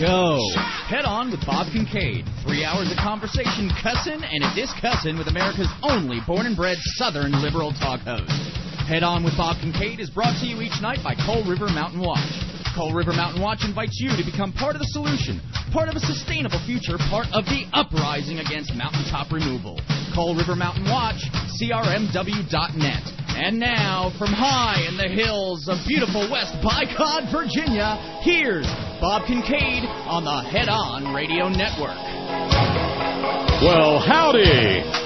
go. Head On with Bob Kincaid. 3 hours of conversation, cussing, and a discussin' with America's only born and bred Southern liberal talk host. Head On with Bob Kincaid is brought to you each night by Coal River Mountain Watch. Coal River Mountain Watch invites you to become part of the solution, part of a sustainable future, part of the uprising against mountaintop removal. Coal River Mountain Watch, crmw.net. And now, from high in the hills of beautiful West Bicod, Virginia, here's Bob Kincaid on the Head On Radio Network. Well, howdy!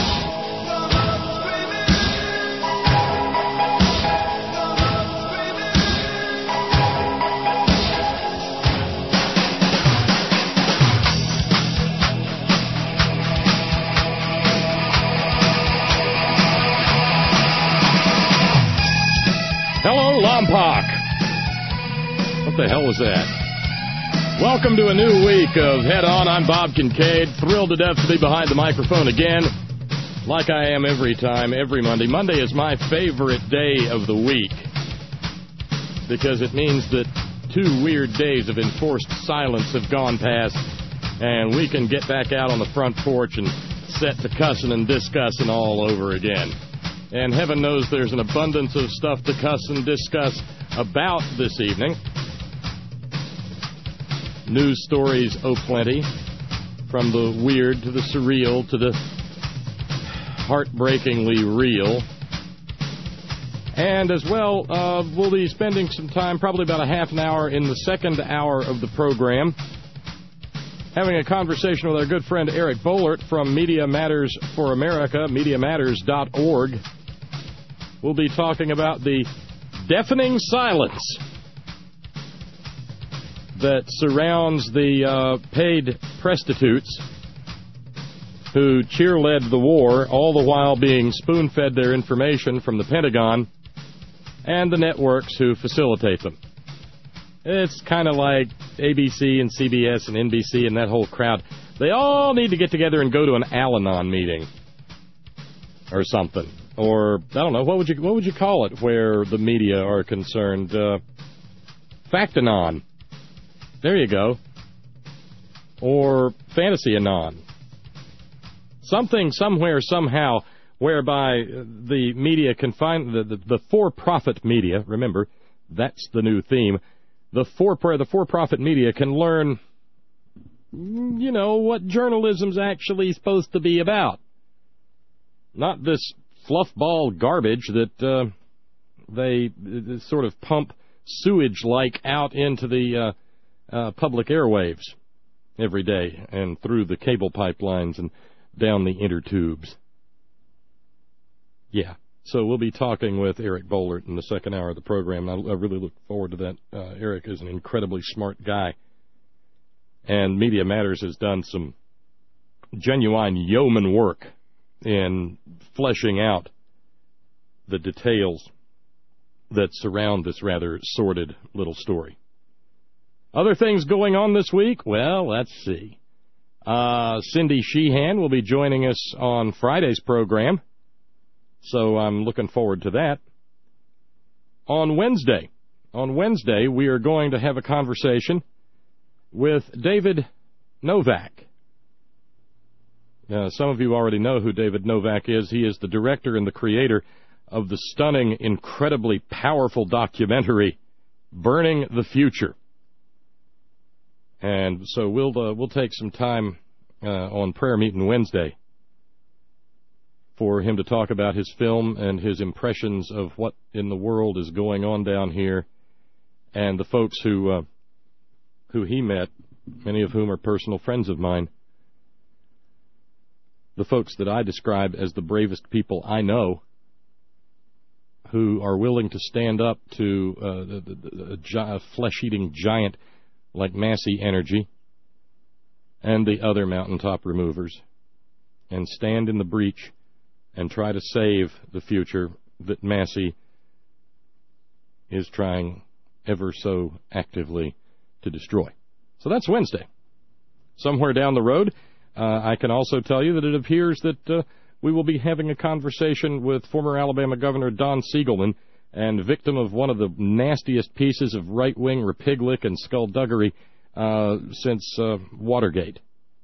Hello, Lompoc. What the hell was that? Welcome to a new week of Head On. I'm Bob Kincaid. Thrilled to death to be behind the microphone again, like I am every time, every Monday. Monday is my favorite day of the week because it means that 2 weird days of enforced silence have gone past, and we can get back out on the front porch and set to cussing and discussing all over again. And heaven knows there's an abundance of stuff to cuss and discuss about this evening. News stories, oh plenty. From the weird to the surreal to the heartbreakingly real. And as well, we'll be spending some time, probably about a half an hour in the second hour of the program, having a conversation with our good friend Eric Boehlert from Media Matters for America, MediaMatters.org. We'll be talking about the deafening silence that surrounds the paid prostitutes who cheer-led the war, all the while being spoon-fed their information from the Pentagon and the networks who facilitate them. It's kind of like ABC and CBS and NBC and that whole crowd. They all need to get together and go to an Al-Anon meeting or something. Or, I don't know, what would you call it where the media are concerned? Fact-anon. There you go. Or Fantasy-anon. Something, somewhere, somehow, whereby the media can find the for-profit media, remember, that's the new theme, the for-profit media can learn, you know, what journalism's actually supposed to be about. Not this fluffball garbage that they sort of pump sewage-like out into the public airwaves every day and through the cable pipelines and down the inner tubes. Yeah, so we'll be talking with Eric Boehlert in the second hour of the program. I really look forward to that. Eric is an incredibly smart guy, and Media Matters has done some genuine yeoman work in fleshing out the details that surround this rather sordid little story. Other things going on this week? Well, let's see. Cindy Sheehan will be joining us on Friday's program, so I'm looking forward to that. On Wednesday, we are going to have a conversation with David Novak. Some of you already know who David Novak is. He is the director and the creator of the stunning, incredibly powerful documentary, Burning the Future. And so we'll take some time on Prayer Meeting Wednesday for him to talk about his film and his impressions of what in the world is going on down here, and the folks who he met, many of whom are personal friends of mine. The folks that I describe as the bravest people I know, who are willing to stand up to a flesh-eating giant like Massey Energy and the other mountaintop removers, and stand in the breach and try to save the future that Massey is trying ever so actively to destroy. So that's Wednesday. Somewhere down the road, I can also tell you that it appears that we will be having a conversation with former Alabama Governor Don Siegelman, and victim of one of the nastiest pieces of right-wing repiglick and skullduggery since Watergate.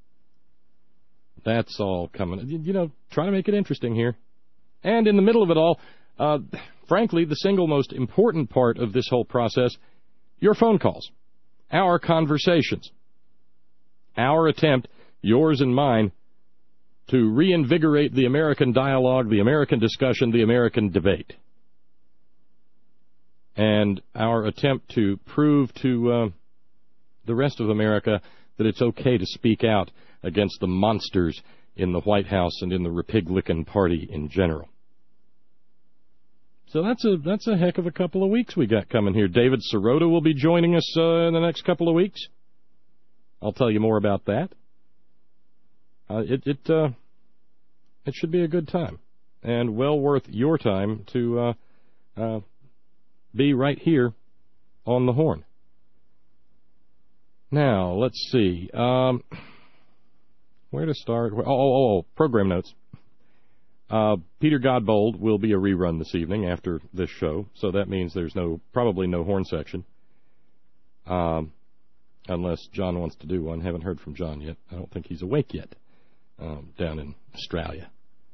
That's all coming. Trying to make it interesting here. And in the middle of it all, frankly, the single most important part of this whole process, your phone calls, our conversations, our attempt, yours and mine, to reinvigorate the American dialogue, the American discussion, the American debate. And our attempt to prove to the rest of America that it's okay to speak out against the monsters in the White House and in the Republican Party in general. So that's a heck of a couple of weeks we got coming here. David Sirota will be joining us in the next couple of weeks. I'll tell you more about that. It should be a good time and well worth your time to be right here on the Horn. Now, let's see. Where to start? Program notes. Peter Godbold will be a rerun this evening after this show, so that means there's probably no Horn section, unless John wants to do one. Haven't heard from John yet. I don't think he's awake yet down in Australia.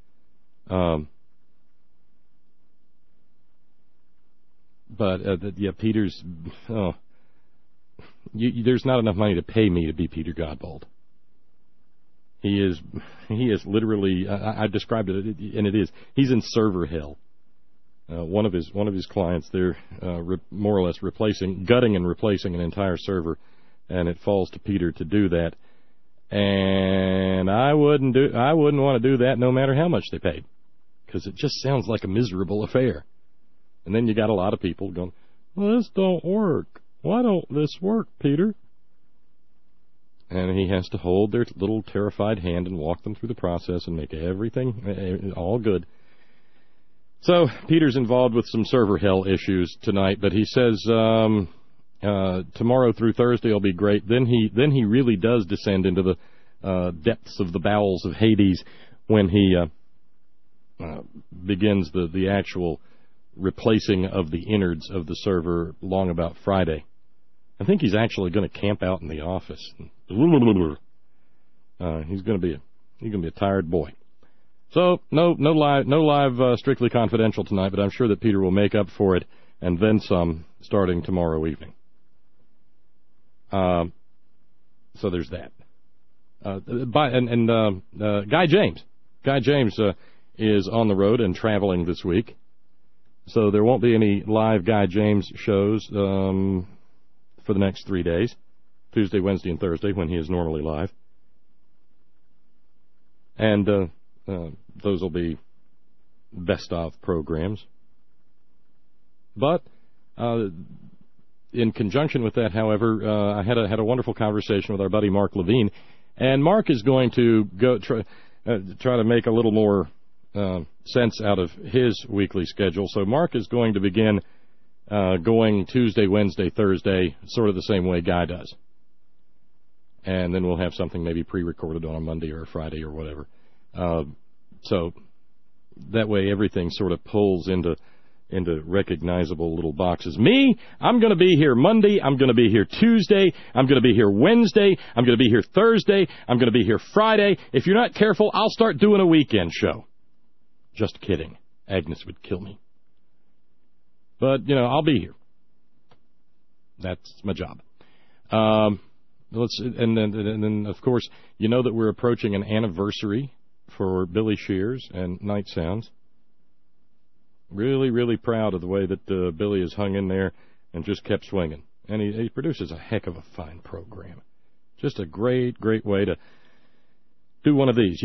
Peter's... there's not enough money to pay me to be Peter Godbold. He is literally, I described it, and it is, he's in server hell. One of his clients, they're more or less gutting and replacing an entire server, and it falls to Peter to do that. And I wouldn't want to do that no matter how much they paid, because it just sounds like a miserable affair. And then you got a lot of people going, well, this don't work. Why don't this work, Peter? And he has to hold their little terrified hand and walk them through the process and make everything all good. So Peter's involved with some server hell issues tonight, but he says tomorrow through Thursday will be great. Then he really does descend into the depths of the bowels of Hades when he begins the actual replacing of the innards of the server long about Friday. I think he's actually going to camp out in the office. He's going to be a tired boy. So no live Strictly Confidential tonight, but I'm sure that Peter will make up for it and then some starting tomorrow evening. So there's that. Guy James is on the road and traveling this week, so there won't be any live Guy James shows for the next 3 days, Tuesday, Wednesday, and Thursday, when he is normally live. And those will be best-of programs. But in conjunction with that, however, I had a wonderful conversation with our buddy Mark Levine, and Mark is going to go try to make a little more sense out of his weekly schedule. So Mark is going to begin going Tuesday, Wednesday, Thursday, sort of the same way Guy does. And then we'll have something maybe pre-recorded on a Monday or a Friday or whatever. So that way everything sort of pulls into recognizable little boxes. Me, I'm going to be here Monday, I'm going to be here Tuesday, I'm going to be here Wednesday, I'm going to be here Thursday, I'm going to be here Friday. If you're not careful, I'll start doing a weekend show. Just kidding. Agnes would kill me. But, I'll be here. That's my job. And then, of course, you know that we're approaching an anniversary for Billy Shears and Night Sounds. Really, really proud of the way that Billy has hung in there and just kept swinging. And he produces a heck of a fine program. Just a great, great way to do one of these,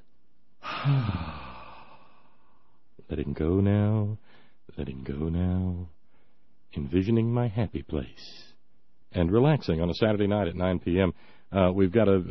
Letting go now, letting go now, envisioning my happy place, and relaxing on a Saturday night at 9 p.m. We've got a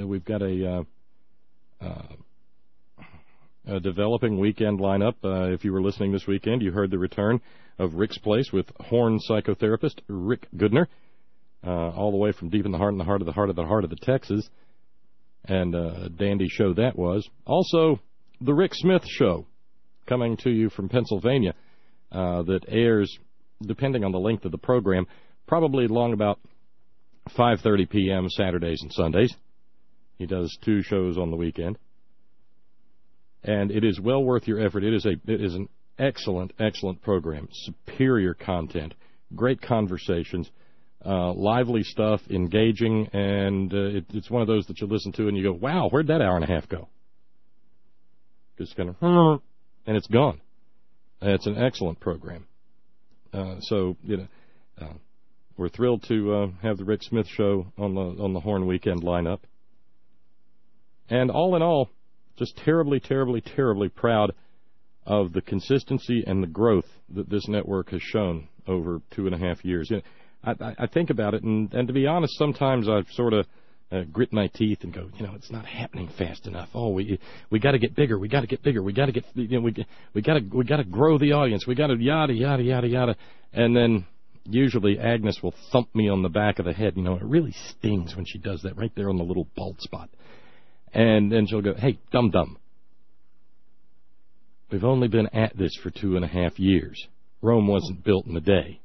developing weekend lineup. If you were listening this weekend, you heard the return of Rick's Place with Horn psychotherapist Rick Goodner, all the way from deep in the heart of the Texas, and a dandy show that was. Also, the Rick Smith Show, coming to you from Pennsylvania, that airs, depending on the length of the program, probably along about 5:30 p.m. Saturdays and Sundays. He does 2 shows on the weekend. And it is well worth your effort. It is an excellent, excellent program. Superior content, great conversations, lively stuff, engaging, and it's one of those that you listen to and you go, wow, where'd that hour and a half go? Just kind of, and it's gone. It's an excellent program. So, we're thrilled to have the Rick Smith Show on the Horn Weekend lineup. And all in all, just terribly, terribly, terribly proud of the consistency and the growth that this network has shown over 2.5 years. I think about it, and to be honest, sometimes I sort of grit my teeth and go, it's not happening fast enough. Oh, we got to get bigger. We got to get bigger. We got to get, we got to grow the audience. We got to yada yada yada yada, and then usually Agnes will thump me on the back of the head. It really stings when she does that right there on the little bald spot. And then she'll go, hey, dum-dum, we've only been at this for 2.5 years. Rome wasn't built in a day.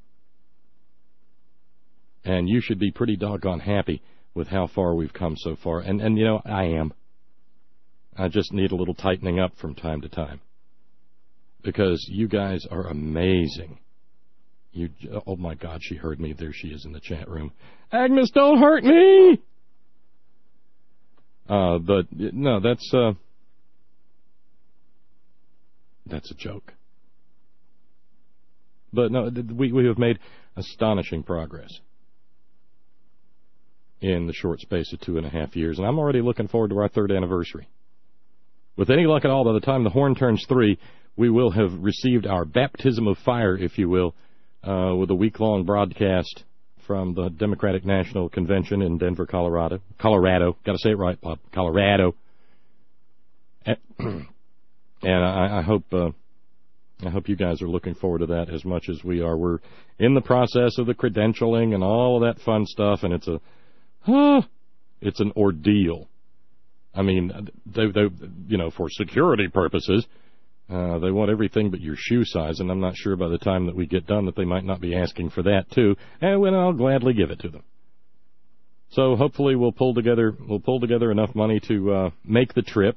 And you should be pretty doggone happy with how far we've come so far. And I am. I just need a little tightening up from time to time. Because you guys are amazing. Oh, my God, she heard me. There she is in the chat room. Agnes, don't hurt me! But no, that's a joke. But no, we have made astonishing progress in the short space of 2.5 years, and I'm already looking forward to our 3rd anniversary. With any luck at all, by the time the Horn turns 3, we will have received our baptism of fire, if you will, with a week-long broadcast from the Democratic National Convention in Denver, Colorado. Got to say it right, Bob. Colorado. And I hope you guys are looking forward to that as much as we are. We're in the process of the credentialing and all of that fun stuff, and it's an ordeal. I mean, they for security purposes, they want everything but your shoe size, and I'm not sure by the time that we get done that they might not be asking for that too. And I'll gladly give it to them. So hopefully we'll pull together enough money to make the trip,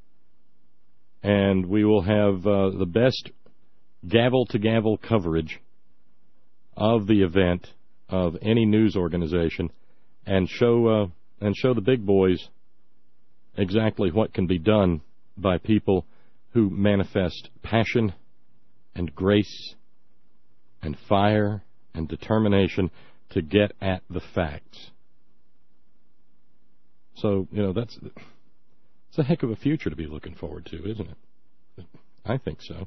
and we will have the best gavel-to-gavel coverage of the event of any news organization, and show the big boys exactly what can be done by people who manifest passion and grace and fire and determination to get at the facts. So, it's a heck of a future to be looking forward to, isn't it? I think so.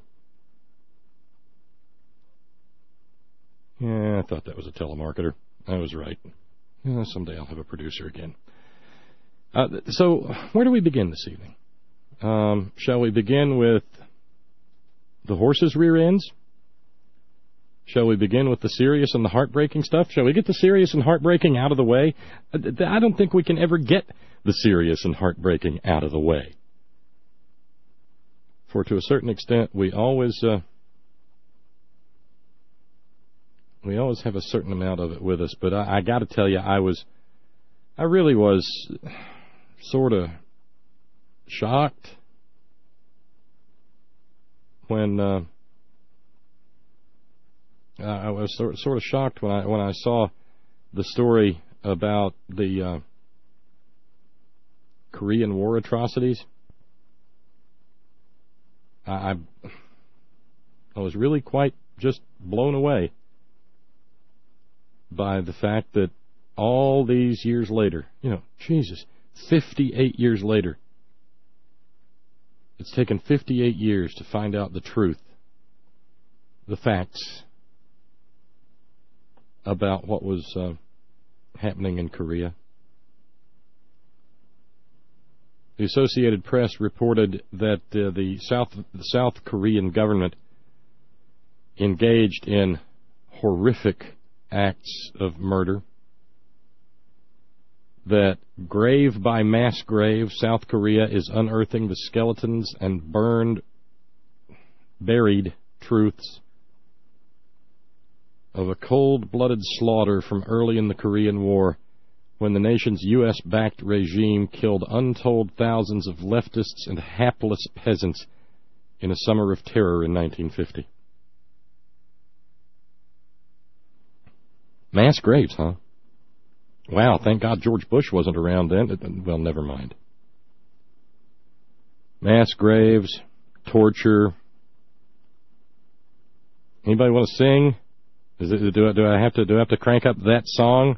Yeah, I thought that was a telemarketer. I was right. Someday I'll have a producer again. So, where do we begin this evening? Shall we begin with the horses' rear ends? Shall we begin with the serious and the heartbreaking stuff? Shall we get the serious and heartbreaking out of the way? I don't think we can ever get the serious and heartbreaking out of the way. For to a certain extent, we always have a certain amount of it with us. But I got to tell you, I really was sort of shocked when I was sort of shocked when I saw the story about the Korean War atrocities. I was really quite just blown away by the fact that all these years later, 58 years later, it's taken 58 years to find out the truth, the facts about what was happening in Korea. The Associated Press reported that the South Korean government engaged in horrific acts of murder, that grave by mass grave, South Korea is unearthing the skeletons and buried truths of a cold-blooded slaughter from early in the Korean War, when the nation's U.S.-backed regime killed untold thousands of leftists and hapless peasants in a summer of terror in 1950. Mass graves, huh? Wow, thank God George Bush wasn't around then. Well, never mind. Mass graves, torture. Anybody want to sing? Do I have to crank up that song?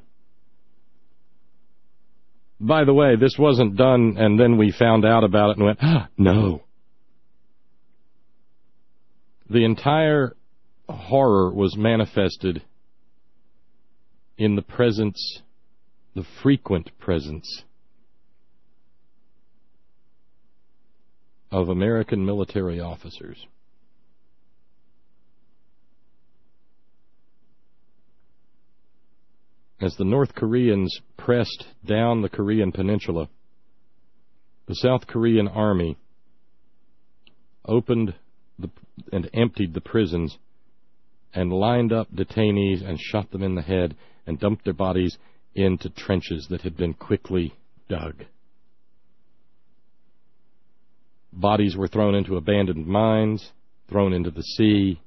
By the way, this wasn't done and then we found out about it and went, no. The entire horror was manifested in the presence, the frequent presence of American military officers. As the North Koreans pressed down the Korean peninsula, the South Korean army opened and emptied the prisons and lined up detainees and shot them in the head and dumped their bodies into trenches that had been quickly dug. Bodies were thrown into abandoned mines, thrown into the sea,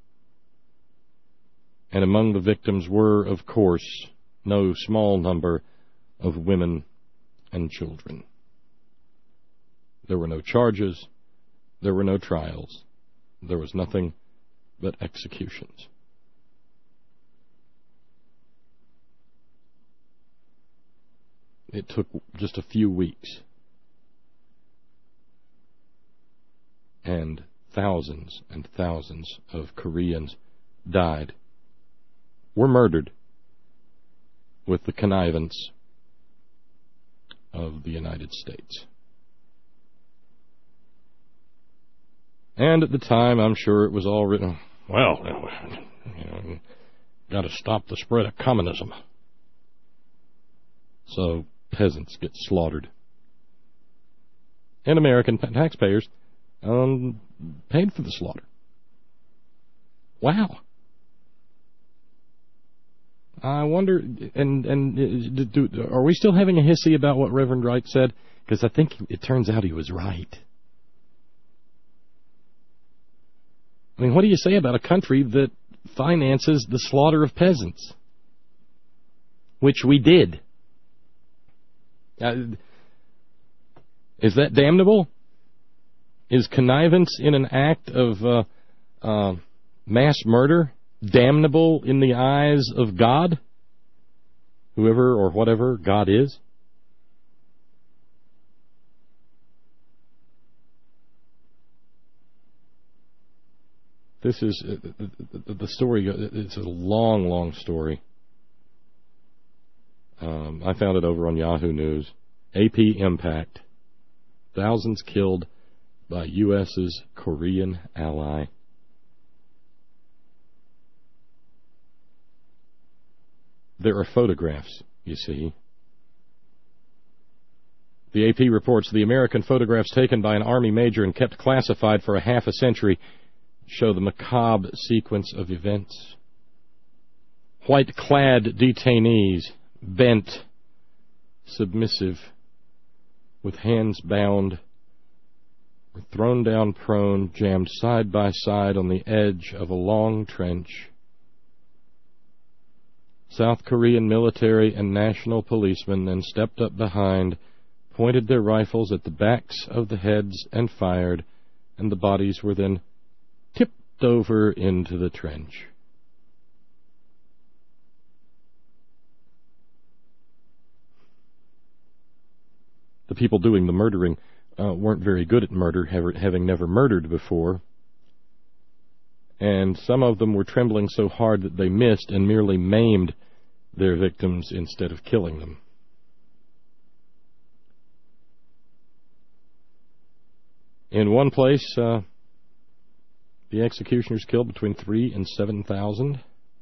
and among the victims were, of course, no small number of women and children. There were no charges, there were no trials, there was nothing but executions. It took just a few weeks, and thousands of Koreans died, were murdered, with the connivance of the United States. And at the time, I'm sure it was all written, well, got to stop the spread of communism. So peasants get slaughtered. And American taxpayers paid for the slaughter. Wow. I wonder, are we still having a hissy about what Reverend Wright said? Because I think it turns out he was right. I mean, what do you say about a country that finances the slaughter of peasants? Which we did. Is that damnable? Is connivance in an act of mass murder damnable in the eyes of God? Whoever or whatever God is? This is the story. It's a long story. I found it over on Yahoo News. AP Impact. Thousands killed by U.S.'s Korean ally. There are photographs, you see. The AP reports the American photographs taken by an Army major and kept classified for a half a century show the macabre sequence of events. White-clad detainees, bent, submissive, with hands bound, were thrown down prone, jammed side by side on the edge of a long trench. South Korean military and national policemen then stepped up behind, pointed their rifles at the backs of the heads and fired, and the bodies were then tipped over into the trench. The people doing the murdering weren't very good at murder, having never murdered before, and some of them were trembling so hard that they missed and merely maimed their victims instead of killing them. In one place, the executioners killed between 3,000 and 7,000.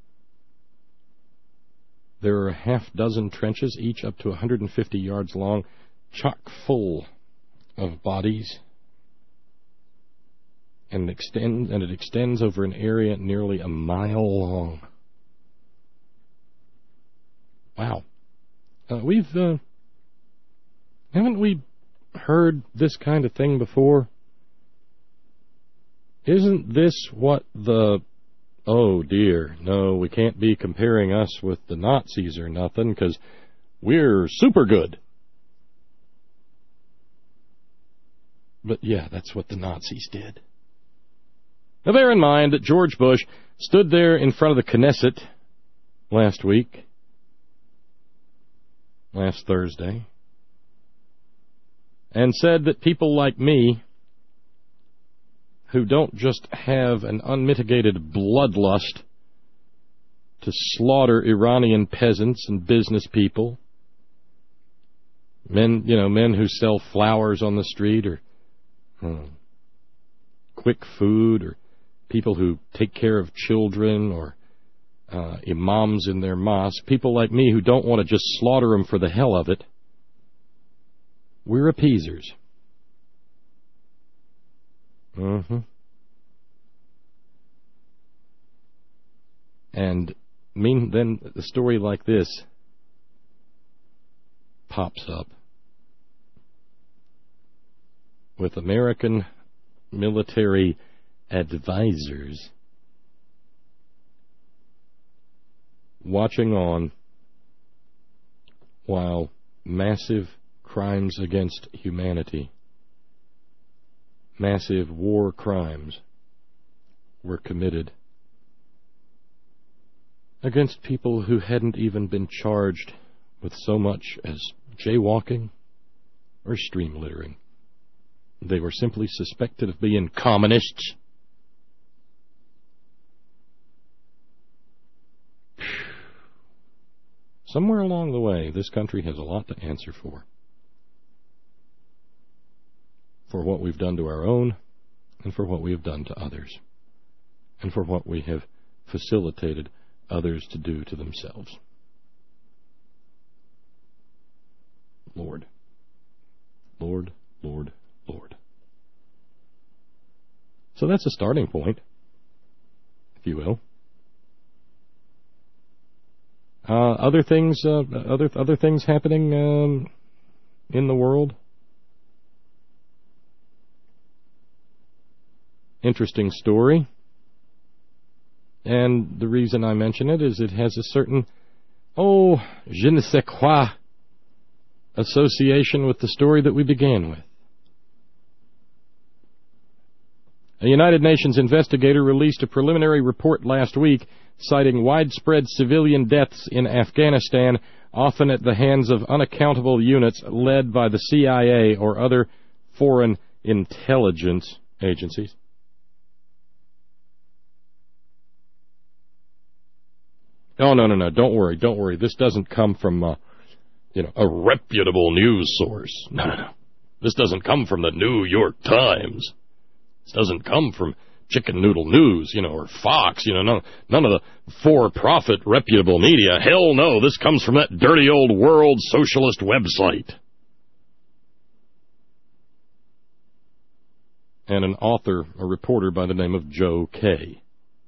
There are a half-dozen trenches, each up to 150 yards long, chock full of bodies, and it extends over an area nearly a mile long. Wow. Haven't we heard this kind of thing before? Isn't this what oh dear, no, we can't be comparing us with the Nazis or nothing, because we're super good. But yeah, that's what the Nazis did. Now bear in mind that George Bush stood there in front of the Knesset last Thursday, and said that people like me, who don't just have an unmitigated bloodlust to slaughter Iranian peasants and business people, men who sell flowers on the street, or quick food, or people who take care of children, or imams in their mosque, people like me who don't want to just slaughter them for the hell of it, we're appeasers. And then a story like this pops up with American military advisors watching on while massive crimes against humanity, massive war crimes were committed against people who hadn't even been charged with so much as jaywalking or stream littering. They were simply suspected of being communists. Somewhere along the way, this country has a lot to answer for what we've done to our own, and for what we have done to others, and for what we have facilitated others to do to themselves. Lord, Lord, Lord, Lord. So that's a starting point, if you will. Other things happening in the world. Interesting story. And the reason I mention it is it has a certain, je ne sais quoi association with the story that we began with. A United Nations investigator released a preliminary report last week citing widespread civilian deaths in Afghanistan, often at the hands of unaccountable units led by the CIA or other foreign intelligence agencies. Oh, no, don't worry. This doesn't come from, a reputable news source. No. This doesn't come from the New York Times. This doesn't come from Chicken Noodle News, or Fox, none of the for-profit reputable media. Hell no, this comes from that dirty old world socialist website. And an author, a reporter by the name of Joe Kay.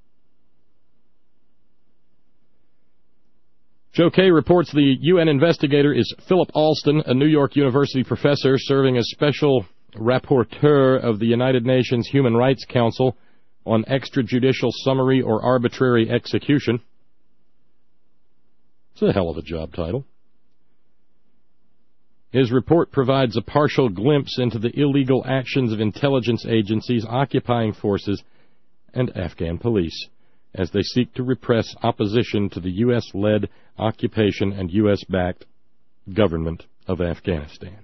Joe Kay reports the UN investigator is Philip Alston, a New York University professor serving as special rapporteur of the United Nations Human Rights Council on extrajudicial summary or arbitrary execution. It's a hell of a job title. His report provides a partial glimpse into the illegal actions of intelligence agencies, occupying forces, and Afghan police as they seek to repress opposition to the U.S.-led occupation and U.S.-backed government of Afghanistan.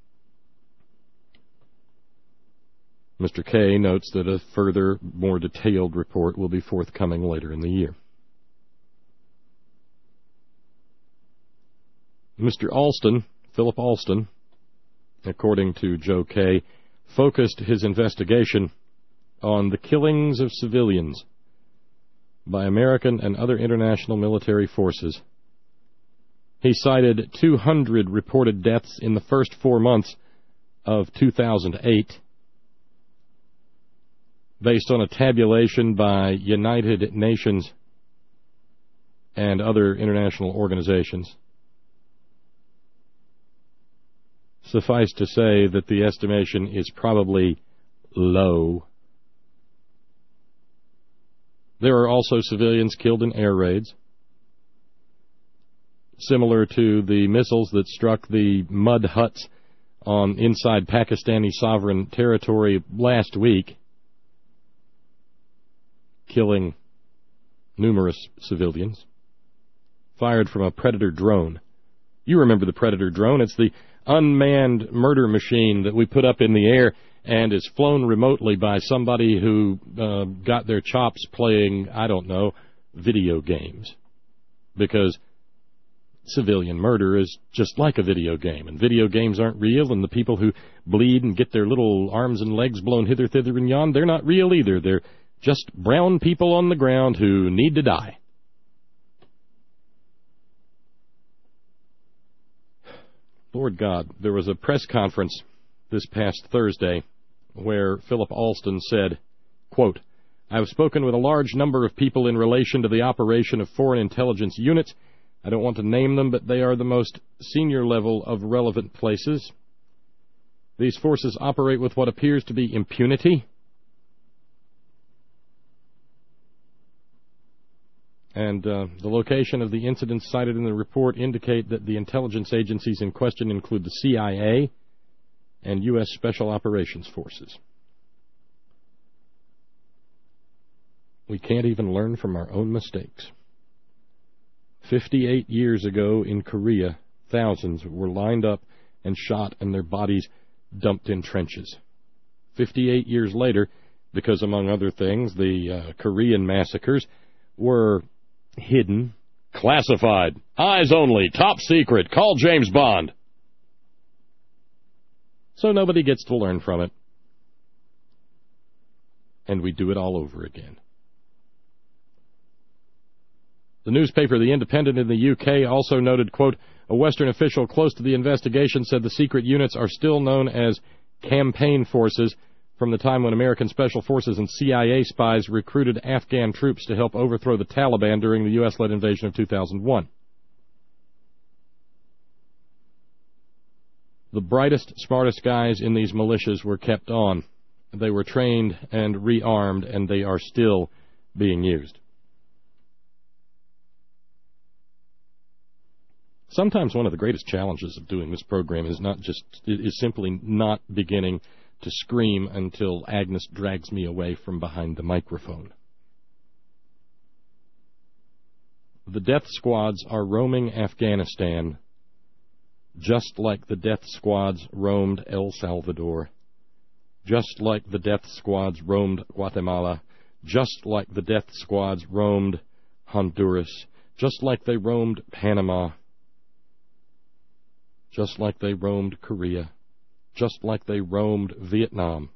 Mr. Kay notes that a further, more detailed report will be forthcoming later in the year. Mr. Alston, Philip Alston, according to Joe Kay, focused his investigation on the killings of civilians by American and other international military forces. He cited 200 reported deaths in the first 4 months of 2008, based on a tabulation by United Nations and other international organizations. Suffice to say that the estimation is probably low. There are also civilians killed in air raids, similar to the missiles that struck the mud huts inside Pakistani sovereign territory last week, killing numerous civilians, fired from a Predator drone. You remember the Predator drone. It's the unmanned murder machine that we put up in the air and is flown remotely by somebody who got their chops playing, I don't know, video games. Because civilian murder is just like a video game, and video games aren't real, and the people who bleed and get their little arms and legs blown hither, thither, and yon, they're not real either. They're just brown people on the ground who need to die. Lord God, there was a press conference this past Thursday where Philip Alston said, quote, "I have spoken with a large number of people in relation to the operation of foreign intelligence units. I don't want to name them, but they are the most senior level of relevant places. These forces operate with what appears to be impunity. And the location of the incidents cited in the report indicate that the intelligence agencies in question include the CIA and U.S. Special Operations Forces." We can't even learn from our own mistakes. 58 years ago in Korea, thousands were lined up and shot and their bodies dumped in trenches. 58 years later, because among other things, the Korean massacres were hidden, classified, eyes only, top secret, call James Bond. So nobody gets to learn from it. And we do it all over again. The newspaper The Independent in the UK also noted, quote, "A Western official close to the investigation said the secret units are still known as campaign forces from the time when American Special Forces and CIA spies recruited Afghan troops to help overthrow the Taliban during the U.S.-led invasion of 2001. The brightest, smartest guys in these militias were kept on. They were trained and rearmed, and they are still being used." Sometimes one of the greatest challenges of doing this program is simply not beginning to scream until Agnes drags me away from behind the microphone. The death squads are roaming Afghanistan just like the death squads roamed El Salvador, just like the death squads roamed Guatemala, just like the death squads roamed Honduras, just like they roamed Panama, just like they roamed Korea, just like they roamed Vietnam.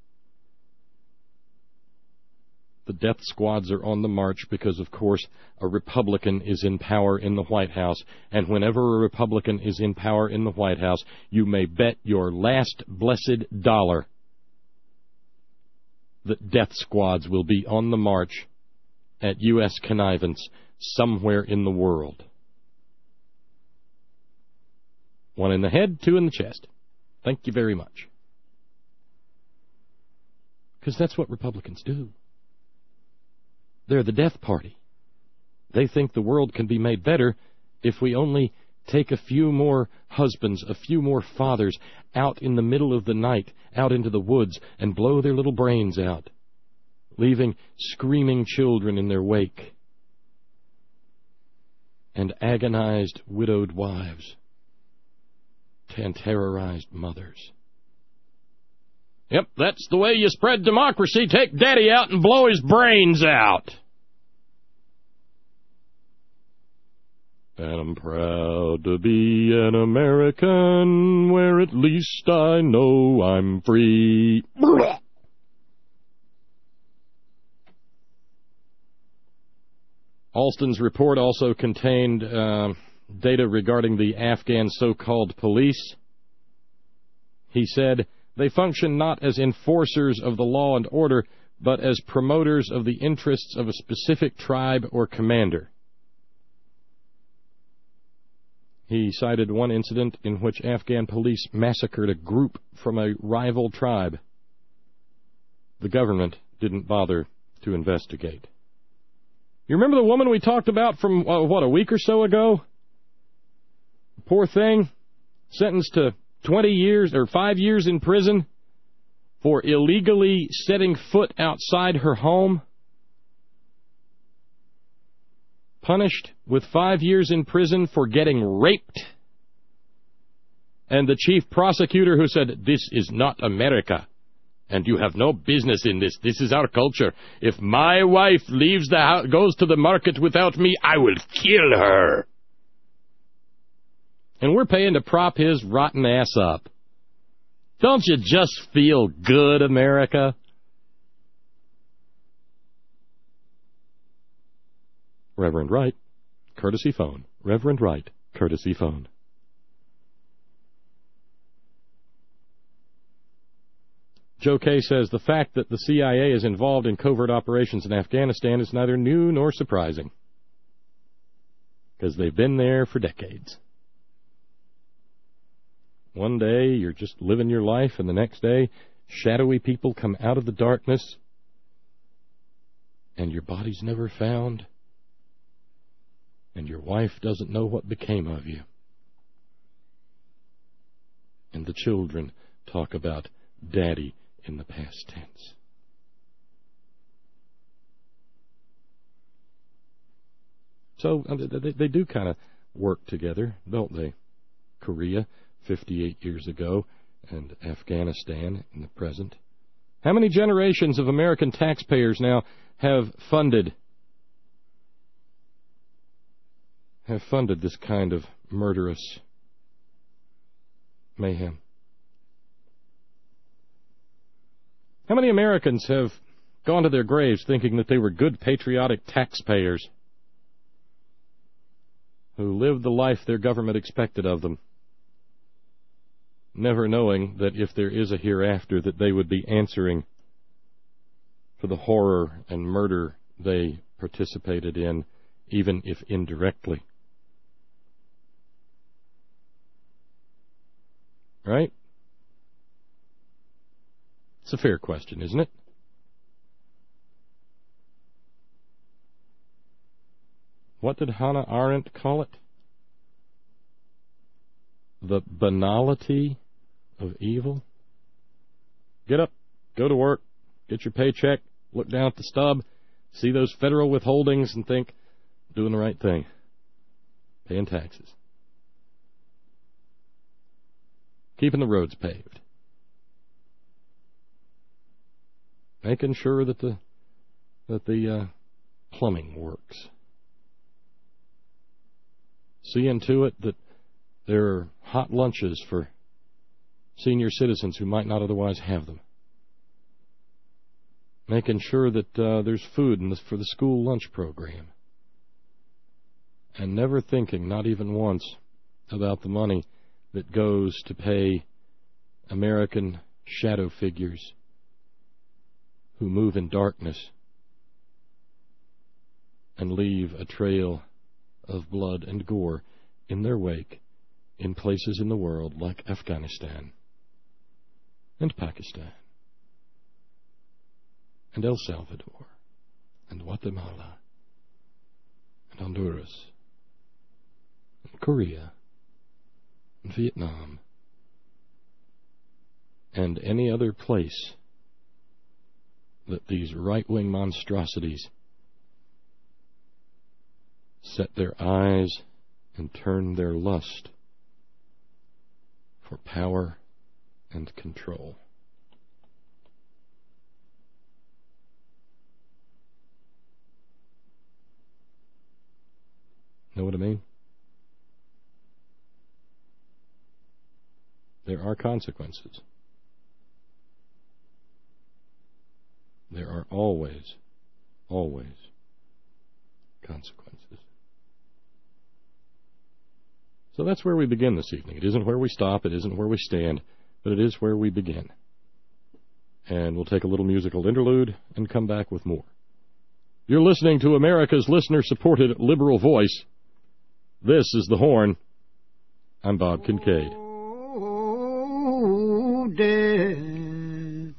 The death squads are on the march because, of course, a Republican is in power in the White House. And whenever a Republican is in power in the White House, you may bet your last blessed dollar that death squads will be on the march at U.S. connivance somewhere in the world. One in the head, two in the chest. Thank you very much. Because that's what Republicans do. They're the death party. They think the world can be made better if we only take a few more husbands, a few more fathers out in the middle of the night, out into the woods, and blow their little brains out, leaving screaming children in their wake, and agonized widowed wives, and terrorized mothers. Yep, that's the way you spread democracy. Take Daddy out and blow his brains out. And I'm proud to be an American, where at least I know I'm free. Alston's report also contained data regarding the Afghan so-called police. He said, "They function not as enforcers of the law and order, but as promoters of the interests of a specific tribe or commander." He cited one incident in which Afghan police massacred a group from a rival tribe. The government didn't bother to investigate. You remember the woman we talked about from, a week or so ago? Poor thing, sentenced to 20 years or 5 years in prison for illegally setting foot outside her home. Punished with 5 years in prison for getting raped. And the chief prosecutor who said, "This is not America, and you have no business in this. This is our culture. If my wife leaves the house, goes to the market without me, I will kill her." And we're paying to prop his rotten ass up. Don't you just feel good, America? Reverend Wright, courtesy phone. Reverend Wright, courtesy phone. Joe Kay says the fact that the CIA is involved in covert operations in Afghanistan is neither new nor surprising, because they've been there for decades. One day you're just living your life, and the next day shadowy people come out of the darkness, and your body's never found, and your wife doesn't know what became of you. And the children talk about Daddy in the past tense. So they do kind of work together, don't they? Korea, 58 years ago, and Afghanistan in the present. How many generations of American taxpayers now have funded this kind of murderous mayhem? How many Americans have gone to their graves thinking that they were good patriotic taxpayers who lived the life their government expected of them, never knowing that if there is a hereafter that they would be answering for the horror and murder they participated in, even if indirectly? Right? It's a fair question, isn't it? What did Hannah Arendt call it? The banality of evil. Get up, go to work, get your paycheck, look down at the stub, see those federal withholdings and think, doing the right thing, paying taxes, keeping the roads paved, making sure that the plumbing works, seeing to it that there are hot lunches for senior citizens who might not otherwise have them, making sure that there's food for the school lunch program, and never thinking, not even once, about the money that goes to pay American shadow figures who move in darkness and leave a trail of blood and gore in their wake in places in the world like Afghanistan and Pakistan and El Salvador and Guatemala and Honduras and Korea and Vietnam and any other place that these right-wing monstrosities set their eyes and turn their lust for power and control. Know what I mean? There are consequences. There are always consequences. So that's where we begin this evening. It isn't where we stop, it isn't where we stand, but it is where we begin. And we'll take a little musical interlude and come back with more. You're listening to America's listener-supported liberal voice. This is The Horn. I'm Bob Kincaid. Oh, death.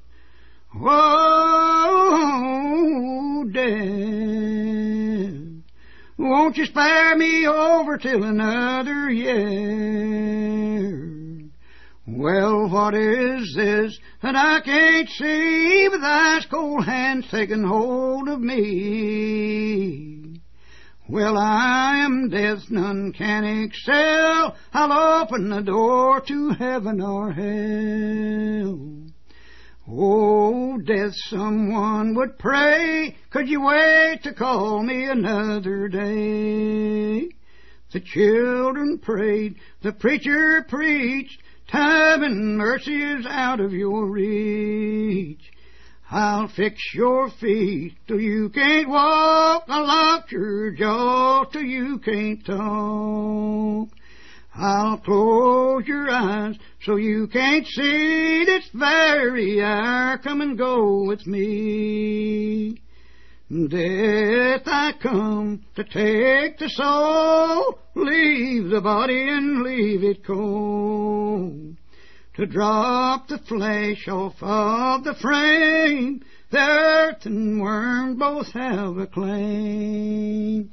Oh, death. Won't you spare me over till another year? Well, what is this that I can't see with ice cold hands taking hold of me? Well, I am death, none can excel. I'll open the door to heaven or hell. Oh, death, someone would pray. Could you wait to call me another day? The children prayed, the preacher preached. Time and mercy is out of your reach. I'll fix your feet till you can't walk. I'll lock your jaw till you can't talk. I'll close your eyes so you can't see this very hour. Come and go with me. Death, I come to take the soul, leave the body and leave it cold. To drop the flesh off of the frame, the earth and worm both have a claim.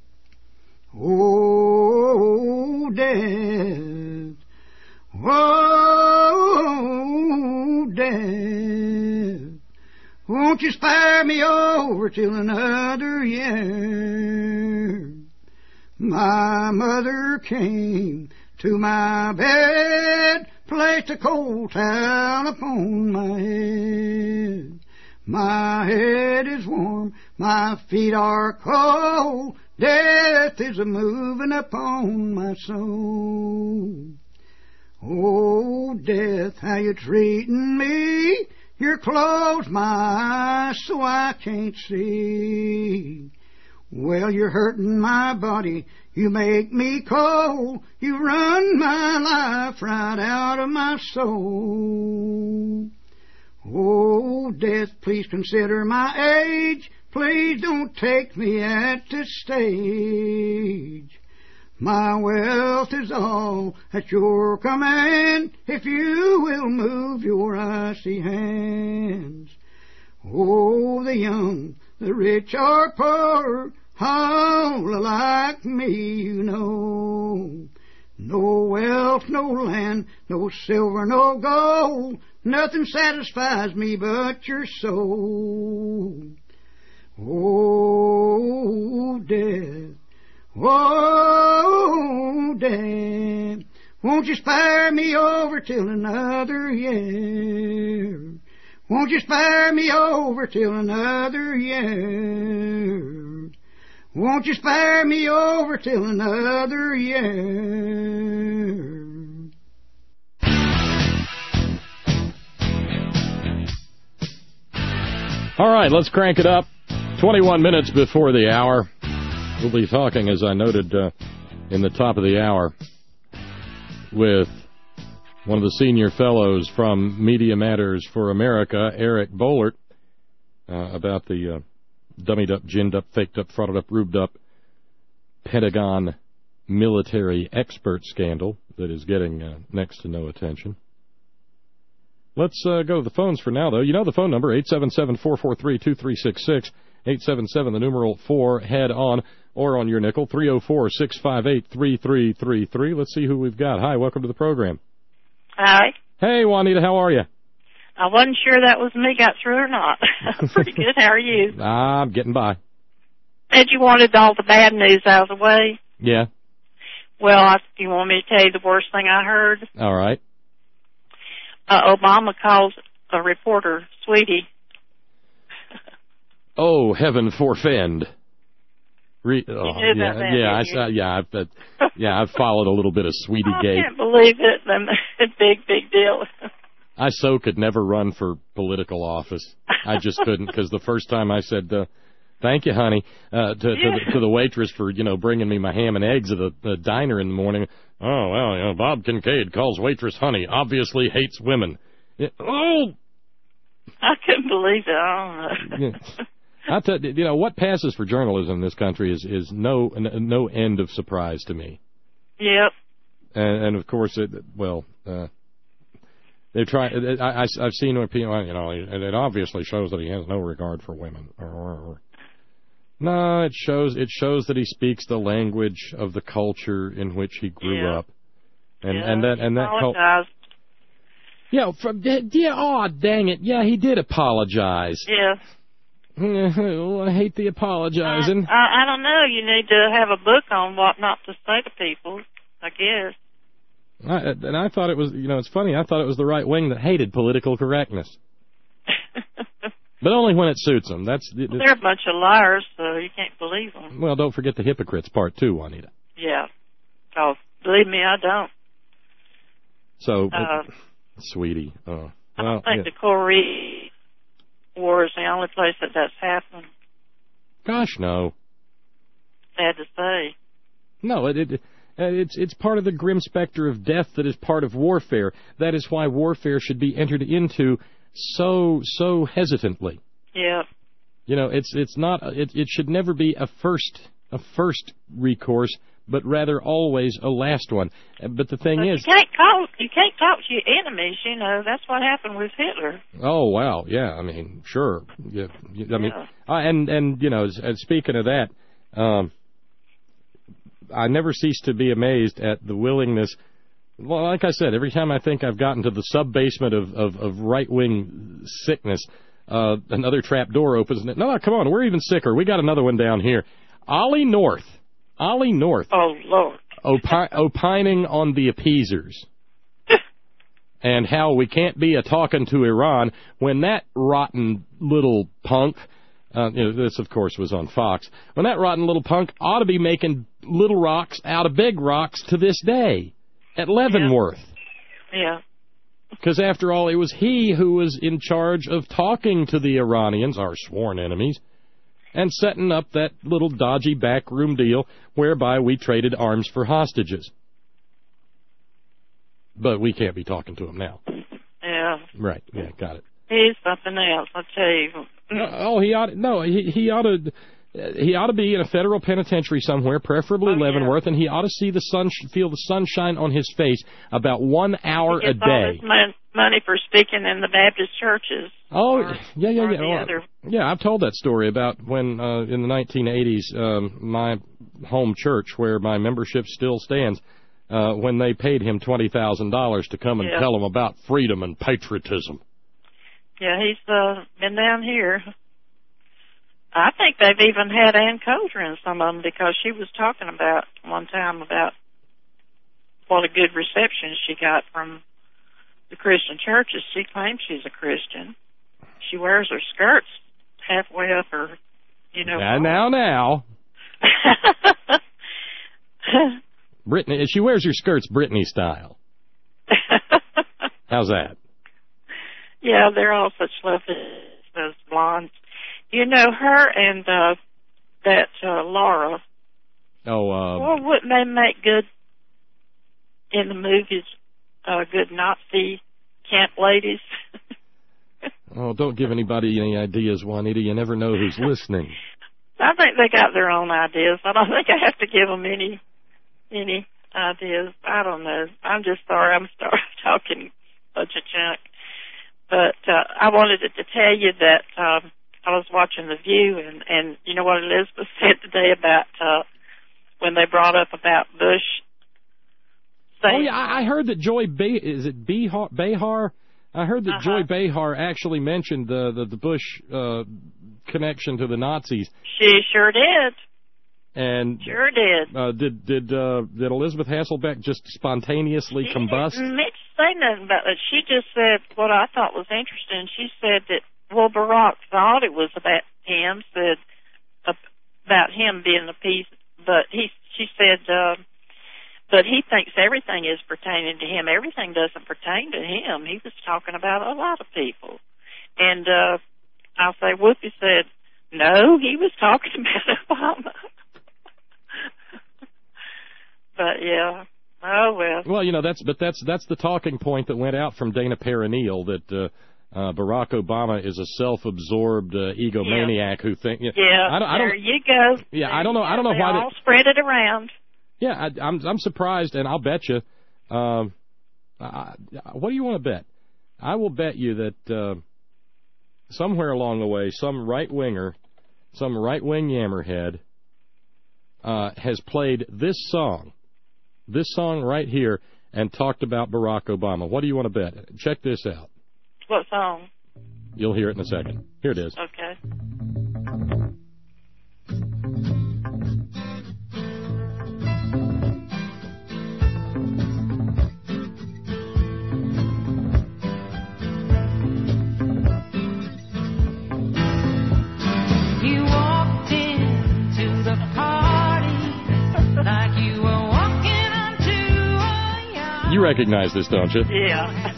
Oh, death, oh, death, won't you spare me over till another year? My mother came to my bed, placed a cold towel upon my head. My head is warm, my feet are cold, death is a-moving upon my soul. Oh, death, how you treating me? You close my eyes so I can't see. Well, you're hurting my body, you make me cold, you run my life right out of my soul. Oh, death, please consider my age, please don't take me at this stage. My wealth is all at your command, if you will move your icy hands. Oh, the young, the rich or poor, all alike me, you know. No wealth, no land, no silver, no gold, nothing satisfies me but your soul. Oh, death, oh, death, won't you spare me over till another year? Won't you spare me over till another year? Won't you spare me over till another year? All right, let's crank it up. 21 minutes before the hour. We'll be talking, as I noted in the top of the hour, with one of the senior fellows from Media Matters for America, Eric Boehlert, about the dummied up, ginned up, faked up, frauded up, rubed up Pentagon military expert scandal that is getting next to no attention. Let's go to the phones for now, though. You know the phone number, 877-443-2366, 877, the numeral 4, head on, or on your nickel, 304-658-3333. Let's see who we've got. Hi, welcome to the program. Hi. Hey, Juanita, how are you? I wasn't sure that was me got through or not. Pretty good. How are you? I'm getting by. Said you wanted all the bad news out of the way. Yeah. Well, you want me to tell you the worst thing I heard? All right. Obama calls a reporter Sweetie. Oh, heaven forfend. I've followed a little bit of Sweetie Gate. I can't believe it. Big deal. I so could never run for political office. I just couldn't, because the first time I said, thank you, honey, to the waitress for, bringing me my ham and eggs at the diner in the morning. Oh, well, Bob Kincaid calls waitress honey, obviously hates women. Oh! I couldn't believe it. I don't know. I'll tell you, what passes for journalism in this country is no end of surprise to me. Yep. And of course, they try. I've seen when people, it obviously shows that he has no regard for women. No, it shows that he speaks the language of the culture in which he grew up, and that apologized. Oh, dang it! Yeah, he did apologize. Yeah. I hate the apologizing. I don't know. You need to have a book on what not to say to people, I guess. I thought it was, it's funny. I thought it was the right wing that hated political correctness, but only when it suits them. They're a bunch of liars, so you can't believe them. Well, don't forget the hypocrites part too, Juanita. Yeah. Oh, believe me, I don't. So, sweetie. I don't think the Korea War is the only place that's happened. Gosh, no. Sad to say. No, it's part of the grim specter of death that is part of warfare. That is why warfare should be entered into so hesitantly. Yeah. It's not. It should never be a first recourse, but rather always a last one. But the thing is, you can't talk to your enemies. That's what happened with Hitler. Oh wow, yeah. I mean, sure. Yeah. And speaking of that, I never cease to be amazed at the willingness. Well, like I said, every time I think I've gotten to the sub-basement of right-wing sickness, another trap door opens. And no, come on, we're even sicker. We got another one down here. Ollie North. Oh, Lord. Opining on the appeasers. And how we can't be a-talking to Iran when that rotten little punk, this, of course, was on Fox, when that rotten little punk ought to be making little rocks out of big rocks to this day at Leavenworth. Yeah. Because, after all, it was he who was in charge of talking to the Iranians, our sworn enemies, and setting up that little dodgy backroom deal whereby we traded arms for hostages. But we can't be talking to him now. Yeah. Right. Yeah, got it. He's something else, I'll tell you. He ought. No, he ought to. He ought to be in a federal penitentiary somewhere, preferably Leavenworth, and he ought to see feel the sunshine on his face about 1 hour a day. All this money for speaking in the Baptist churches. Yeah. I've told that story about when in the 1980s, my home church, where my membership still stands, when they paid him $20,000 to come and tell him about freedom and patriotism. Yeah, he's been down here. I think they've even had Ann Coulter in some of them, because she was talking about one time about what a good reception she got from the Christian churches. She claims she's a Christian. She wears her skirts halfway up her, Now. Brittany, she wears her skirts Britney style. How's that? Yeah, they're all such lovely, those blondes. Her and that Laura. Well, wouldn't they make good in the movies? Good Nazi camp ladies. Oh, don't give anybody any ideas, Juanita. You never know who's listening. I think they got their own ideas. I don't think I have to give them any ideas. I don't know. I'm just sorry. I'm talking a bunch of junk. But I wanted to tell you that I was watching The View, and you know what Elizabeth said today about when they brought up about Bush. I heard that Joy Behar? I heard that Joy Behar actually mentioned the Bush connection to the Nazis. She sure did. And sure did. Did Elizabeth Hasselbeck just spontaneously combust? She didn't say nothing about it. She just said what I thought was interesting. She said that Barack thought it was about him, said about him being a piece, but she said, but he thinks everything is pertaining to him. Everything doesn't pertain to him. He was talking about a lot of people. And I'll say, Whoopi said, no, he was talking about Obama. But yeah, oh well. Well, that's the talking point that went out from Dana Perrineal, that Barack Obama is a self-absorbed egomaniac who thinks. There you go. Yeah, I don't know why they all spread it around. Yeah, I'm surprised, and I'll bet you What do you want to bet? I will bet you that somewhere along the way, some right-winger, some right-wing yammerhead has played this song right here, and talked about Barack Obama. What do you want to bet? Check this out. What song? You'll hear it in a second. Here it is. Okay. You walked into the party like you were walking onto a yacht. You recognize this, don't you? Yeah.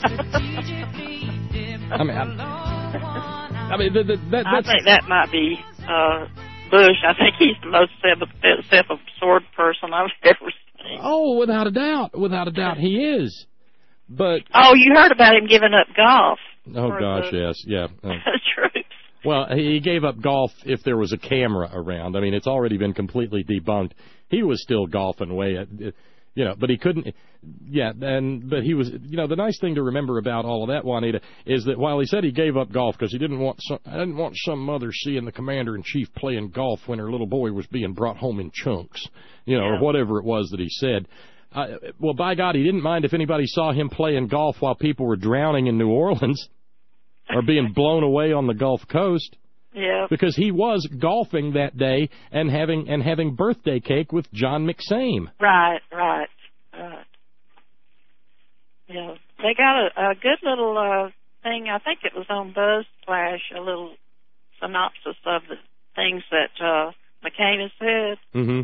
I mean, that's... I think that might be Bush. I think he's the most self-absorbed person I've ever seen. Oh, without a doubt, he is. But you heard about him giving up golf? Oh gosh, yes, yeah. True. Well, he gave up golf if there was a camera around. I mean, it's already been completely debunked. He was still golfing way at, but he couldn't. Yeah, but he was. The nice thing to remember about all of that, Juanita, is that while he said he gave up golf because he didn't want some mother seeing the commander-in-chief playing golf when her little boy was being brought home in chunks, or whatever it was that he said. Well, by God, he didn't mind if anybody saw him playing golf while people were drowning in New Orleans or being blown away on the Gulf Coast. Yeah. Because he was golfing that day and having birthday cake with John McSame. Right. Yeah, they got a good little thing. I think it was on BuzzFlash, a little synopsis of the things that McCain has said. Mm-hmm.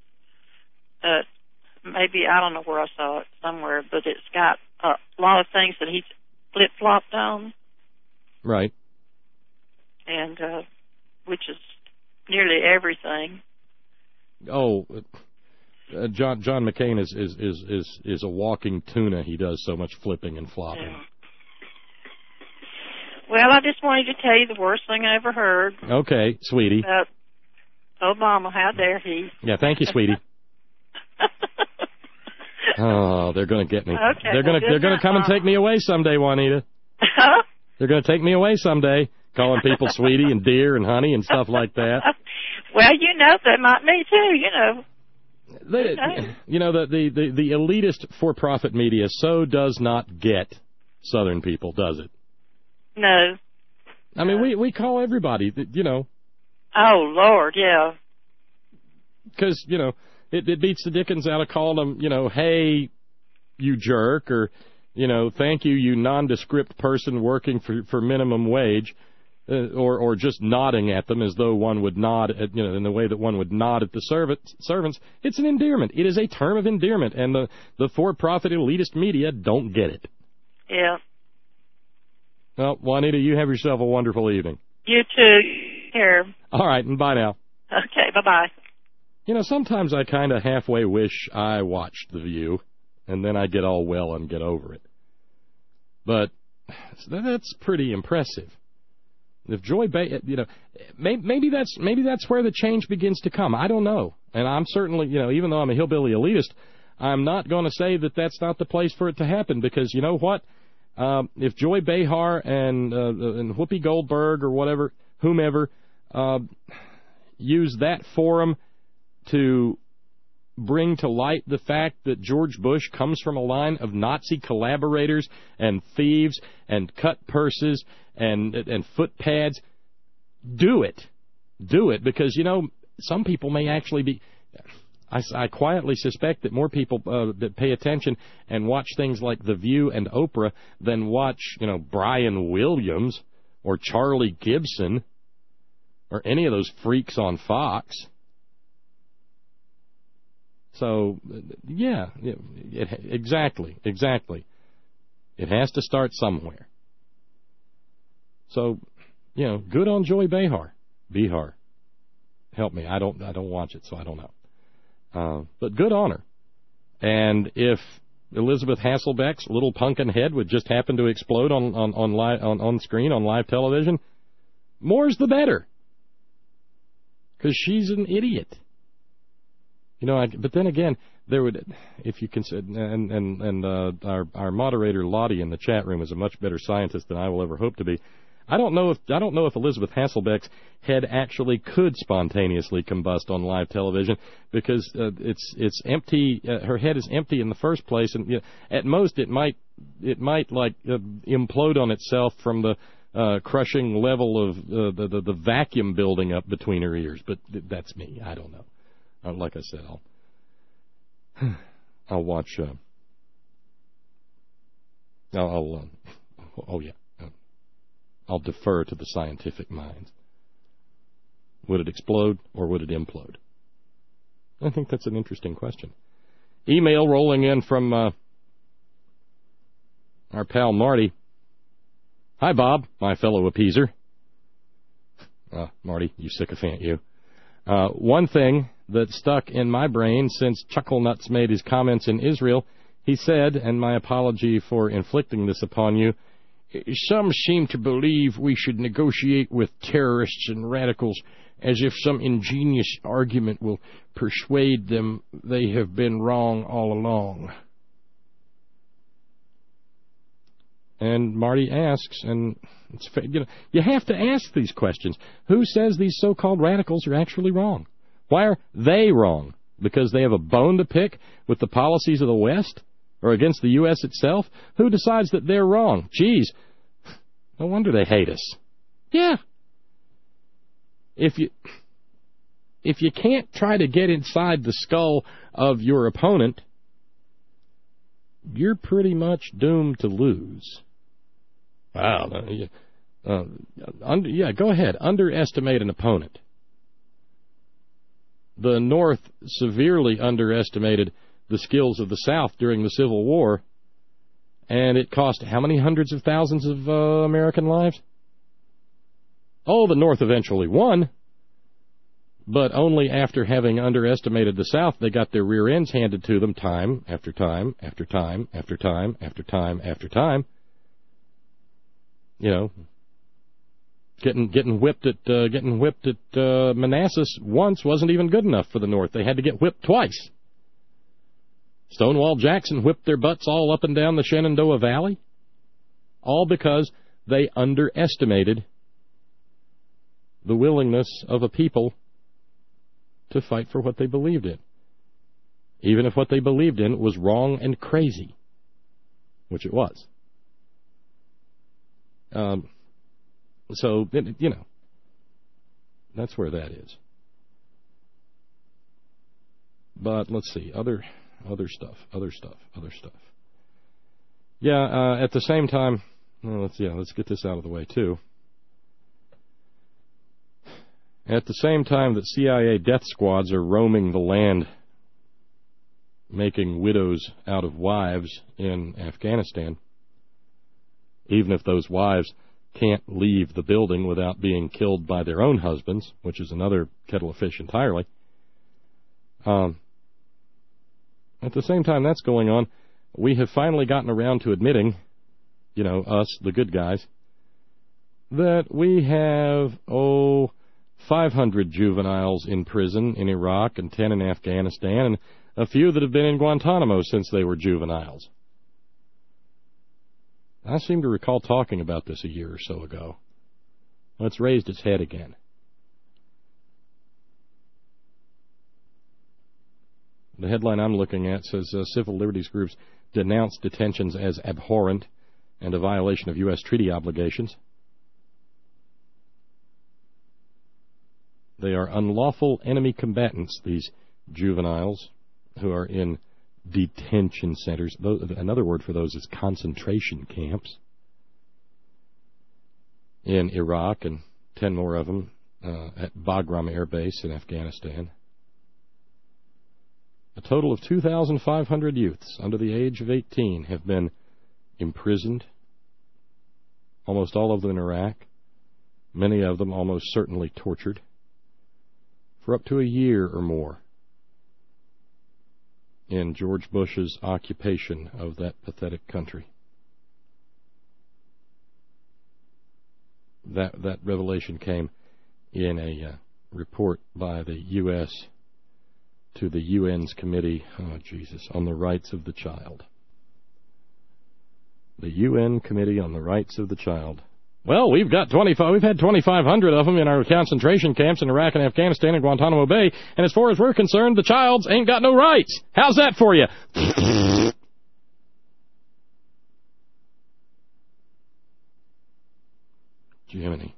Maybe, I don't know where I saw it, somewhere, but it's got a lot of things that he's flip-flopped on. Right. And which is nearly everything. Oh, John McCain is a walking tuna. He does so much flipping and flopping. Yeah. Well, I just wanted to tell you the worst thing I ever heard. Okay, sweetie. About Obama. How dare he? Yeah, thank you, sweetie. Oh, they're going to get me. Okay, they're going to come and take me away someday, Juanita. They're going to take me away someday, calling people sweetie and dear and honey and stuff like that. Well, they might me too, The elitist for-profit media so does not get Southern people, does it? No. I mean, we call everybody, Oh, Lord, yeah. Because, it beats the dickens out of calling them, hey, you jerk, or, thank you, you nondescript person working for minimum wage, or just nodding at them as though one would nod at, in the way that one would nod at the servants. It's an endearment. It is a term of endearment, and the for-profit elitist media don't get it. Yeah. Well, Juanita, you have yourself a wonderful evening. You too. Here. All right, and bye now. Okay, bye-bye. Sometimes I kind of halfway wish I watched The View, and then I get all well and get over it. But that's pretty impressive. If Joy Behar, maybe that's where the change begins to come. I don't know. And I'm certainly, even though I'm a hillbilly elitist, I'm not going to say that that's not the place for it to happen, because you know what? If Joy Behar and Whoopi Goldberg or whatever, whomever, use that forum to bring to light the fact that George Bush comes from a line of Nazi collaborators and thieves and cut purses and footpads, do it. Do it, because, some people may actually be... I quietly suspect that more people that pay attention and watch things like The View and Oprah than watch, Brian Williams or Charlie Gibson or any of those freaks on Fox. So, yeah, exactly. It has to start somewhere. So, good on Joy Behar. Behar. Help me. I don't watch it, so I don't know. But good on her. And if Elizabeth Hasselbeck's little pumpkin head would just happen to explode on screen on live television, more's the better. Because she's an idiot. But then again, there would, if you consider, and our moderator Lottie in the chat room is a much better scientist than I will ever hope to be. I don't know if Elizabeth Hasselbeck's head actually could spontaneously combust on live television, because it's empty. Her head is empty in the first place, and at most it might implode on itself from the crushing level of the vacuum building up between her ears. But that's me. I don't know. Like I said, I'll watch. I'll defer to the scientific minds. Would it explode or would it implode? I think that's an interesting question. Email rolling in from our pal Marty. Hi, Bob, my fellow appeaser. Marty, you sycophant, you. One thing that stuck in my brain since Chucklenuts made his comments in Israel, he said, and my apology for inflicting this upon you, some seem to believe we should negotiate with terrorists and radicals as if some ingenious argument will persuade them they have been wrong all along. And Marty asks, and it's, you have to ask these questions. Who says these so-called radicals are actually wrong? Why are they wrong? Because they have a bone to pick with the policies of the West? Or against the U.S. itself? Who decides that they're wrong? Geez, no wonder they hate us. Yeah. If you can't try to get inside the skull of your opponent, you're pretty much doomed to lose. Wow. Go ahead. Underestimate an opponent. The North severely underestimated the skills of the South during the Civil War, and it cost how many hundreds of thousands of American lives? Oh, the North eventually won, but only after having underestimated the South, they got their rear ends handed to them time after time after time after time after time after time. Getting whipped at Manassas once wasn't even good enough for the North. They had to get whipped twice. Stonewall Jackson whipped their butts all up and down the Shenandoah Valley, all because they underestimated the willingness of a people to fight for what they believed in, even if what they believed in was wrong and crazy, which it was. So, that's where that is. But let's see, other stuff. Yeah, at the same time, let's get this out of the way too. At the same time that CIA death squads are roaming the land, making widows out of wives in Afghanistan, even if those wives can't leave the building without being killed by their own husbands, which is another kettle of fish entirely. At the same time that's going on, we have finally gotten around to admitting, us, the good guys, that we have, 500 juveniles in prison in Iraq and 10 in Afghanistan, and a few that have been in Guantanamo since they were juveniles. I seem to recall talking about this a year or so ago. Well, it's raised its head again. The headline I'm looking at says civil liberties groups denounce detentions as abhorrent and a violation of U.S. treaty obligations. They are unlawful enemy combatants, these juveniles who are in detention centers. Another word for those is concentration camps in Iraq, and 10 more of them at Bagram Air Base in Afghanistan. A total of 2,500 youths under the age of 18 have been imprisoned, almost all of them in Iraq, many of them almost certainly tortured, for up to a year or more in George Bush's occupation of that pathetic country. That revelation came in a report by the U.S. to the UN's Committee, on the Rights of the Child. The UN Committee on the Rights of the Child. Well, we've had 2,500 of them in our concentration camps in Iraq and Afghanistan and Guantanamo Bay, and as far as we're concerned, the childs ain't got no rights. How's that for you? Jiminy.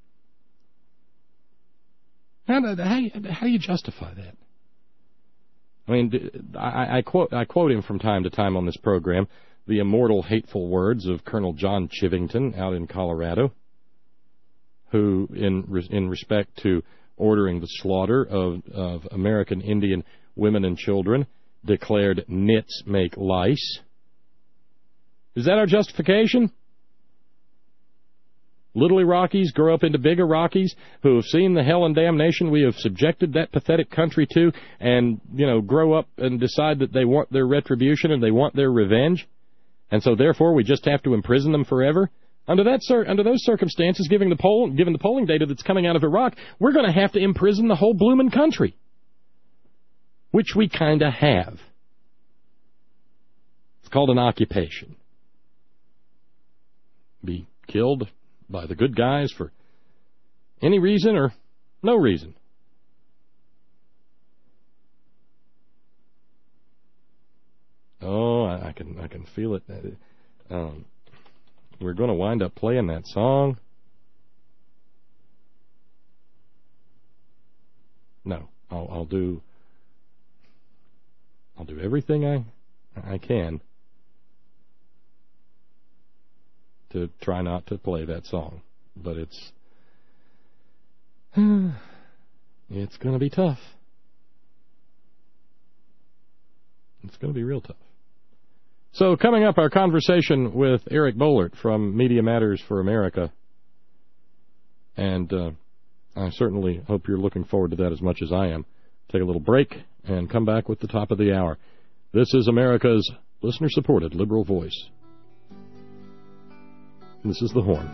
How do you justify that? I mean, I quote him from time to time on this program, the immortal, hateful words of Colonel John Chivington out in Colorado, who, in respect to ordering the slaughter of American Indian women and children, declared nits make lice. Is that our justification? Little Iraqis grow up into big Iraqis who have seen the hell and damnation we have subjected that pathetic country to, and, grow up and decide that they want their retribution and they want their revenge, and so therefore we just have to imprison them forever? Under those circumstances, given the polling data that's coming out of Iraq, we're going to have to imprison the whole bloomin' country, which we kind of have. It's called an occupation. Be killed by the good guys for any reason or no reason. Oh, I can feel it. We're going to wind up playing that song. No, I'll do everything I can to try not to play that song, but it's going to be tough. It's going to be real tough. So coming up, our conversation with Eric Boehlert from Media Matters for America, and I certainly hope you're looking forward to that as much as I am. Take a little break and come back with the top of the hour. This is America's listener-supported liberal voice. This is The Horn.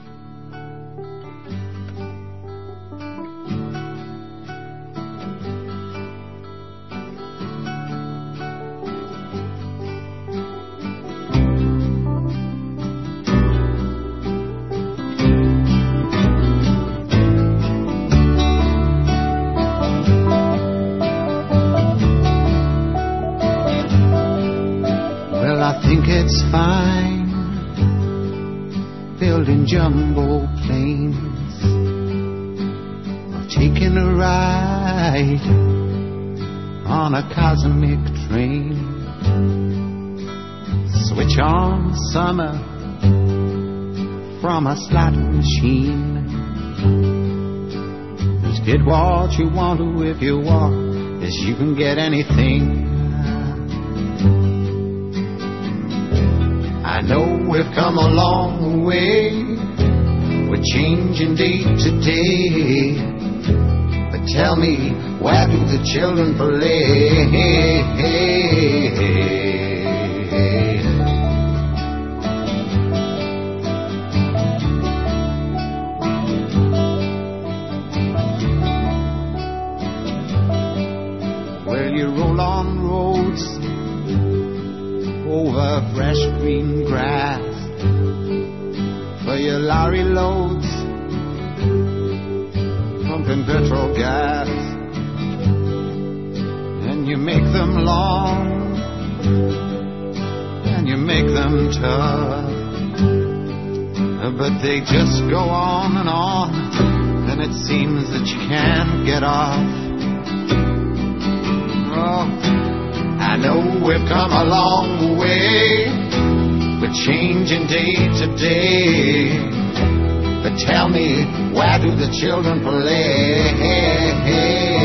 Well, I think it's fine building jumbo planes, or taking a ride on a cosmic train. Switch on summer from a slot machine. Just get what you want to if you want, as you can get anything. I know we've come a long way, we're changing day to day, but tell me, where do the children play? Well, you roll on roads over fresh green grass for your lorry loads, pumping petrol gas, and you make them long and you make them tough, but they just go on, and it seems that you can't get off. Oh, I know we've come a long way, we're changing day to day, but tell me, where do the children play?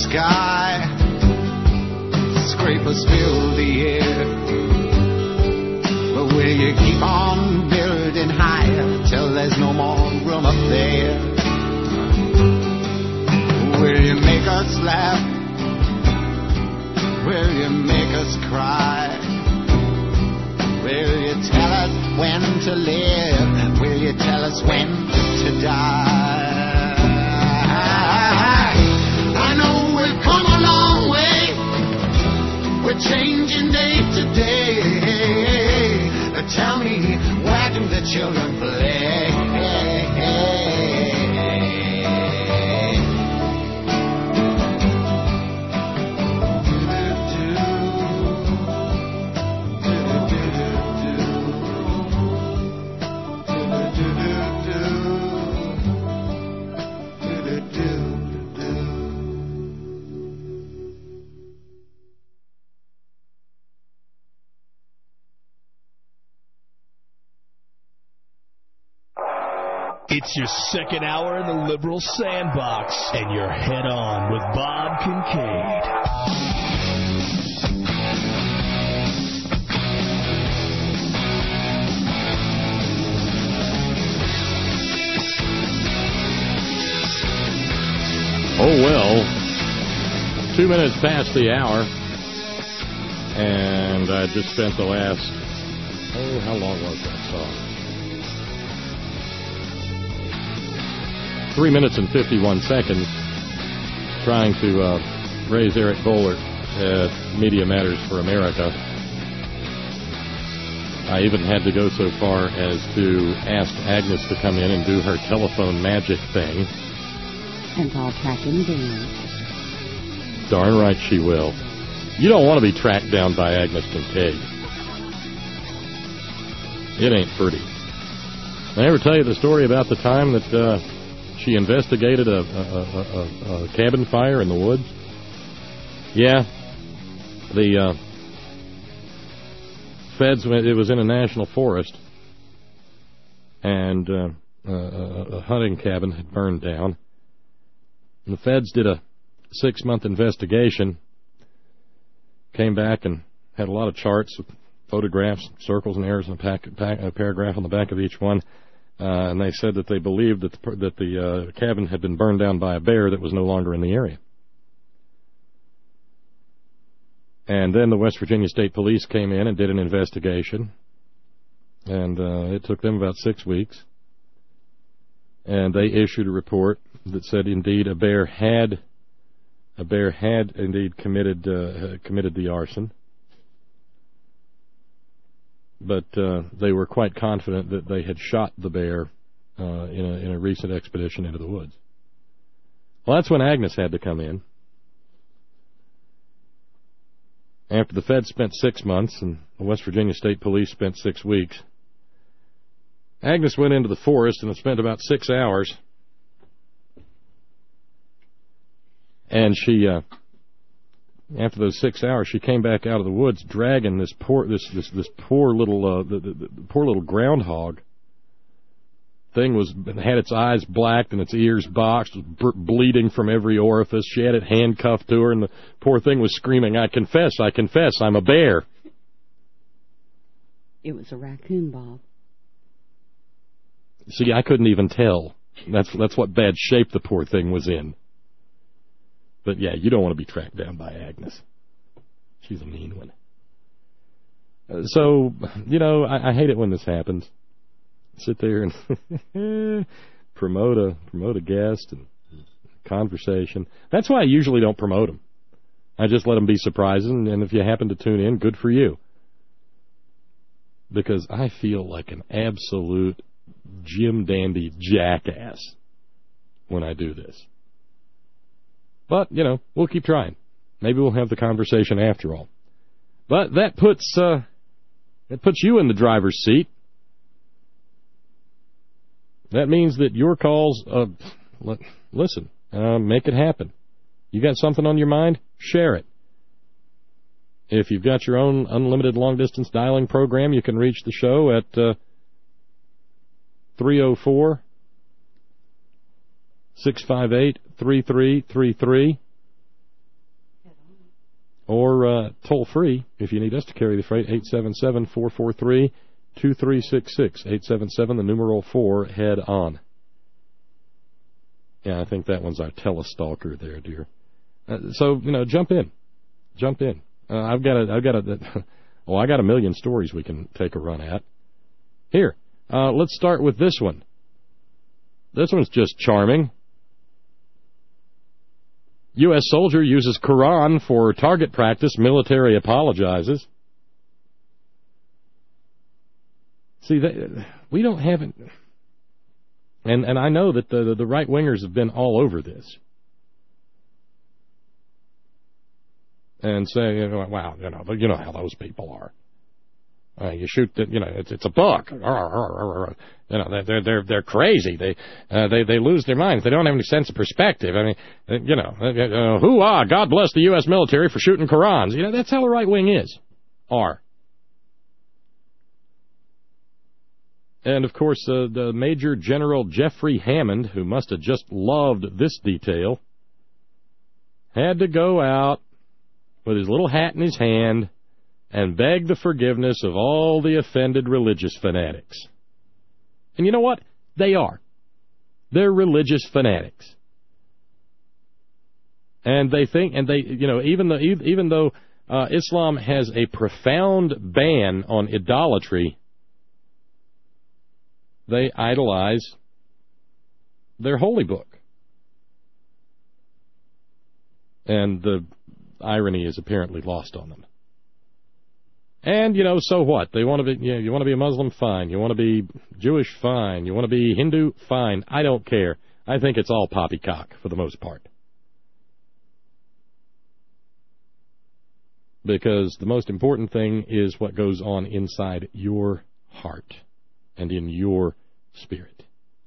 sky. Scrapers fill the air. But will you keep on building higher till there's no more room up there? Will you make us laugh? Will you make us cry? Will you tell us when to live? And will you tell us when to die? I know we've come a long way. We're changing day to day. Tell me, where do the children play? It's your second hour in the Liberal Sandbox, and you're head on with Bob Kincaid. Oh, well, 2 minutes past the hour, and I just spent the last, how long was that song? 3 minutes and 51 seconds trying to raise Eric Boehlert at Media Matters for America. I even had to go so far as to ask Agnes to come in and do her telephone magic thing. And I'll track him down. Darn right she will. You don't want to be tracked down by Agnes Kincaid. It ain't pretty. Did I ever tell you the story about the time that she investigated a cabin fire in the woods? Yeah. The feds, it was in a national forest, and a hunting cabin had burned down. And the feds did a 6-month investigation, came back and had a lot of charts with photographs, circles and arrows, and a paragraph on the back of each one. And they said that they believed that the cabin had been burned down by a bear that was no longer in the area. And then the West Virginia State Police came in and did an investigation. And it took them about 6 weeks. And they issued a report that said, indeed, a bear had indeed committed the arson. But they were quite confident that they had shot the bear in a recent expedition into the woods. Well, that's when Agnes had to come in. After the Fed spent 6 months and the West Virginia State Police spent 6 weeks, Agnes went into the forest and spent about 6 hours. And she, after those 6 hours, she came back out of the woods dragging this poor little groundhog. Thing had its eyes blacked and its ears boxed, was bleeding from every orifice. She had it handcuffed to her, and the poor thing was screaming, I confess, I'm a bear. It was a raccoon, Bob. See, I couldn't even tell. That's what bad shape the poor thing was in. But yeah, you don't want to be tracked down by Agnes. She's a mean one. So, I hate it when this happens. Sit there and promote a guest and conversation. That's why I usually don't promote them. I just let them be surprises, and if you happen to tune in, good for you. Because I feel like an absolute Jim Dandy jackass when I do this. But, we'll keep trying. Maybe we'll have the conversation after all. But that puts you in the driver's seat. That means that your calls, listen, make it happen. You got something on your mind? Share it. If you've got your own unlimited long-distance dialing program, you can reach the show at 304-658-3333. or toll-free if you need us to carry the freight, 877-443-2366. 877, the numeral 4, head on. Yeah, I think that one's our telestalker there, dear. So, jump in. Jump in. I got a million stories we can take a run at. Here, let's start with this one. This one's just charming. U.S. soldier uses Quran for target practice. Military apologizes. See, we don't have it. And I know that the right-wingers have been all over this. And say, wow, you know how those people are. You shoot, it's a book. They're crazy. They lose their minds. They don't have any sense of perspective. I mean, hoo-ah, God bless the U.S. military for shooting Qurans. That's how the right wing is. And, of course, the Major General Jeffrey Hammond, who must have just loved this detail, had to go out with his little hat in his hand and beg the forgiveness of all the offended religious fanatics. And you know what? They are. They're religious fanatics. And they think, even though Islam has a profound ban on idolatry, they idolize their holy book. And the irony is apparently lost on them. And, so what? They want to be, you want to be a Muslim? Fine. You want to be Jewish? Fine. You want to be Hindu? Fine. I don't care. I think it's all poppycock for the most part. Because the most important thing is what goes on inside your heart and in your spirit.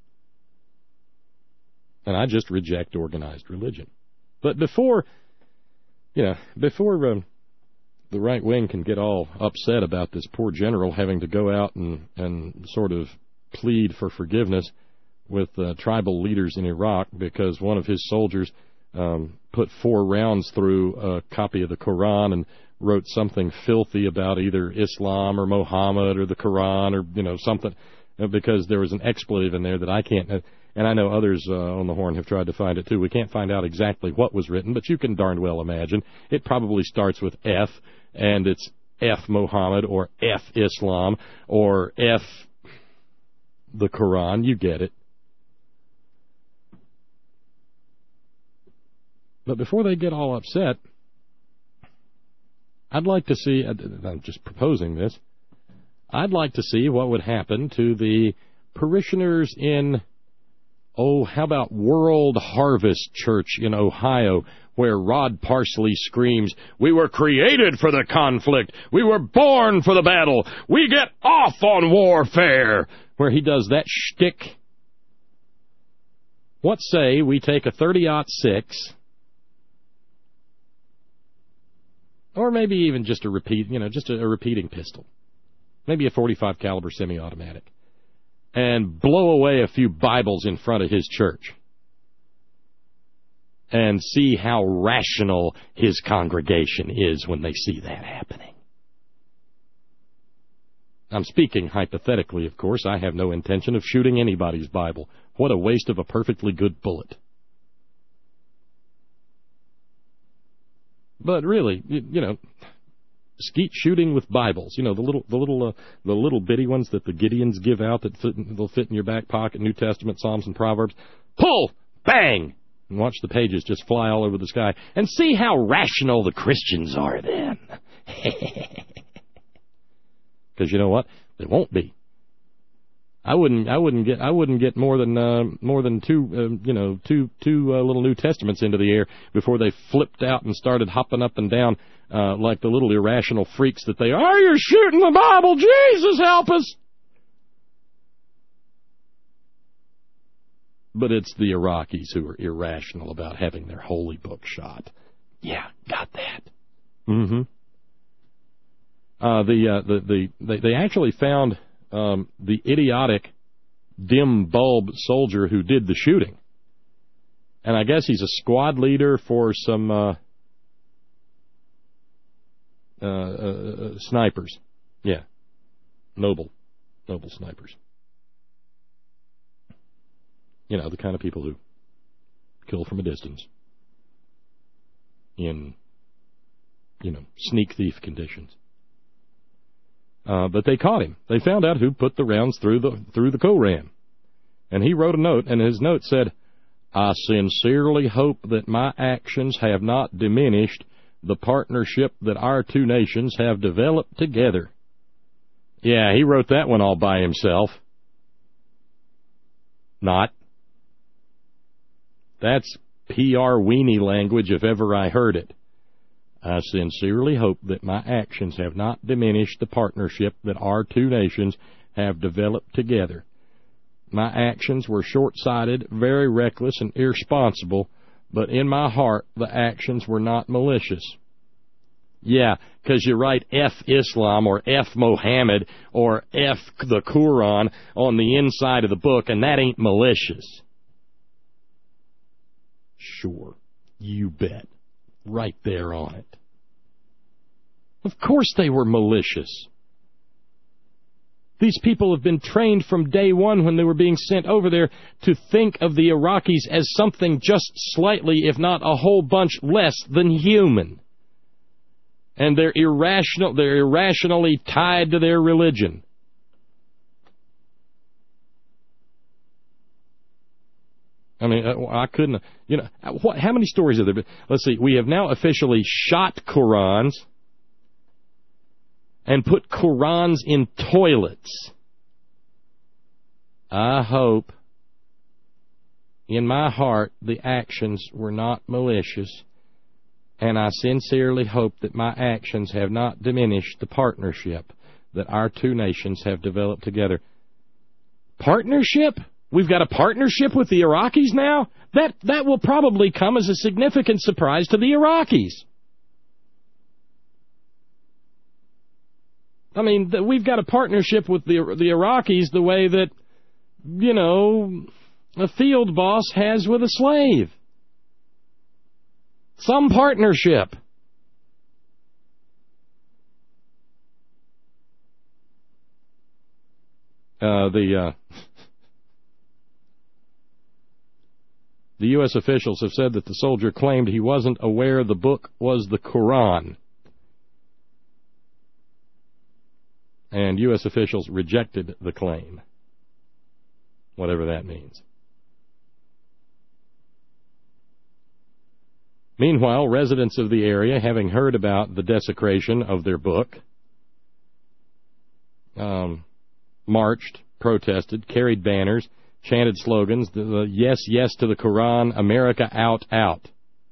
And I just reject organized religion. But before the right wing can get all upset about this poor general having to go out and sort of plead for forgiveness with tribal leaders in Iraq because one of his soldiers put 4 rounds through a copy of the Quran and wrote something filthy about either Islam or Muhammad or the Quran or, something, because there was an expletive in there that I can't, and I know others on the Horn have tried to find it too. We can't find out exactly what was written, but you can darn well imagine. It probably starts with F, and it's F Muhammad or F Islam or F the Quran. You get it. But before they get all upset, I'd like to see, I'm just proposing this, I'd like to see what would happen to the parishioners in, how about World Harvest Church in Ohio, where Rod Parsley screams, "We were created for the conflict. We were born for the battle. We get off on warfare," where he does that shtick. What say we take a 30-06, or maybe even just a repeating pistol, maybe a .45 caliber semi-automatic, and blow away a few Bibles in front of his church and see how rational his congregation is when they see that happening. I'm speaking hypothetically, of course. I have no intention of shooting anybody's Bible. What a waste of a perfectly good bullet. But really, skeet shooting with Bibles, the little bitty ones that the Gideons give out that they'll fit in your back pocket, New Testament, Psalms, and Proverbs. Pull! Bang! And watch the pages just fly all over the sky. And see how rational the Christians are then. Because you know what? They won't be. I wouldn't get more than two little New Testaments into the air before they flipped out and started hopping up and down like the little irrational freaks that they are. You're shooting the Bible! Jesus, help us! But it's the Iraqis who are irrational about having their holy book shot. Yeah, got that. Mm-hmm. They actually found the idiotic, dim bulb soldier who did the shooting. And I guess he's a squad leader for some snipers. Yeah. Noble snipers. You know, the kind of people who kill from a distance in, sneak thief conditions. But they caught him. They found out who put the rounds through the co-ram. And he wrote a note, and his note said, "I sincerely hope that my actions have not diminished the partnership that our two nations have developed together." Yeah, he wrote that one all by himself. Not. That's PR weenie language if ever I heard it. "I sincerely hope that my actions have not diminished the partnership that our two nations have developed together. My actions were short-sighted, very reckless, and irresponsible, but in my heart the actions were not malicious." Yeah, because you write F Islam or F Mohammed or F the Quran on the inside of the book, and that ain't malicious. Sure, you bet. Right there on it. Of course they were malicious. These people have been trained from day one when they were being sent over there to think of the Iraqis as something just slightly, if not a whole bunch less than human. And they're irrationally tied to their religion. I mean, I couldn't, how many stories have there been? Let's see, we have now officially shot Qurans and put Qurans in toilets. I hope, in my heart, the actions were not malicious, and I sincerely hope that my actions have not diminished the partnership that our two nations have developed together. Partnership? We've got a partnership with the Iraqis now? That will probably come as a significant surprise to the Iraqis. I mean, we've got a partnership with the Iraqis the way that, a field boss has with a slave. Some partnership. The U.S. officials have said that the soldier claimed he wasn't aware the book was the Quran. And U.S. officials rejected the claim, whatever that means. Meanwhile, residents of the area, having heard about the desecration of their book, marched, protested, carried banners, chanted slogans, yes, yes to the Quran, America out, out.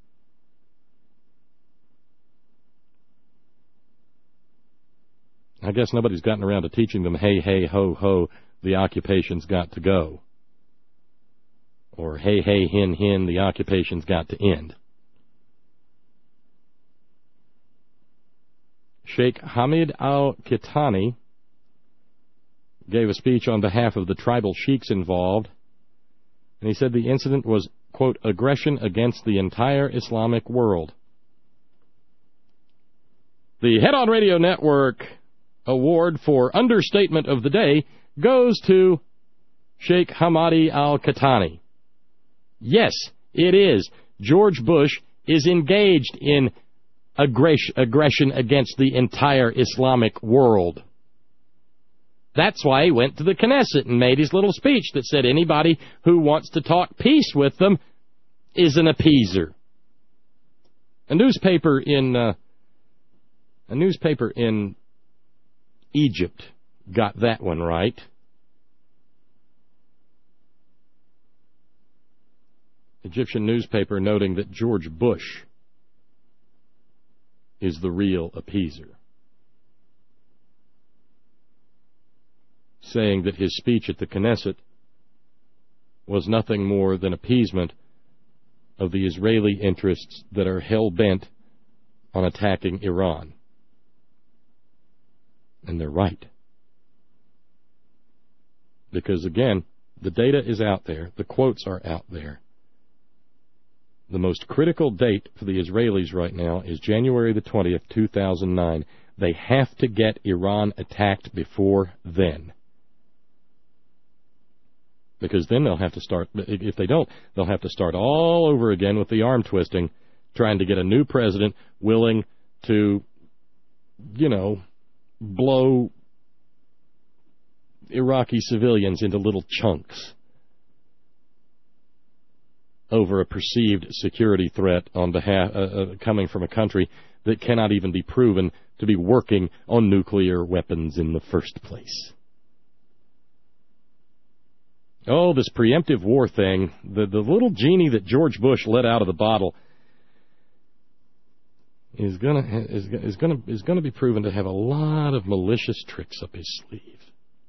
I guess nobody's gotten around to teaching them, hey, hey, ho, ho, the occupation's got to go. Or hey, hey, hin, hin, the occupation's got to end. Sheikh Hamid al-Kitani gave a speech on behalf of the tribal sheiks involved, and he said the incident was, quote, aggression against the entire Islamic world. The Head On Radio Network award for understatement of the day goes to Sheikh Hamadi al-Kitani. Yes, it is. George Bush is engaged in aggression against the entire Islamic world. That's why he went to the Knesset and made his little speech that said anybody who wants to talk peace with them is an appeaser. A newspaper in Egypt got that one right. Egyptian newspaper noting that George Bush is the real appeaser, saying that his speech at the Knesset was nothing more than appeasement of the Israeli interests that are hell-bent on attacking Iran. And they're right. Because, again, the data is out there. The quotes are out there. The most critical date for the Israelis right now is January the 20th, 2009. They have to get Iran attacked before then. Because then they'll have to start, if they don't, they'll have to start all over again with the arm twisting, trying to get a new president willing to, blow Iraqi civilians into little chunks over a perceived security threat on behalf coming from a country that cannot even be proven to be working on nuclear weapons in the first place. Oh, this preemptive war thing, the little genie that George Bush let out of the bottle is gonna be proven to have a lot of malicious tricks up his sleeve.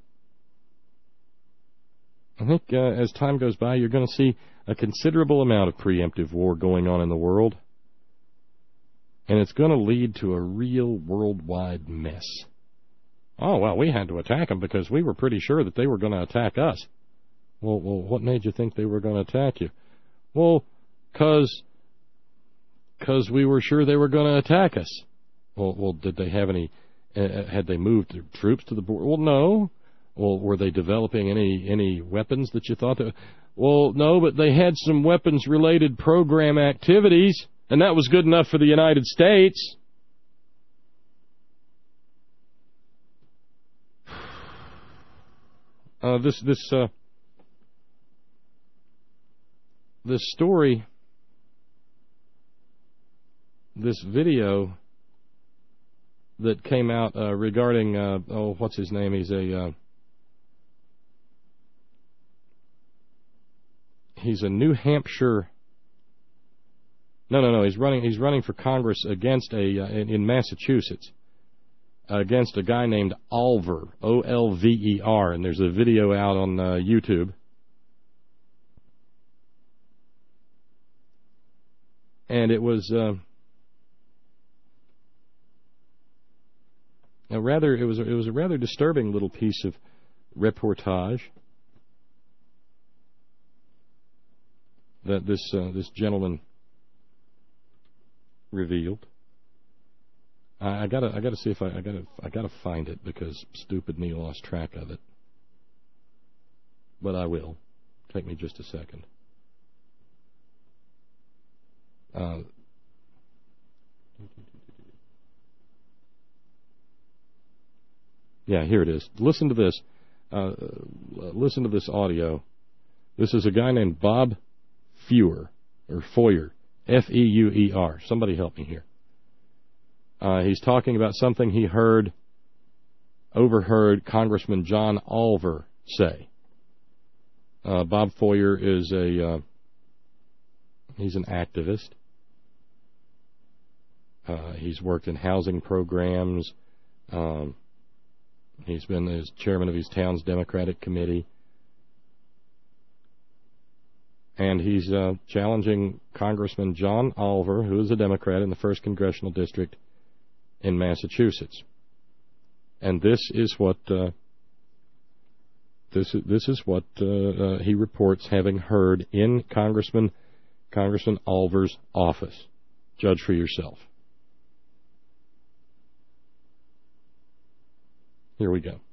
I think as time goes by, you're going to see a considerable amount of preemptive war going on in the world, and it's going to lead to a real worldwide mess. Oh, well, we had to attack them because we were pretty sure that they were going to attack us. Well, what made you think they were going to attack you? Well, because we were sure they were going to attack us. Well, did they have any? Had they moved their troops to the border? Well, no. Well, were they developing any weapons that you thought that? Well, no, but they had some weapons-related program activities, and that was good enough for the United States. This story, this video that came out regarding what's his name? He's a New Hampshire. No. He's running for Congress against in Massachusetts against a guy named Olver, Olver, and there's a video out on YouTube. And it was a rather disturbing little piece of reportage that this gentleman revealed. I gotta see if I gotta find it because stupid me lost track of it. But I will. Take me just a second. Yeah, here it is. Listen to this. Listen to this audio. This is a guy named Bob Feuer, F-E-U-E-R. Somebody help me here. He's talking about something he overheard Congressman John Olver say. Bob Feuer is he's an activist. He's worked in housing programs. He's been as chairman of his town's Democratic committee. And he's challenging Congressman John Olver, who is a Democrat in the 1st Congressional District in Massachusetts. And this is what he reports having heard in Congressman Olver's office. Judge for yourself. Here we go.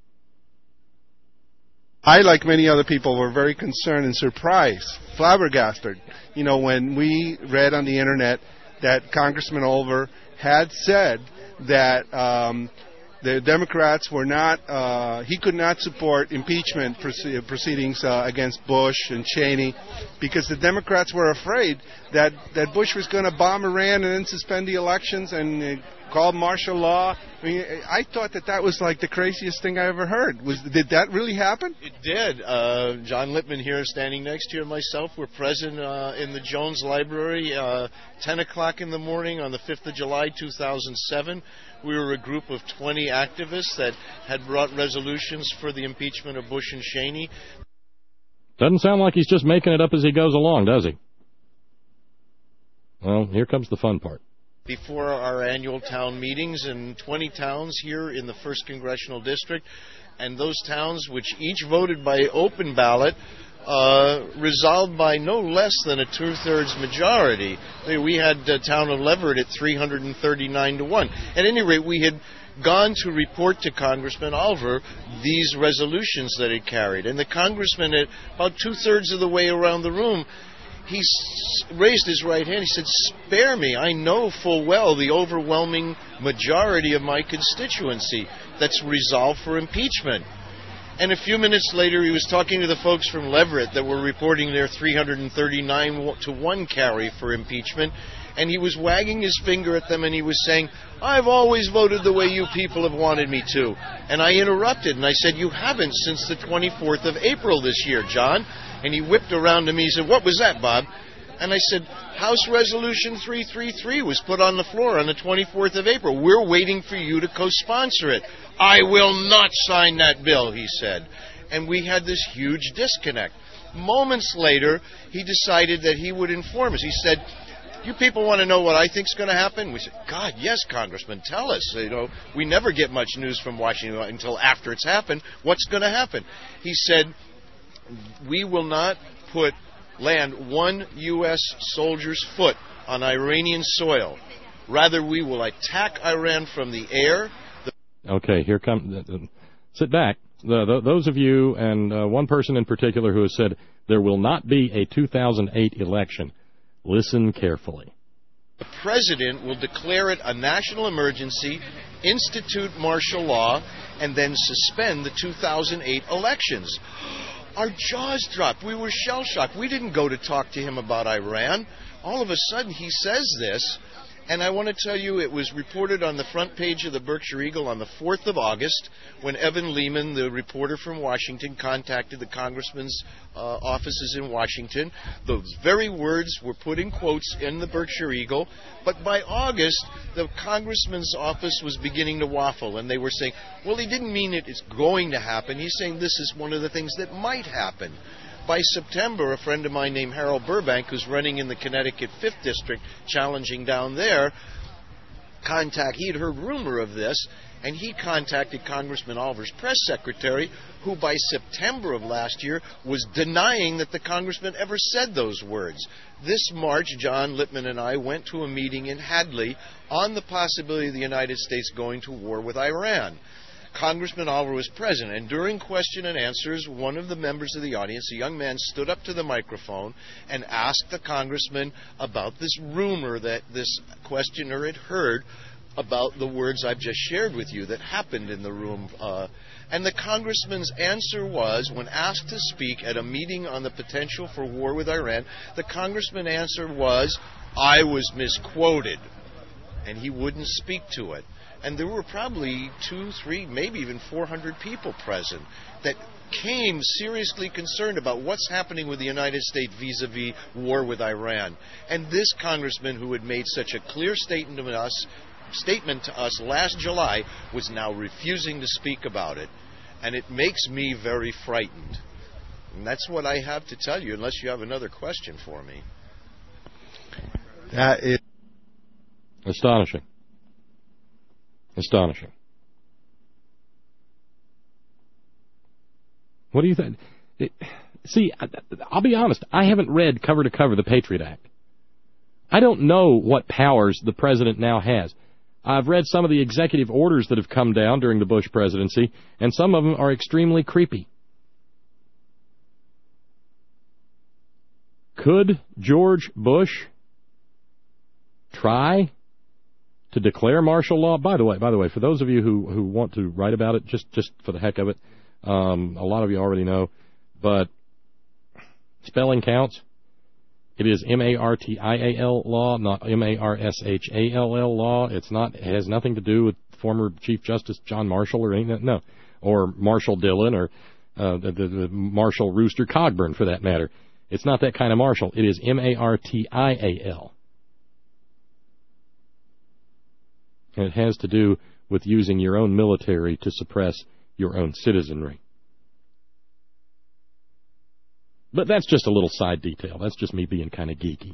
I, like many other people, were very concerned and surprised, flabbergasted, when we read on the Internet that Congressman Olver had said that the Democrats were not, he could not support impeachment proceedings against Bush and Cheney because the Democrats were afraid that Bush was going to bomb Iran and then suspend the elections and call martial law. I mean, I thought that was like the craziest thing I ever heard. Did that really happen? It did. John Lippman here, standing next to you, and myself were present in the Jones Library, 10 o'clock in the morning on the 5th of July, 2007. We were a group of 20 activists that had brought resolutions for the impeachment of Bush and Cheney. Doesn't sound like he's just making it up as he goes along, does he? Well, here comes the fun part. Before our annual town meetings in 20 towns here in the 1st Congressional District, and those towns which each voted by open ballot resolved by no less than a 2/3 majority. We had town of Leverett at 339-1. At any rate, we had gone to report to Congressman Oliver these resolutions that it carried. And the congressman, at about 2/3 of the way around the room, he raised his right hand. He said, "Spare me. I know full well the overwhelming majority of my constituency that's resolved for impeachment." And a few minutes later, he was talking to the folks from Leverett that were reporting their 339-1 carry for impeachment. And he was wagging his finger at them, and he was saying, "I've always voted the way you people have wanted me to." And I interrupted, and I said, "You haven't since the 24th of April this year, John." And he whipped around to me. He said, "What was that, Bob?" And I said, "House Resolution 333 was put on the floor on the 24th of April. We're waiting for you to co-sponsor it." "I will not sign that bill," he said. And we had this huge disconnect. Moments later, he decided that he would inform us. He said, "You people want to know what I think's going to happen?" We said, "God, yes, Congressman, tell us. We never get much news from Washington until after it's happened. What's going to happen?" He said, "We will not land one U.S. soldier's foot on Iranian soil. Rather, we will attack Iran from the air." Okay, here comes... sit back. Those of you, and one person in particular who has said there will not be a 2008 election, listen carefully. "The president will declare it a national emergency, institute martial law, and then suspend the 2008 elections." Our jaws dropped. We were shell-shocked. We didn't go to talk to him about Iran. All of a sudden, he says this, and I want to tell you it was reported on the front page of the Berkshire Eagle on the 4th of August when Evan Lehman, the reporter from Washington, contacted the congressman's offices in Washington. Those very words were put in quotes in the Berkshire Eagle, but by August, the congressman's office was beginning to waffle, and they were saying, "Well, he didn't mean it's going to happen. He's saying this is one of the things that might happen." By September, a friend of mine named Harold Burbank, who's running in the Connecticut 5th District, challenging down there, he had heard rumor of this, and he contacted Congressman Oliver's press secretary, who by September of last year was denying that the congressman ever said those words. This March, John Lippman and I went to a meeting in Hadley on the possibility of the United States going to war with Iran. Congressman Oliver was present, and during question and answers, one of the members of the audience, a young man, stood up to the microphone and asked the congressman about this rumor that this questioner had heard about the words I've just shared with you that happened in the room. And the congressman's answer was, when asked to speak at a meeting on the potential for war with Iran, the congressman's answer was, "I was misquoted," and he wouldn't speak to it. And there were probably 200, 300, maybe even 400 people present that came seriously concerned about what's happening with the United States vis-a-vis war with Iran. And this congressman, who had made such a clear statement to us last July, was now refusing to speak about it. And it makes me very frightened. And that's what I have to tell you, unless you have another question for me. That is astonishing. Astonishing. What do you think? See, I'll be honest. I haven't read cover to cover the Patriot Act. I don't know what powers the president now has. I've read some of the executive orders that have come down during the Bush presidency, and some of them are extremely creepy. Could George Bush try to declare martial law? By the way, for those of you who want to write about it, just for the heck of it, a lot of you already know, but spelling counts. It is M-A-R-T-I-A-L law, not M-A-R-S-H-A-L-L law. It has nothing to do with former Chief Justice John Marshall or anything. No, or Marshall Dillon or the Marshall Rooster Cogburn, for that matter. It's not that kind of Marshall. It is M-A-R-T-I-A-L. And it has to do with using your own military to suppress your own citizenry. But that's just a little side detail. That's just me being kind of geeky.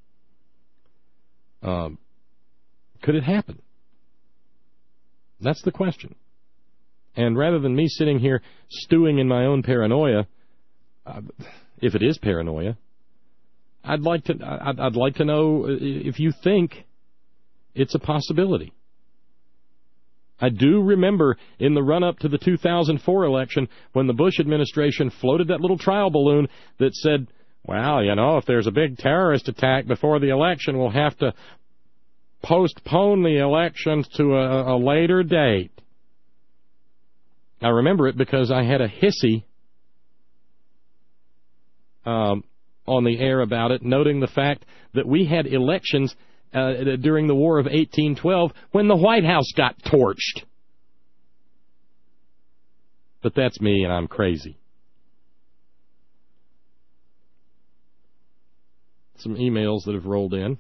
Could it happen? That's the question. And rather than me sitting here stewing in my own paranoia, if it is paranoia, I'd like to know if you think it's a possibility. I do remember in the run-up to the 2004 election when the Bush administration floated that little trial balloon that said, well, you know, if there's a big terrorist attack before the election, we'll have to postpone the elections to a later date. I remember it because I had a hissy on the air about it, noting the fact that we had elections during the War of 1812 when the White House got torched. But that's me, and I'm crazy. Some emails that have rolled in.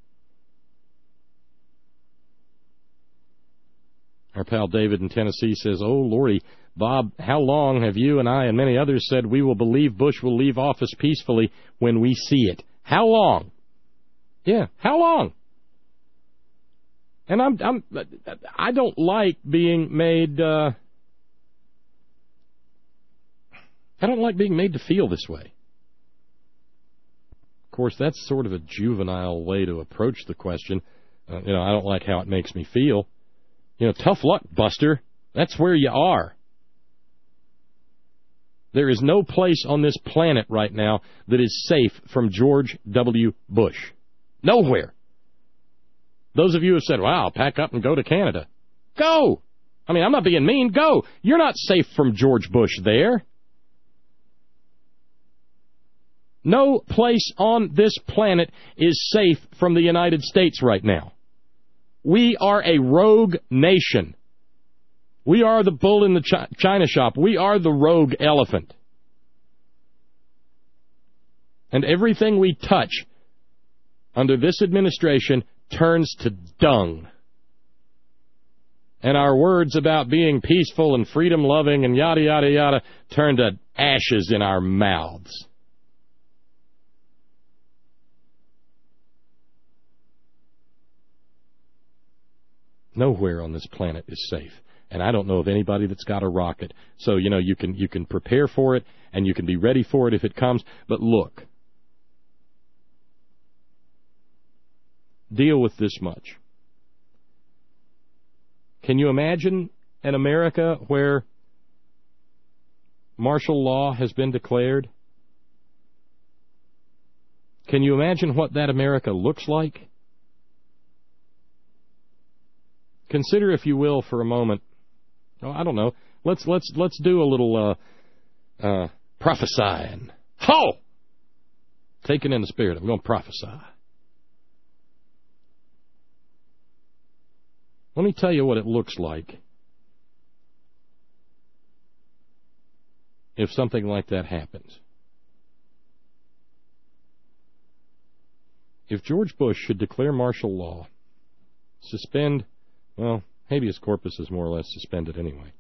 Our pal David in Tennessee says, oh, Lordy, Bob, how long have you and I and many others said we will believe Bush will leave office peacefully when we see it? How long? Yeah, how long? And I don't like being made, I don't like being made to feel this way. Of course, that's sort of a juvenile way to approach the question. I don't like how it makes me feel. Tough luck, Buster. That's where you are. There is no place on this planet right now that is safe from George W. Bush. Nowhere. Those of you who have said, wow, pack up and go to Canada. Go! I mean, I'm not being mean. Go! You're not safe from George Bush there. No place on this planet is safe from the United States right now. We are a rogue nation. We are the bull in the china shop. We are the rogue elephant. And everything we touch under this administration turns to dung. And our words about being peaceful and freedom-loving and yada, yada, yada turn to ashes in our mouths. Nowhere on this planet is safe. And I don't know of anybody that's got a rocket. So, you can prepare for it and you can be ready for it if it comes. But look, deal with this much. Can you imagine an America where martial law has been declared? Can you imagine what that America looks like? Consider, if you will, for a moment. Oh, I don't know. Let's do a little prophesying. Ho! Taken in the spirit. I'm going to prophesy. Let me tell you what it looks like if something like that happens. If George Bush should declare martial law, suspend, well, habeas corpus is more or less suspended anyway.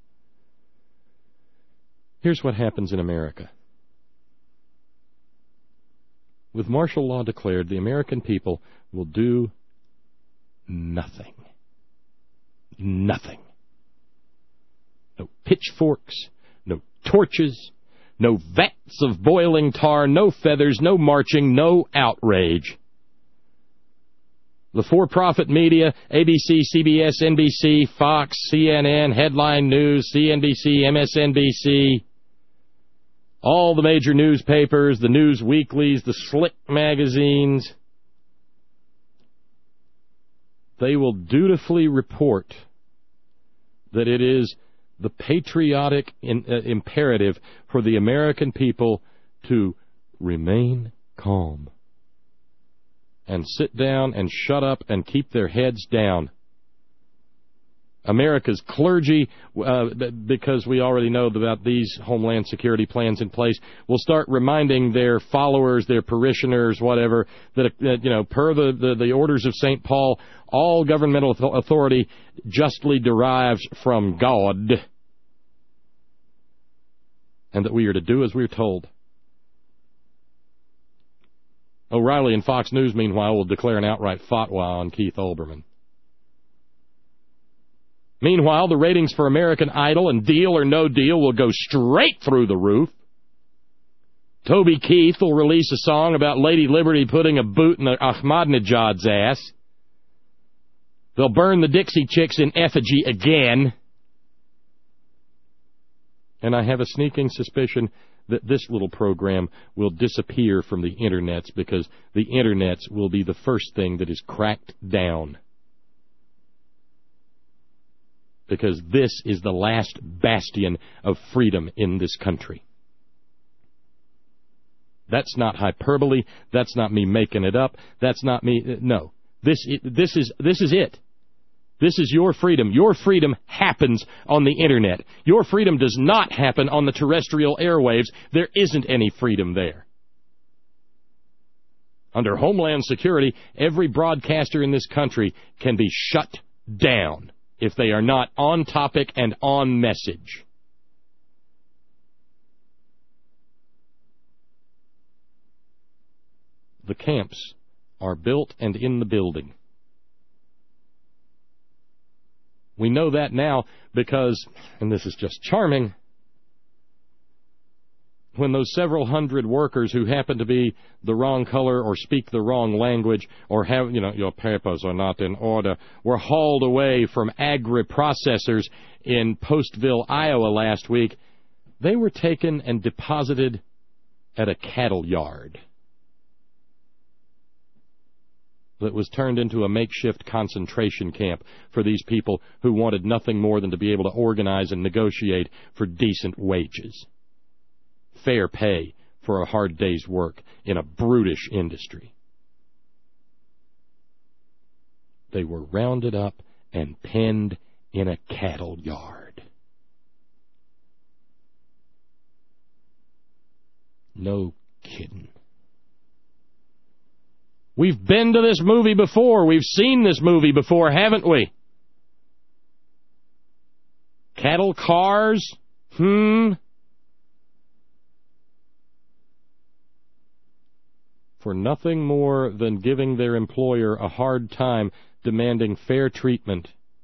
Here's what happens in America. With martial law declared, the American people will do nothing. Nothing. No pitchforks, no torches, no vats of boiling tar, no feathers, no marching, no outrage. The for-profit media, ABC, CBS, NBC, Fox, CNN, Headline News, CNBC, MSNBC, all the major newspapers, the news weeklies, the slick magazines, they will dutifully report that it is the patriotic imperative for the American people to remain calm and sit down and shut up and keep their heads down. America's clergy, because we already know about these Homeland Security plans in place, will start reminding their followers, their parishioners, whatever, that, per the orders of St. Paul, all governmental authority justly derives from God, and that we are to do as we are told. O'Reilly and Fox News, meanwhile, will declare an outright fatwa on Keith Olbermann. Meanwhile, the ratings for American Idol and Deal or No Deal will go straight through the roof. Toby Keith will release a song about Lady Liberty putting a boot in Ahmadinejad's ass. They'll burn the Dixie Chicks in effigy again. And I have a sneaking suspicion that this little program will disappear from the internets because the internets will be the first thing that is cracked down. Because this is the last bastion of freedom in this country. That's not hyperbole. That's not me making it up. That's not me. No. This is it. This is your freedom. Your freedom happens on the internet. Your freedom does not happen on the terrestrial airwaves. There isn't any freedom there. Under Homeland Security, every broadcaster in this country can be shut down if they are not on topic and on message. The camps are built and in the building. We know that now because, and this is just charming, when those several hundred workers who happen to be the wrong color or speak the wrong language or have, your papers are not in order, were hauled away from agri-processors in Postville, Iowa last week, they were taken and deposited at a cattle yard that was turned into a makeshift concentration camp for these people who wanted nothing more than to be able to organize and negotiate for decent wages. Fair pay for a hard day's work in a brutish industry. They were rounded up and penned in a cattle yard. No kidding. We've been to this movie before. We've seen this movie before, haven't we? Cattle cars? For nothing more than giving their employer a hard time demanding fair treatment.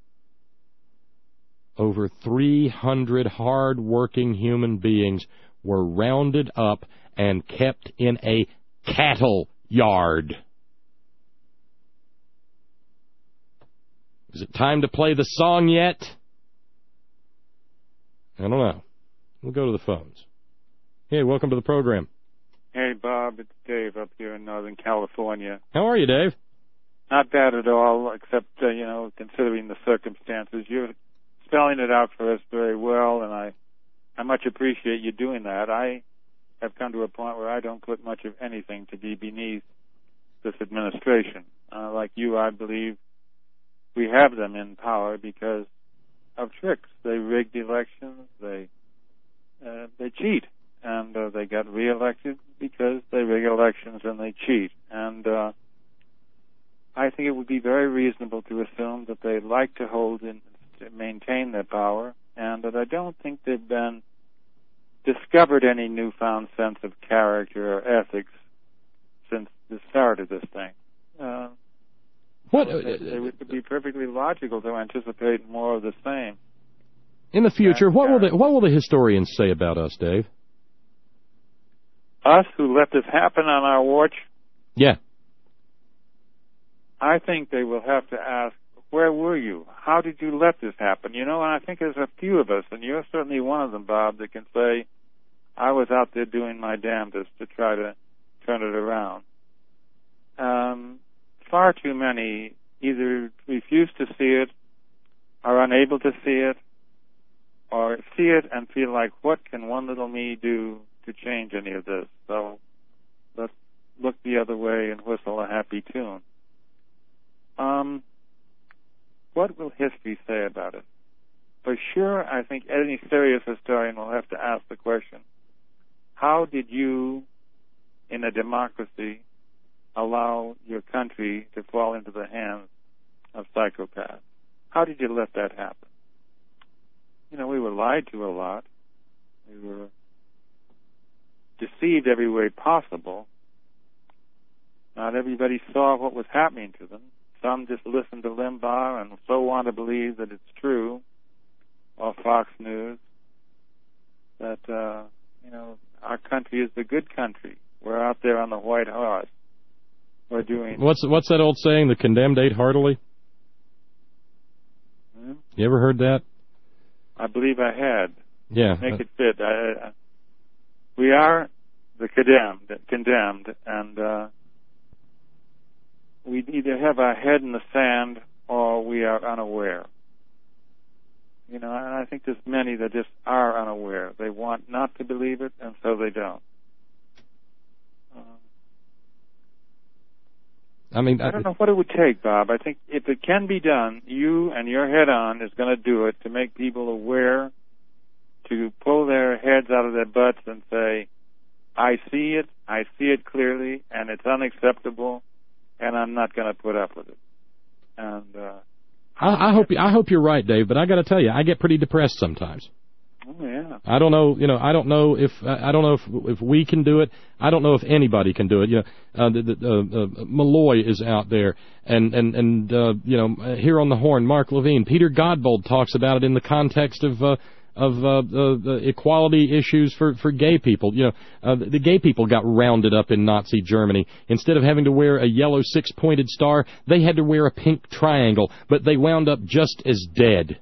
Over 300 hard-working human beings were rounded up and kept in a cattle yard. Is it time to play the song yet? I don't know. We'll go to the phones. Hey, welcome to the program. Hey, Bob, it's Dave up here in Northern California. How are you, Dave? Not bad at all, except, considering the circumstances. You're spelling it out for us very well, and I much appreciate you doing that. I have come to a point where I don't put much of anything to be beneath this administration. Like you, I believe we have them in power because of tricks. They rigged elections. They cheat. And they got reelected because they rig elections and they cheat. And I think it would be very reasonable to assume that they like to hold and to maintain their power, and that I don't think they've been discovered any newfound sense of character or ethics since the start of this thing. It would be perfectly logical to anticipate more of the same. In the future, what will the historians say about us, Dave? Us who let this happen on our watch? Yeah. I think they will have to ask, where were you? How did you let this happen? And I think there's a few of us, and you're certainly one of them, Bob, that can say, I was out there doing my damnedest to try to turn it around. Far too many either refuse to see it, are unable to see it, or see it and feel like, what can one little me do to change any of this? So let's look the other way and whistle a happy tune. What will history say about it? For sure, I think any serious historian will have to ask the question, how did you, in a democracy, allow your country to fall into the hands of psychopaths? How did you let that happen? We were lied to a lot. We were deceived every way possible. Not everybody saw what was happening to them. Some just listened to Limbaugh and so want to believe that it's true, or Fox News, that, our country is the good country. We're out there on the white horse. We're doing... What's that old saying, the condemned ate heartily? You ever heard that? I believe I had. Yeah. Make it fit. We are the condemned, and we either have our head in the sand or we are unaware. You know, and I think there's many that just are unaware. They want not to believe it, and so they don't. I don't know what it would take, Bob. I think if it can be done, you and your head on is going to do it to make people aware, to pull their heads out of their butts and say, I see it clearly, and it's unacceptable, and I'm not going to put up with it. And I hope you're right, Dave. But I got to tell you, I get pretty depressed sometimes. Oh yeah. I don't know. I don't know if we can do it. I don't know if anybody can do it. Malloy is out there, and here on the horn, Mark Levine, Peter Godbold talks about it in the context of the equality issues for gay people. The gay people got rounded up in Nazi Germany. Instead of having to wear a yellow six-pointed star, they had to wear a pink triangle, but they wound up just as dead.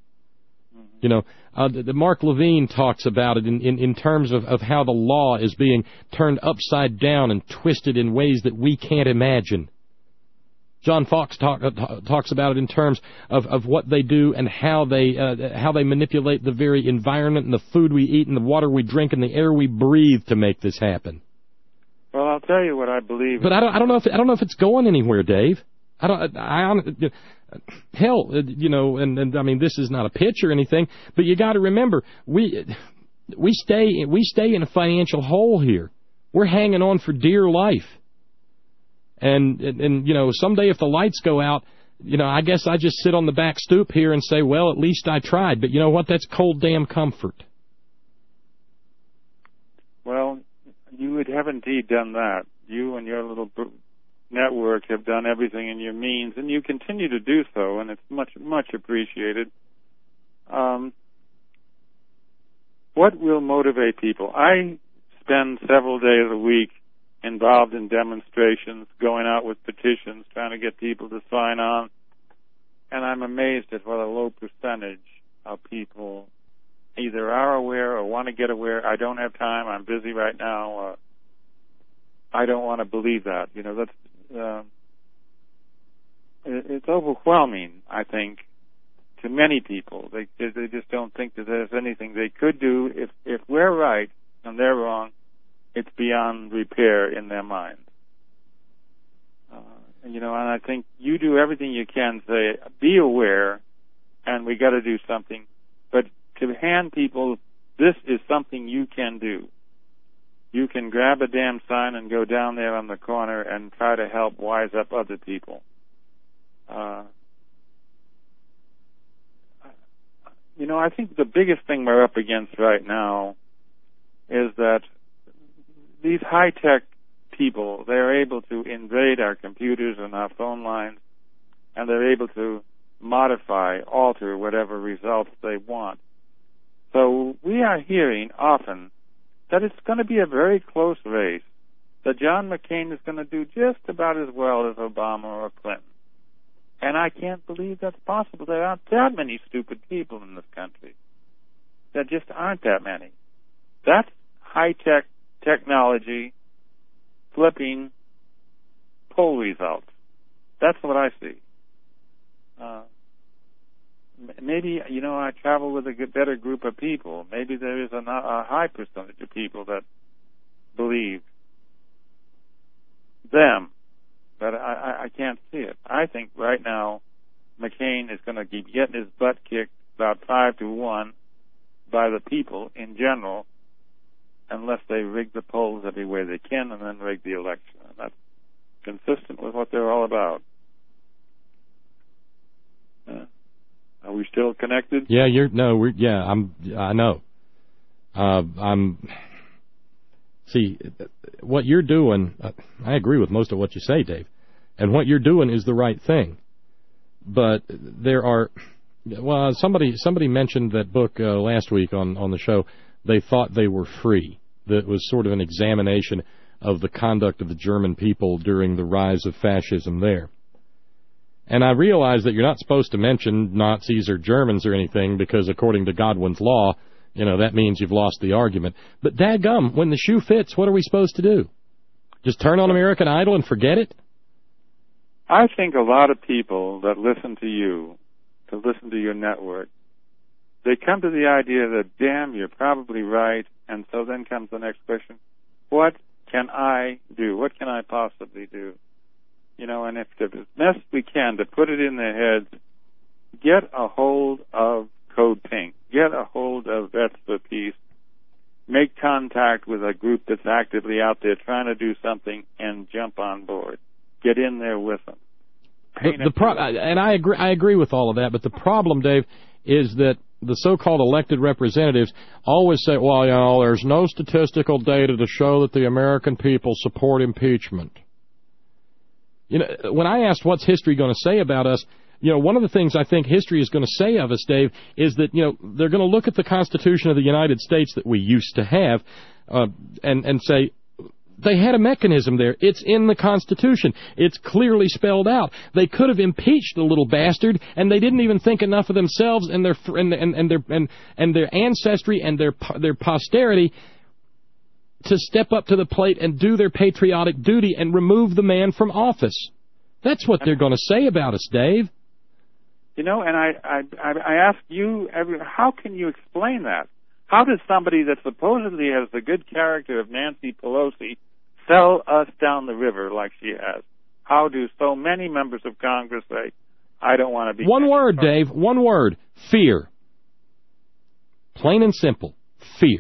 The Mark Levine talks about it in terms of how the law is being turned upside down and twisted in ways that we can't imagine. John Fox talks about it in terms of what they do and how they manipulate the very environment and the food we eat and the water we drink and the air we breathe to make this happen. Well, I'll tell you what I believe. But I don't know if it's going anywhere, Dave. Hell, and I mean, this is not a pitch or anything, but you got to remember, we stay in a financial hole here. We're hanging on for dear life, and someday if the lights go out, I guess I just sit on the back stoop here and say, well, at least I tried. But you know what? That's cold damn comfort. Well, you have indeed done that. You and your little network have done everything in your means, and you continue to do so, and it's much, much appreciated. What will motivate people? I spend several days a week involved in demonstrations, going out with petitions, trying to get people to sign on, and I'm amazed at what a low percentage of people either are aware or want to get aware. I don't have time, I'm busy right now, I don't want to believe that. It's overwhelming, I think, to many people. They just don't think that there's anything they could do. If we're right and they're wrong, it's beyond repair in their minds. And I think you do everything you can to say, be aware, and we got to do something. But to hand people, this is something you can do. You can grab a damn sign and go down there on the corner and try to help wise up other people. I think the biggest thing we're up against right now is that these high-tech people, they're able to invade our computers and our phone lines, and they're able to modify, alter whatever results they want. So we are hearing often that it's going to be a very close race, that John McCain is going to do just about as well as Obama or Clinton. And I can't believe that's possible. There aren't that many stupid people in this country. There just aren't that many. That's high-tech technology flipping poll results. That's what I see. Maybe, I travel with a better group of people. Maybe there is a high percentage of people that believe them, but I can't see it. I think right now McCain is going to keep getting his butt kicked about 5-1 by the people in general, unless they rig the polls every way they can and then rig the election. And that's consistent with what they're all about. Are we still connected? Yeah, I know. See, what you're doing, I agree with most of what you say, Dave. And what you're doing is the right thing. But there are, somebody mentioned that book last week on the show, They Thought They Were Free. that was sort of an examination of the conduct of the German people during the rise of fascism there. And I realize that you're not supposed to mention Nazis or Germans or anything because according to Godwin's law, that means you've lost the argument. But dadgum, when the shoe fits, what are we supposed to do? Just turn on American Idol and forget it? I think a lot of people that listen to you, to listen to your network, they come to the idea that, damn, you're probably right, and so then comes the next question, what can I do? What can I possibly do? And if the best we can to put it in their heads, get a hold of Code Pink, get a hold of Vets for Peace, make contact with a group that's actively out there trying to do something, and jump on board. Get in there with them. And I agree with all of that, but the problem, Dave, is that the so-called elected representatives always say, well, there's no statistical data to show that the American people support impeachment. When I asked what's history going to say about us, one of the things I think history is going to say of us, Dave, is that, they're going to look at the Constitution of the United States that we used to have and say, they had a mechanism there. It's in the Constitution. It's clearly spelled out. They could have impeached the little bastard, and they didn't even think enough of themselves and their ancestry and their posterity to step up to the plate and do their patriotic duty and remove the man from office. That's what they're going to say about us, Dave. And I ask you, how can you explain that? How does somebody that supposedly has the good character of Nancy Pelosi sell us down the river like she has? How do so many members of Congress say, I don't want to be... One word, Dave, one word. Fear. Plain and simple. Fear.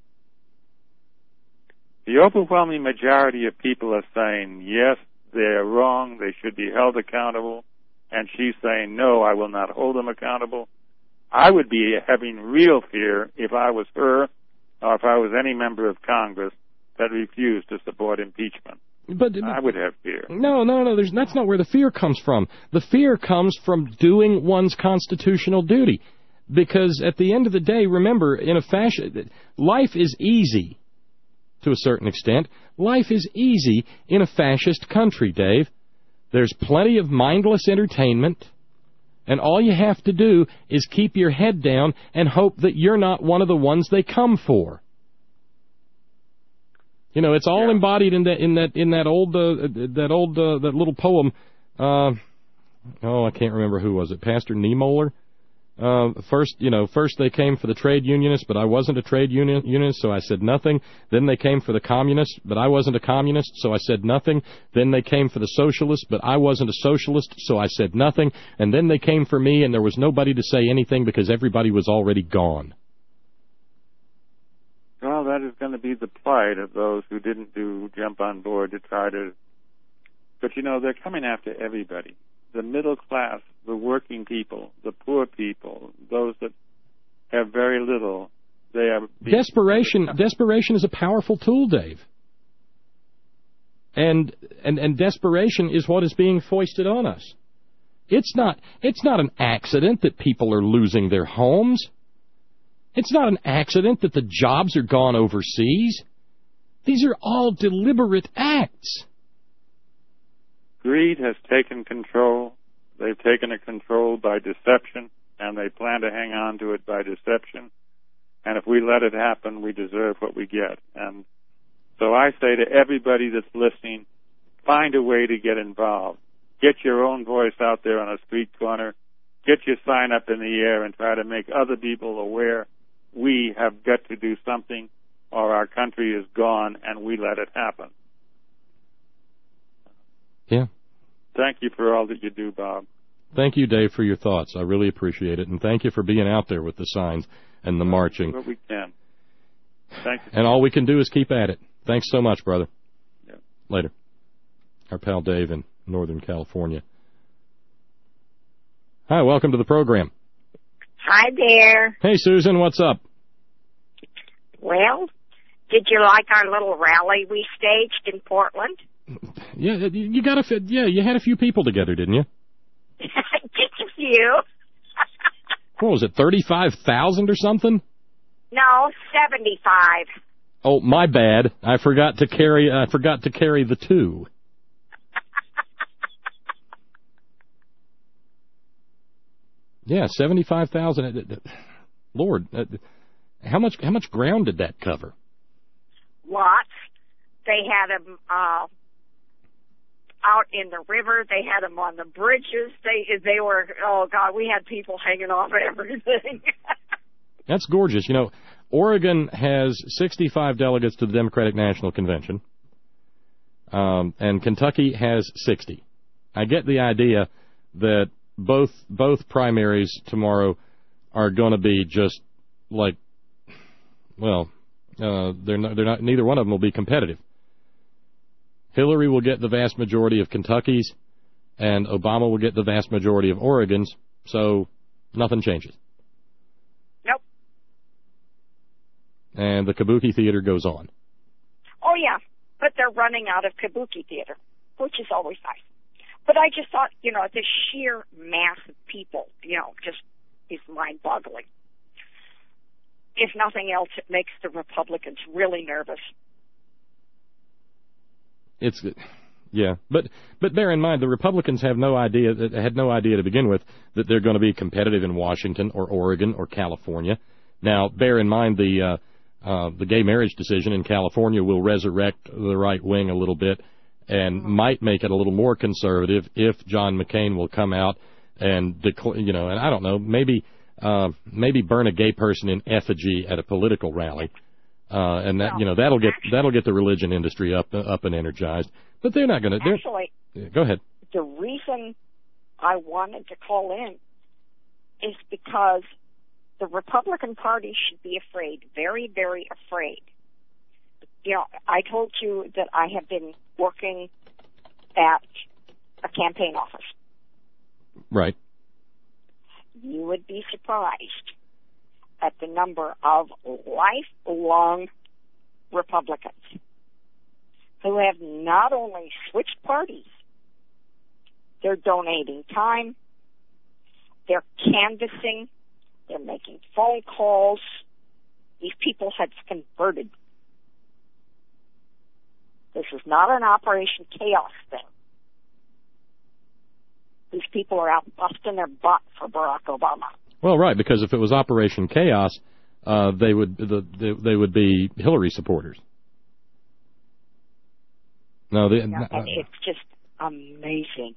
The overwhelming majority of people are saying, yes, they're wrong, they should be held accountable, and she's saying, no, I will not hold them accountable. I would be having real fear if I was her or if I was any member of Congress that refused to support impeachment. But I would have fear. No, that's not where the fear comes from. The fear comes from doing one's constitutional duty. Because at the end of the day, remember, life is easy to a certain extent. Life is easy in a fascist country, Dave. There's plenty of mindless entertainment, and all you have to do is keep your head down and hope that you're not one of the ones they come for. It's all embodied in that little poem. I can't remember who was it. Pastor Niemöller. First they came for the trade unionists, but I wasn't a trade unionist, so I said nothing. Then they came for the communists, but I wasn't a communist, so I said nothing. Then they came for the socialists, but I wasn't a socialist, so I said nothing. And then they came for me, and there was nobody to say anything because everybody was already gone. Well, that is going to be the plight of those who didn't jump on board to try to... But, they're coming after everybody. The middle class, the working people, the poor people, those that have very little, they are... Desperation is a powerful tool, Dave. And desperation is what is being foisted on us. It's not an accident that people are losing their homes. It's not an accident that the jobs are gone overseas. These are all deliberate acts. Greed has taken control. They've taken it control by deception, and they plan to hang on to it by deception. And if we let it happen, we deserve what we get. And so I say to everybody that's listening, find a way to get involved. Get your own voice out there on a street corner. Get your sign up in the air and try to make other people aware we have got to do something or our country is gone and we let it happen. Yeah. Thank you for all that you do, Bob. Thank you, Dave, for your thoughts. I really appreciate it. And thank you for being out there with the signs and the marching. What we can. Thank you. And all we can do is keep at it. Thanks so much, brother. Yeah. Later. Our pal Dave in Northern California. Hi, welcome to the program. Hi there. Hey, Susan, what's up? Well, did you like our little rally we staged in Portland? Yeah, you had a few people together, didn't you? Just a few. What was it, 35,000 or something? No, 75. Oh, my bad. I forgot to carry the 2. Yeah, 75,000. Lord, how much ground did that cover? Lots. They had them out in the river. They had them on the bridges. They were, oh God, we had people hanging off everything. That's gorgeous. You know, Oregon has 65 delegates to the Democratic National Convention, and Kentucky has 60. I get the idea that both primaries tomorrow are going to be just like, well, they're not. Neither one of them will be competitive. Hillary will get the vast majority of Kentucky's, and Obama will get the vast majority of Oregon's. So nothing changes. Nope. And the Kabuki Theater goes on. Oh yeah, but they're running out of Kabuki Theater, which is always nice. But I just thought, you know, the sheer mass of people, you know, just is mind-boggling. If nothing else, it makes the Republicans really nervous. Yeah, but bear in mind, the Republicans had no idea to begin with that they're going to be competitive in Washington or Oregon or California. Now, bear in mind the gay marriage decision in California will resurrect the right wing a little bit and might make it a little more conservative if John McCain will come out and and I don't know, maybe burn a gay person in effigy at a political rally. And that that'll get the religion industry up and energized. But they're not going to. Actually, go ahead. The reason I wanted to call in is because the Republican Party should be afraid, very, very afraid. You know, I told you that I have been working at a campaign office. Right. You would be surprised at the number of lifelong Republicans who have not only switched parties, they're donating time, they're canvassing, they're making phone calls. These people have converted. This is not an Operation Chaos thing. These people are out busting their butt for Barack Obama. Well, right, because if it was Operation Chaos, they would be Hillary supporters. No, and it's just amazing.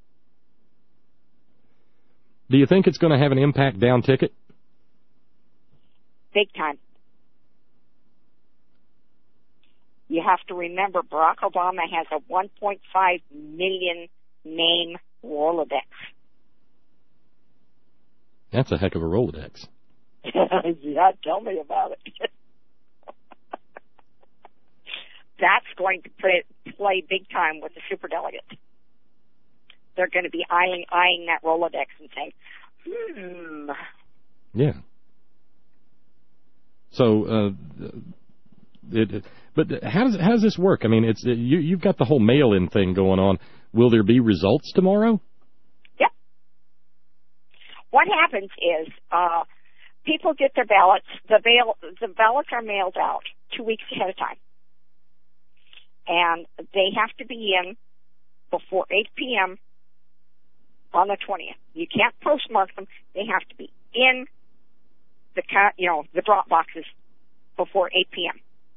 Do you think it's going to have an impact down ticket? Big time. You have to remember, Barack Obama has a 1.5 million name Rolodex. That's a heck of a Rolodex. Yeah, tell me about it. That's going to play big time with the superdelegates. They're going to be eyeing that Rolodex and saying, Yeah. So, but how does this work? I mean, you've got the whole mail-in thing going on. Will there be results tomorrow? Yeah. What happens is people get their ballots. The ballots are mailed out 2 weeks ahead of time, and they have to be in before 8 p.m. on the 20th. You can't postmark them. They have to be in the drop boxes before 8 p.m.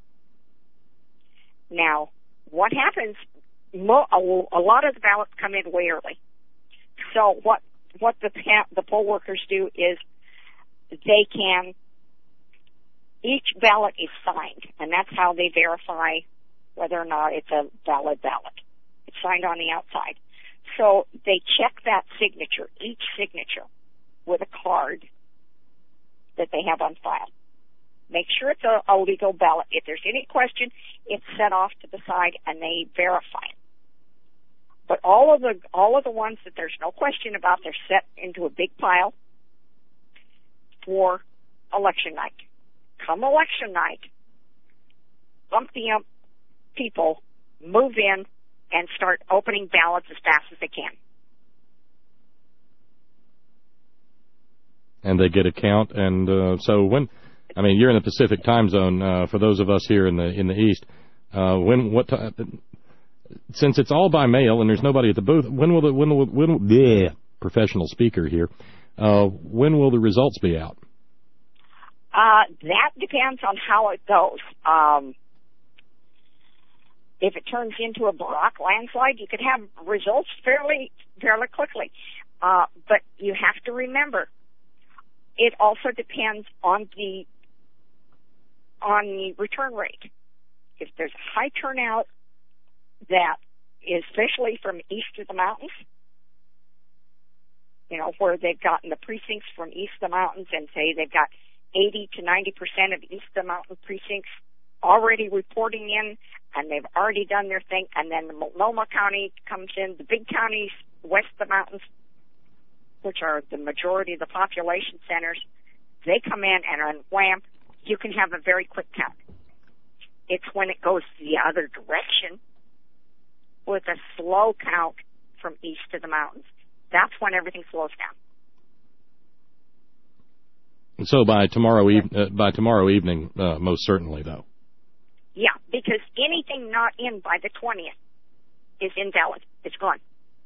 Now, what happens? A lot of the ballots come in way early. So what the poll workers do is each ballot is signed, and that's how they verify whether or not it's a valid ballot. It's signed on the outside. So they check that signature, each signature, with a card that they have on file. Make sure it's a legal ballot. If there's any question, it's set off to the side and they verify it. But all of the ones that there's no question about, they're set into a big pile for election night. Come election night, bumpy up people move in and start opening ballots as fast as they can. And they get a count, and so when I mean, you're in the Pacific time zone. For those of us here in the East, since it's all by mail and there's nobody at the booth, professional speaker here, when will the results be out? That depends on how it goes. If it turns into a Barack landslide, you could have results fairly quickly. But you have to remember, it also depends on the return rate. If there's a high turnout, that is especially from east of the mountains, where they've gotten the precincts from east of the mountains, and say they've got 80 to 90% of east of the mountain precincts already reporting in, and they've already done their thing, and then the Multnomah County comes in, the big counties west of the mountains, which are the majority of the population centers, they come in, and wham, you can have a very quick count. It's when it goes the other direction with a slow count from east of the mountains. That's when everything slows down. So by tomorrow evening, most certainly, though. Yeah, because anything not in by the 20th is invalid. It's gone.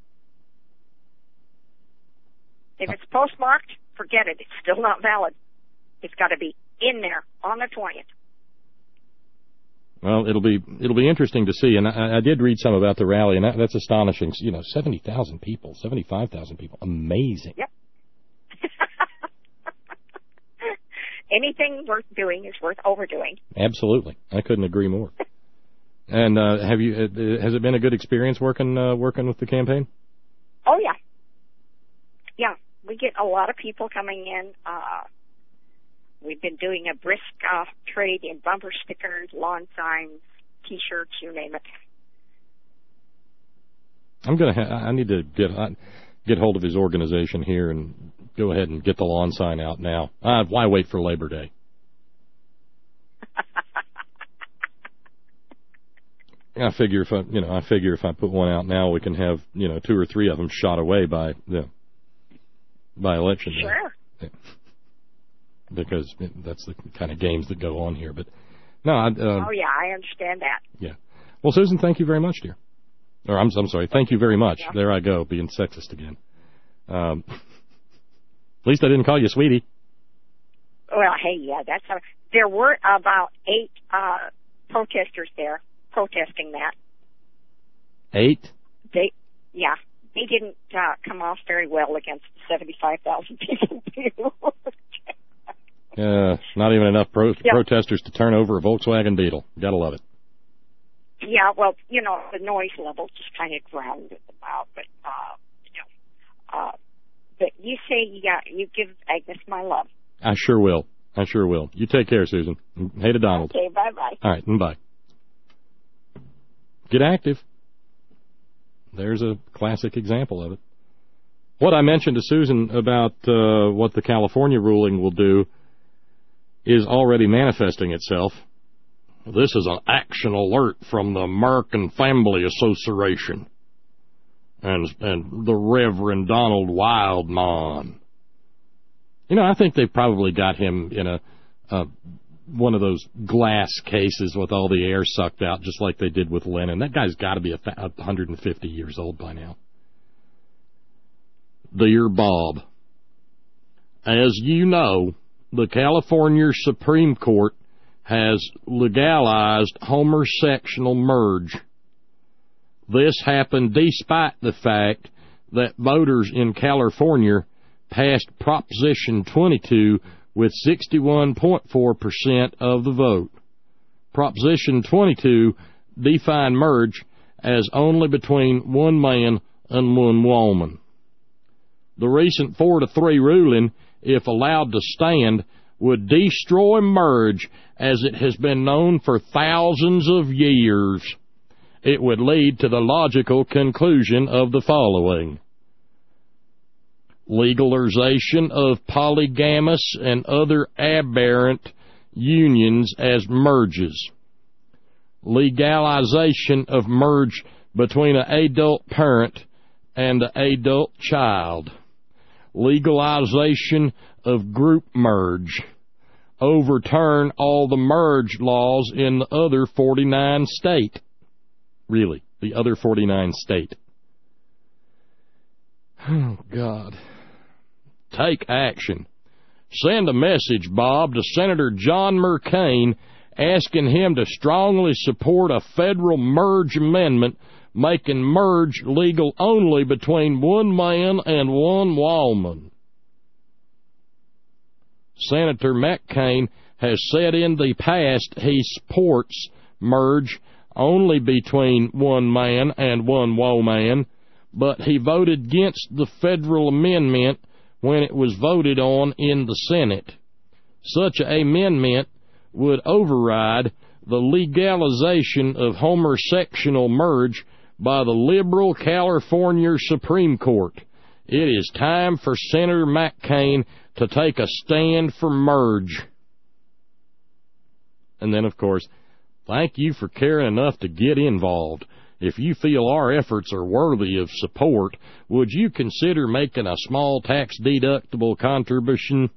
If it's postmarked, forget it. It's still not valid. It's got to be in there on the 20th. Well, it'll be interesting to see, and I did read some about the rally, and that's astonishing. 70,000 people, 75,000 people, amazing. Yep. Anything worth doing is worth overdoing. Absolutely, I couldn't agree more. And has it been a good experience working with the campaign? Oh yeah, yeah. We get a lot of people coming in. We've been doing a brisk trade in bumper stickers, lawn signs, T-shirts, you name it. I need to get hold of his organization here and go ahead and get the lawn sign out now. Why wait for Labor Day? I figure if I put one out now, we can have 2 or 3 of them shot away by election day. Sure. Yeah. Because that's the kind of games that go on here. But no, oh yeah, I understand that. Yeah. Well, Susan, thank you very much, dear. Or I'm sorry. Thank you very much. Yeah. There I go, being sexist again. At least I didn't call you sweetie. Well, hey, yeah, that's how. There were about 8 protesters there protesting that. 8? They didn't come off very well against the 75,000 people. Not even enough protesters to turn over a Volkswagen Beetle. Gotta love it. Yeah, well, the noise level just kind of drowned them out. But, but you say, you give Agnes my love. I sure will. You take care, Susan. Hey to Donald. Okay, bye-bye. All right, bye. Get active. There's a classic example of it. What I mentioned to Susan about what the California ruling will do is already manifesting itself. This is an action alert from the American Family Association and the Reverend Donald Wildmon. I think they've probably got him in one of those glass cases with all the air sucked out, just like they did with Lennon. That guy's got to be 150 years old by now. Dear Bob, as you know, the California Supreme Court has legalized homosexual marriage. This happened despite the fact that voters in California passed Proposition 22 with 61.4% of the vote. Proposition 22 defined marriage as only between one man and one woman. The recent 4-3 ruling, if allowed to stand, would destroy marriage as it has been known for thousands of years. It would lead to the logical conclusion of the following: legalization of polygamous and other aberrant unions as marriages, legalization of marriage between an adult parent and an adult child, legalization of group marriage, overturn all the merge laws in the other 49 states. Really, the other 49 states. Oh, God. Take action. Send a message, Bob, to Senator John McCain asking him to strongly support a federal merge amendment making merge legal only between one man and one woman. Senator McCain has said in the past he supports merge only between one man and one woman, but he voted against the federal amendment when it was voted on in the Senate. Such an amendment would override the legalization of homosexual merge by the liberal California Supreme Court. It is time for Senator McCain to take a stand for merge. And then, of course, thank you for caring enough to get involved. If you feel our efforts are worthy of support, would you consider making a small tax-deductible contribution?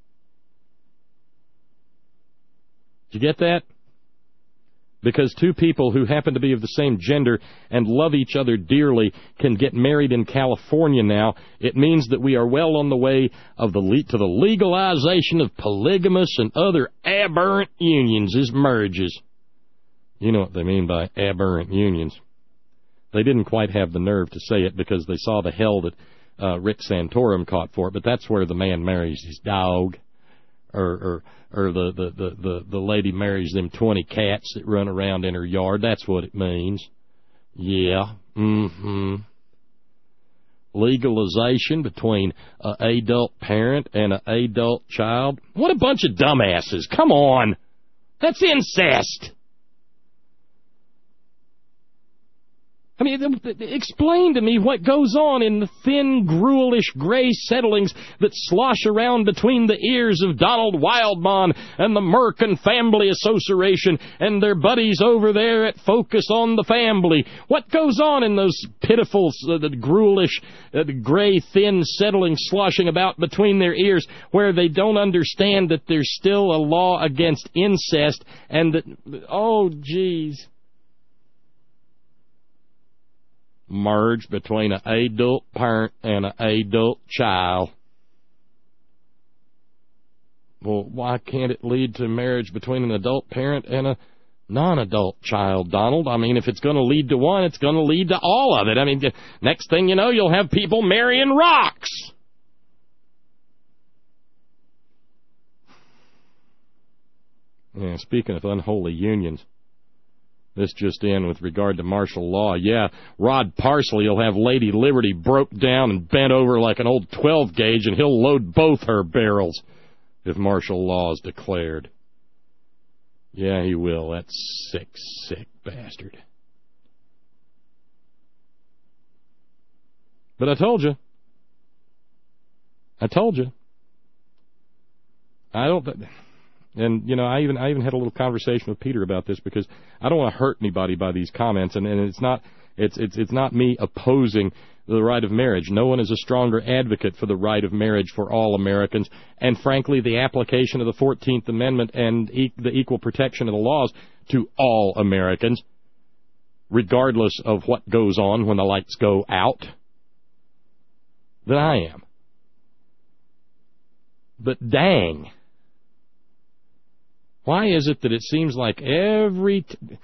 Did you get that? Because two people who happen to be of the same gender and love each other dearly can get married in California now, it means that we are well on the way to the legalization of polygamous and other aberrant unions as merges. You know what they mean by aberrant unions. They didn't quite have the nerve to say it because they saw the hell that Rick Santorum caught for it, but that's where the man marries his dog, or the lady marries them 20 cats that run around in her yard. That's what it means. Yeah. Legalization between an adult parent and an adult child. What a bunch of dumbasses. Come on. That's incest. I mean, explain to me what goes on in the thin, gruelish gray settlings that slosh around between the ears of Donald Wildmon and the Merkin Family Association and their buddies over there at Focus on the Family. What goes on in those pitiful, gruelish, gray, thin settlings sloshing about between their ears where they don't understand that there's still a law against incest and that, oh, geez. Merge between an adult parent and an adult child. Well, why can't it lead to marriage between an adult parent and a non-adult child, Donald? I mean, if it's going to lead to one, it's going to lead to all of it. I mean, next thing you know, you'll have people marrying rocks. Yeah, speaking of unholy unions, this just in with regard to martial law. Yeah, Rod Parsley will have Lady Liberty broke down and bent over like an old 12-gauge, and he'll load both her barrels if martial law is declared. Yeah, he will. That sick, sick bastard. But I told you. I don't... And, you know, I even had a little conversation with Peter about this because I don't want to hurt anybody by these comments, and it's not me opposing the right of marriage. No one is a stronger advocate for the right of marriage for all Americans, and frankly, the application of the 14th Amendment and the equal protection of the laws to all Americans, regardless of what goes on when the lights go out, than I am. But dang. Why is it that it seems like the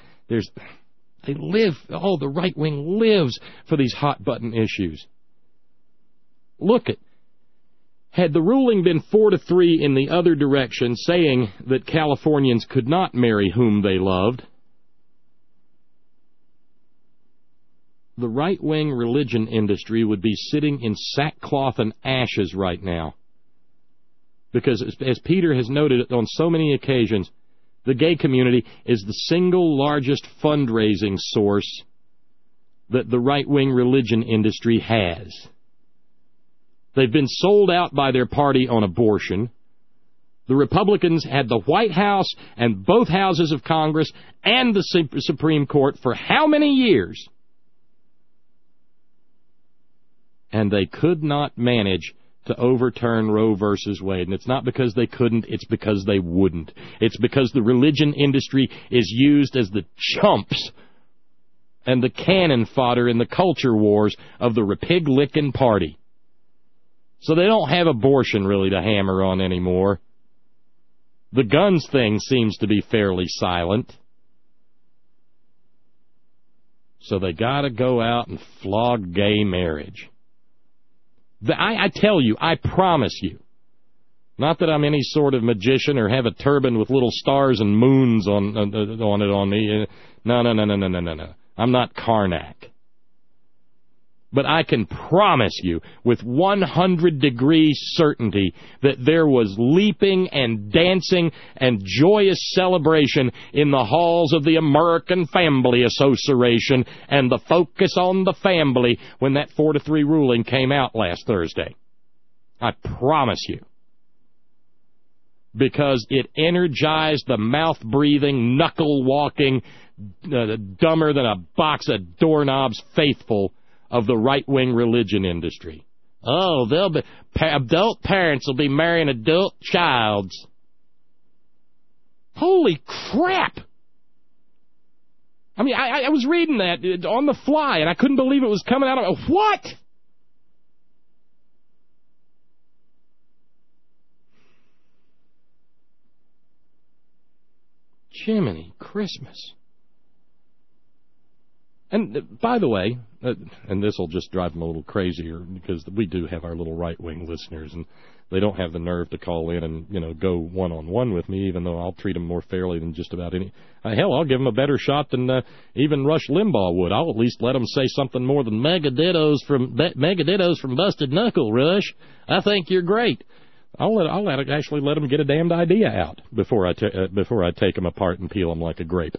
right wing lives for these hot button issues? Look had the ruling been 4-3 in the other direction, saying that Californians could not marry whom they loved, the right wing religion industry would be sitting in sackcloth and ashes right now. Because, as Peter has noted on so many occasions, the gay community is the single largest fundraising source that the right-wing religion industry has. They've been sold out by their party on abortion. The Republicans had the White House and both houses of Congress and the Supreme Court for how many years? And they could not manage to overturn Roe versus Wade. And it's not because they couldn't, it's because they wouldn't. It's because the religion industry is used as the chumps and the cannon fodder in the culture wars of the Repig-licking party. So they don't have abortion really to hammer on anymore. The guns thing seems to be fairly silent. So they got to go out and flog gay marriage. I tell you, I promise you, not that I'm any sort of magician or have a turban with little stars and moons on me. No. I'm not Karnak. But I can promise you with 100-degree certainty that there was leaping and dancing and joyous celebration in the halls of the American Family Association and the Focus on the Family when that 4-3 ruling came out last Thursday. I promise you. Because it energized the mouth-breathing, knuckle-walking, dumber than a box of doorknobs faithful of the right-wing religion industry. Oh, adult parents will be marrying adult childs. Holy crap! I mean, I was reading that on the fly, and I couldn't believe it was coming out of... What? Jiminy Christmas. And by the way, and this will just drive them a little crazier because we do have our little right-wing listeners, and they don't have the nerve to call in and, go one-on-one with me, even though I'll treat them more fairly than just about any... hell, I'll give them a better shot than even Rush Limbaugh would. I'll at least let them say something more than megadittos from Busted Knuckle, Rush. I think you're great. I'll actually let them get a damned idea out before I take them apart and peel them like a grape.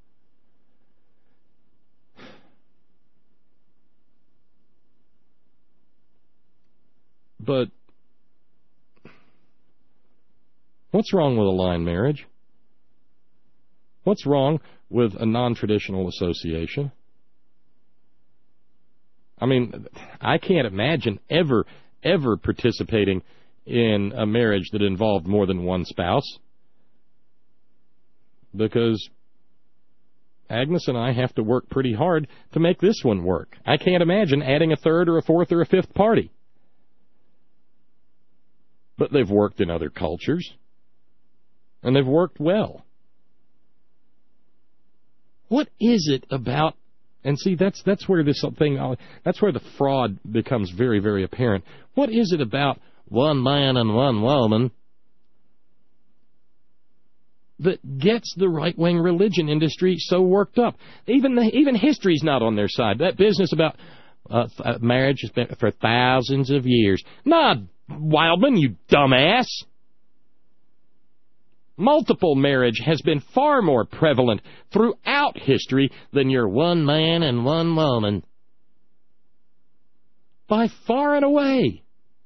But what's wrong with a line marriage? What's wrong with a non-traditional association? I mean, I can't imagine ever participating in a marriage that involved more than one spouse, because Agnes and I have to work pretty hard to make this one work. I can't imagine adding a third or a fourth or a fifth party. But they've worked in other cultures, and they've worked well. What is it about? And see, that's where this thing, that's where the fraud becomes very, very apparent. What is it about one man and one woman that gets the right-wing religion industry so worked up? Even history's not on their side. That business about marriage has been for thousands of years. Nah, Wildman, you dumbass. Multiple marriage has been far more prevalent throughout history than your one man and one woman. By far and away.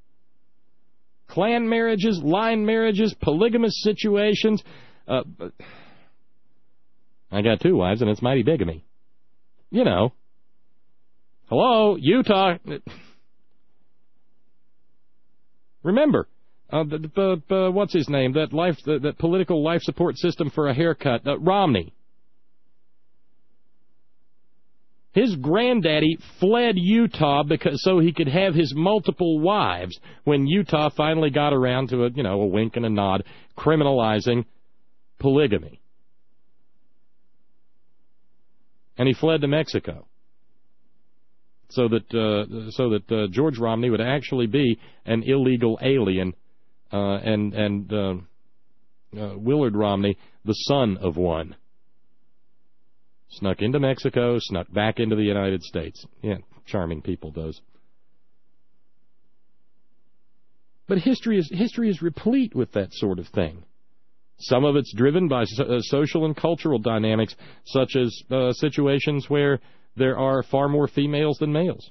Clan marriages, line marriages, polygamous situations. I got 2 wives, and it's mighty bigamy. Hello, Utah. Remember, what's his name? That political life support system for a haircut, Romney. His granddaddy fled Utah so he could have his multiple wives when Utah finally got around to a wink and a nod, criminalizing polygamy. And he fled to Mexico so that George Romney would actually be an illegal alien, and Willard Romney, the son of one. Snuck into Mexico, snuck back into the United States. Yeah, charming people, those. But history is replete with that sort of thing. Some of it's driven by social and cultural dynamics, such as situations where there are far more females than males.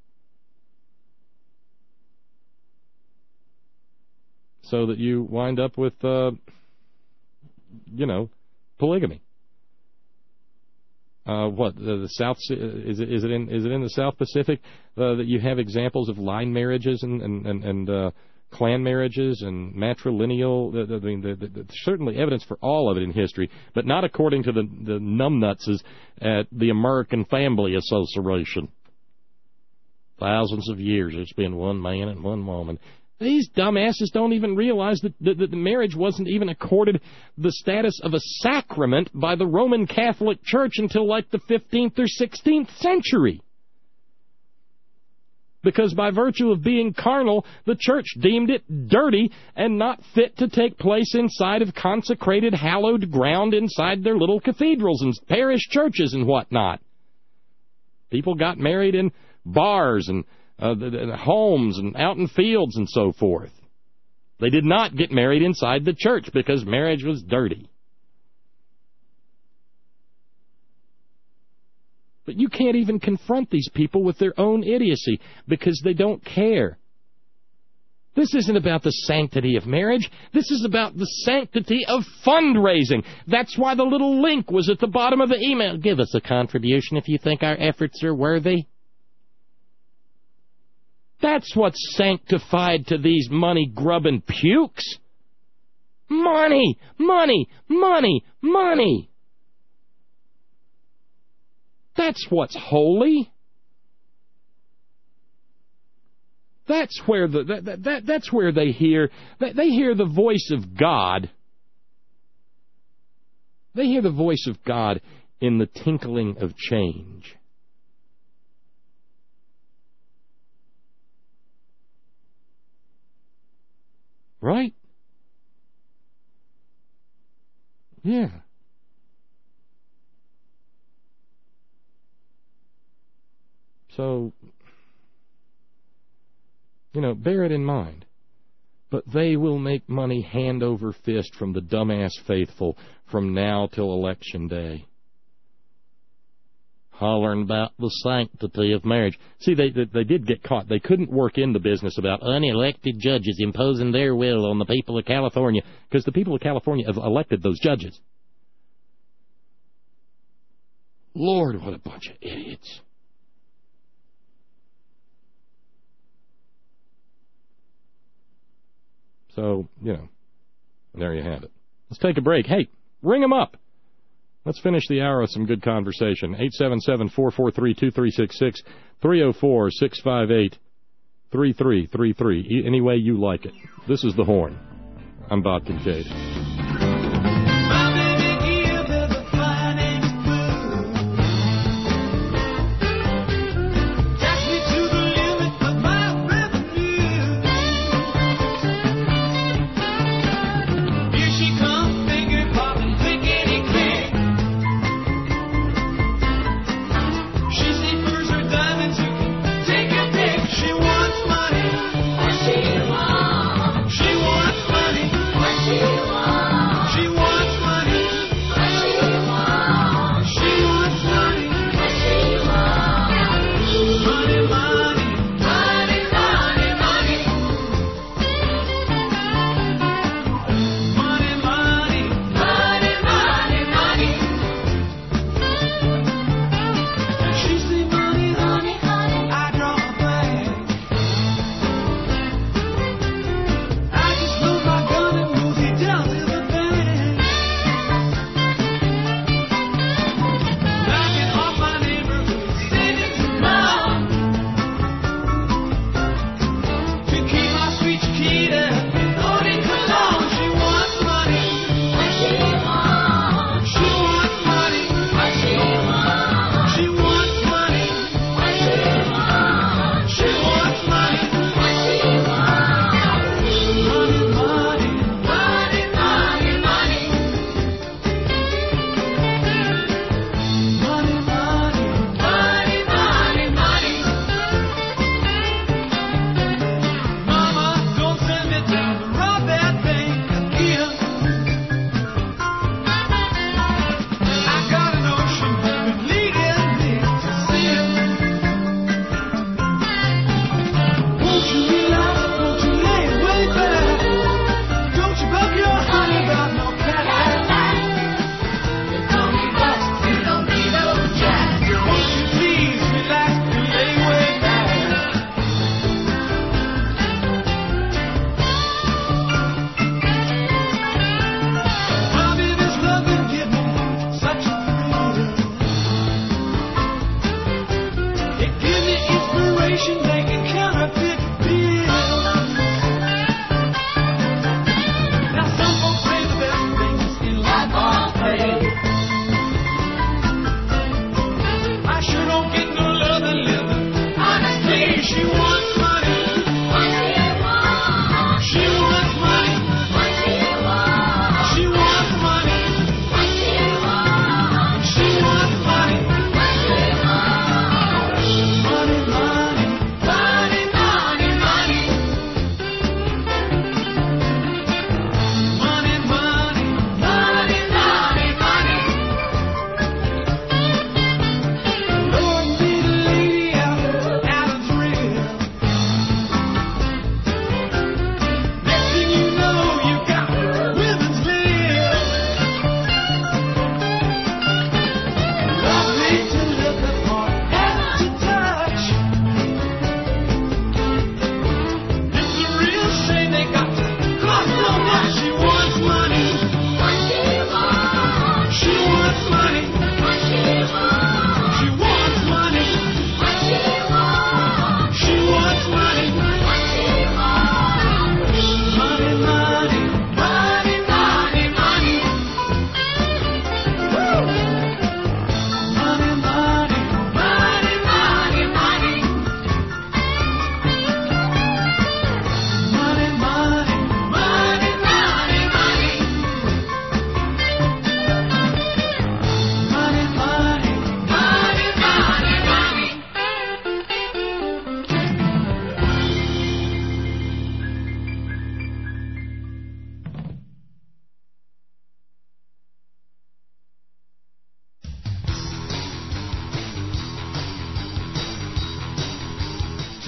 So that you wind up with, polygamy. the South is it in the South Pacific that you have examples of line marriages and clan marriages and matrilineal? There's certainly evidence for all of it in history, but not according to the numbnutses at the American Family Association. Thousands of years it's been one man and one woman. These dumbasses don't even realize that the marriage wasn't even accorded the status of a sacrament by the Roman Catholic Church until like the 15th or 16th century. Because by virtue of being carnal, the church deemed it dirty and not fit to take place inside of consecrated, hallowed ground inside their little cathedrals and parish churches and whatnot. People got married in bars and homes and out in fields and so forth. They did not get married inside the church because marriage was dirty. But you can't even confront these people with their own idiocy because they don't care. This isn't about the sanctity of marriage. This is about the sanctity of fundraising. That's why the little link was at the bottom of the email. Give us a contribution if you think our efforts are worthy. That's what's sanctified to these money-grubbing pukes. Money, money, money, money. That's what's holy. That's where that's where they hear the voice of God. They hear the voice of God in the tinkling of change. Right? Yeah. So, bear it in mind. But they will make money hand over fist from the dumbass faithful from now till Election Day. Hollering about the sanctity of marriage. See, they did get caught. They couldn't work in the business about unelected judges imposing their will on the people of California, because the people of California have elected those judges. Lord, what a bunch of idiots. So, there you have it. Let's take a break. Hey, ring them up. Let's finish the hour with some good conversation. 877-443-2366, 304-658-3333. Any way you like it. This is The Horn. I'm Bob Kincaid. She wants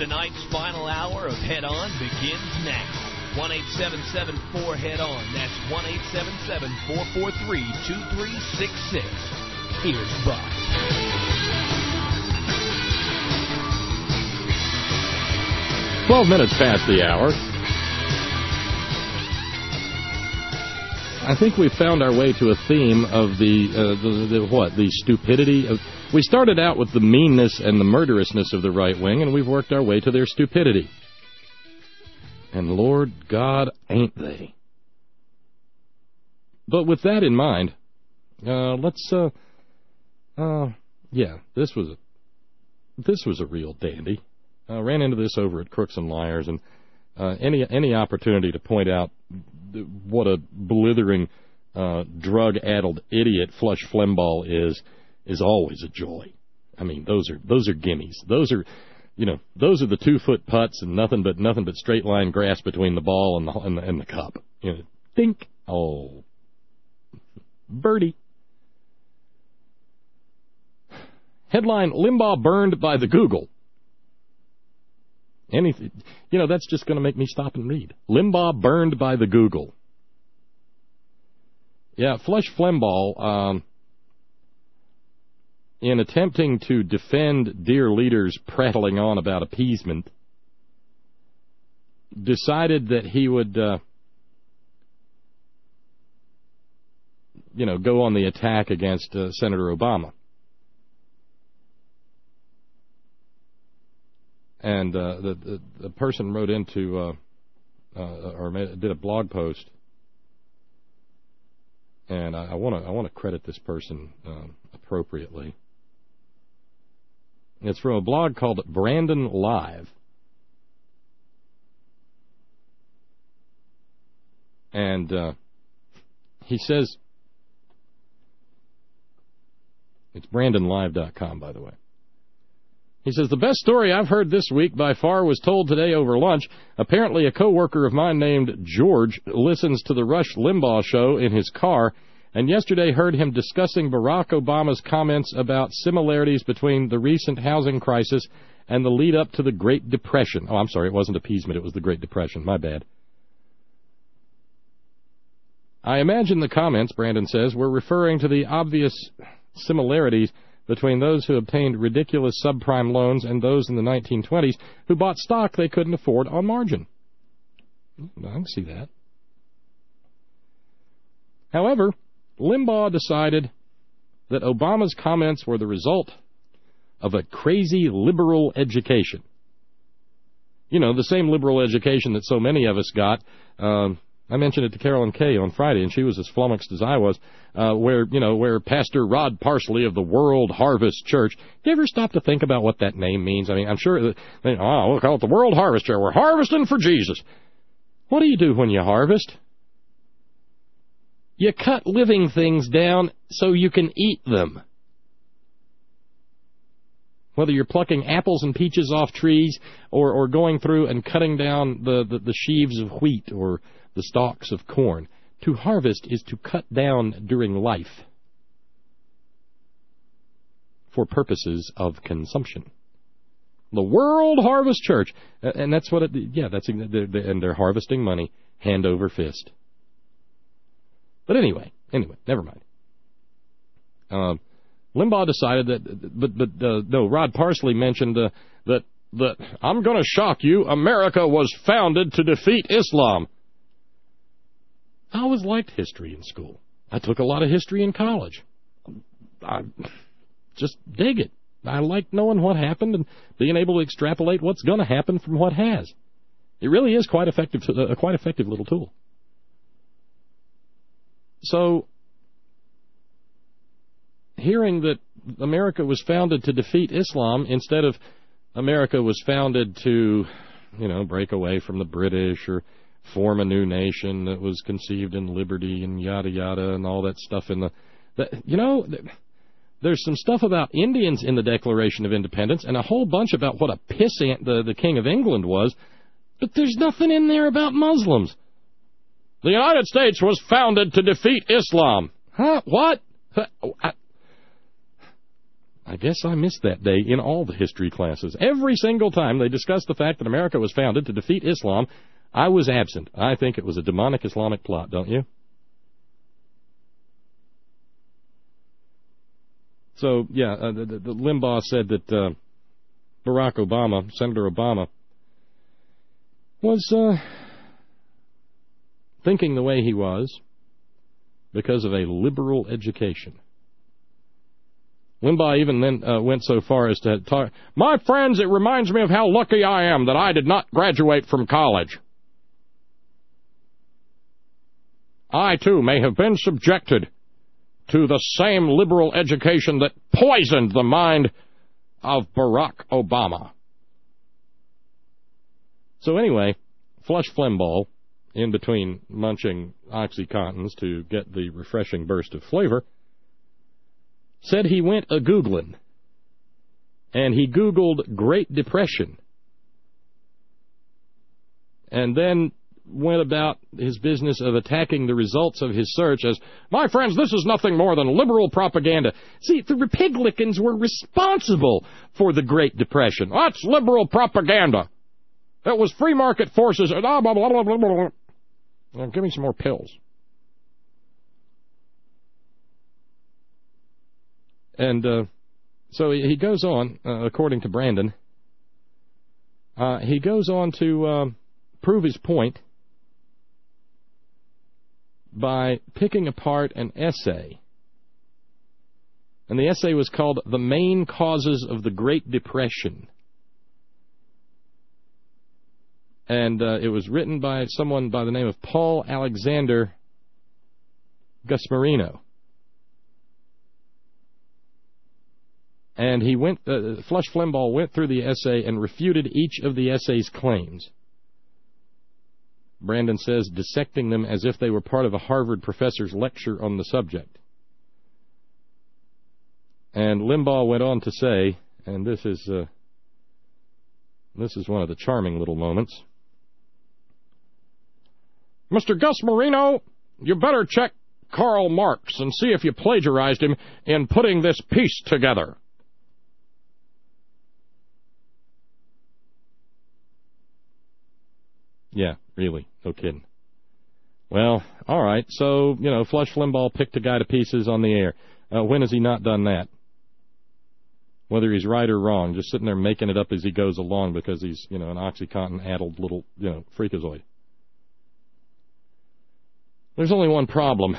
Tonight's final hour of Head On begins now. 1-877-4-HEAD-ON. That's 1-877-443-2366. Here's Bob. "12 minutes past the hour. I think we've found our way to a theme of the stupidity of. We started out with the meanness and the murderousness of the right wing, and we've worked our way to their stupidity. And Lord God, ain't they? But with that in mind, this was a real dandy. Ran into this over at Crooks and Liars, and any opportunity to point out what a blithering, drug-addled idiot Flush Flembaugh is always a joy. I mean, those are gimmies. Those are the 2-foot putts and nothing but straight line grass between the ball and the cup. Think, oh, birdie. Headline: Limbaugh burned by the Google. Anything, that's just going to make me stop and read. Limbaugh burned by the Google. Yeah, Flush Flembaugh, in attempting to defend dear leaders prattling on about appeasement, decided that he would, go on the attack against Senator Obama. And the person wrote into, did a blog post, and I want to credit this person appropriately. It's from a blog called Brandon Live, and he says, it's BrandonLive.com, by the way. He says, "The best story I've heard this week by far was told today over lunch. Apparently a coworker of mine named George listens to the Rush Limbaugh show in his car, and yesterday heard him discussing Barack Obama's comments about similarities between the recent housing crisis and the lead-up to the Great Depression." Oh, I'm sorry, it wasn't appeasement, it was the Great Depression. My bad. "I imagine the comments," Brandon says, "were referring to the obvious similarities between those who obtained ridiculous subprime loans and those in the 1920s who bought stock they couldn't afford on margin." I can see that. However, Limbaugh decided that Obama's comments were the result of a crazy liberal education. The same liberal education that so many of us got. I mentioned it to Carolyn Kay on Friday, and she was as flummoxed as I was, where Pastor Rod Parsley of the World Harvest Church. Do you ever stop to think about what that name means? I mean, I'm sure we'll call it the World Harvest Church. We're harvesting for Jesus. What do you do when you harvest? You cut living things down so you can eat them. Whether you're plucking apples and peaches off trees or going through and cutting down the sheaves of wheat or the stalks of corn. To harvest is to cut down during life for purposes of consumption. The World Harvest Church, and that's what and they're harvesting money hand over fist. But anyway, never mind. Limbaugh decided that, Rod Parsley mentioned that I'm going to shock you, America was founded to defeat Islam. I always liked history in school. I took a lot of history in college. I just dig it. I like knowing what happened and being able to extrapolate what's going to happen from what has. It really is a quite effective little tool. So, hearing that America was founded to defeat Islam instead of America was founded to, break away from the British or form a new nation that was conceived in liberty and yada yada and all that stuff there's some stuff about Indians in the Declaration of Independence and a whole bunch about what a pissant the King of England was, but there's nothing in there about Muslims. The United States was founded to defeat Islam. Huh? What? I guess I missed that day in all the history classes. Every single time they discussed the fact that America was founded to defeat Islam, I was absent. I think it was a demonic Islamic plot, don't you? So, yeah, the Limbaugh said that Barack Obama, Senator Obama, was thinking the way he was because of a liberal education. Limbaugh even then went so far as to talk, "My friends, it reminds me of how lucky I am that I did not graduate from college. I, too, may have been subjected to the same liberal education that poisoned the mind of Barack Obama." So anyway, Flush Flimbaugh, in between munching OxyContins to get the refreshing burst of flavor, said he went a-Googling, and he Googled Great Depression, and then went about his business of attacking the results of his search as, "My friends, this is nothing more than liberal propaganda." See, the Republicans were responsible for the Great Depression. That's liberal propaganda. It was free market forces. Blah, blah, blah, blah, blah, blah. Now, give me some more pills. And so he goes on, according to Brandon, he goes on to prove his point by picking apart an essay. And the essay was called "The Main Causes of the Great Depression." And it was written by someone by the name of Paul Alexander Gusmerino. And he went, Flush Flimbaugh went through the essay and refuted each of the essay's claims. Brandon says, dissecting them as if they were part of a Harvard professor's lecture on the subject. And Limbaugh went on to say, and this is one of the charming little moments, "Mr. Gusmerino, you better check Karl Marx and see if you plagiarized him in putting this piece together." Yeah, really, no kidding. Well, all right, so, Flush Limbaugh picked a guy to pieces on the air. When has he not done that? Whether he's right or wrong, just sitting there making it up as he goes along because he's, an OxyContin-addled little, freakazoid. There's only one problem.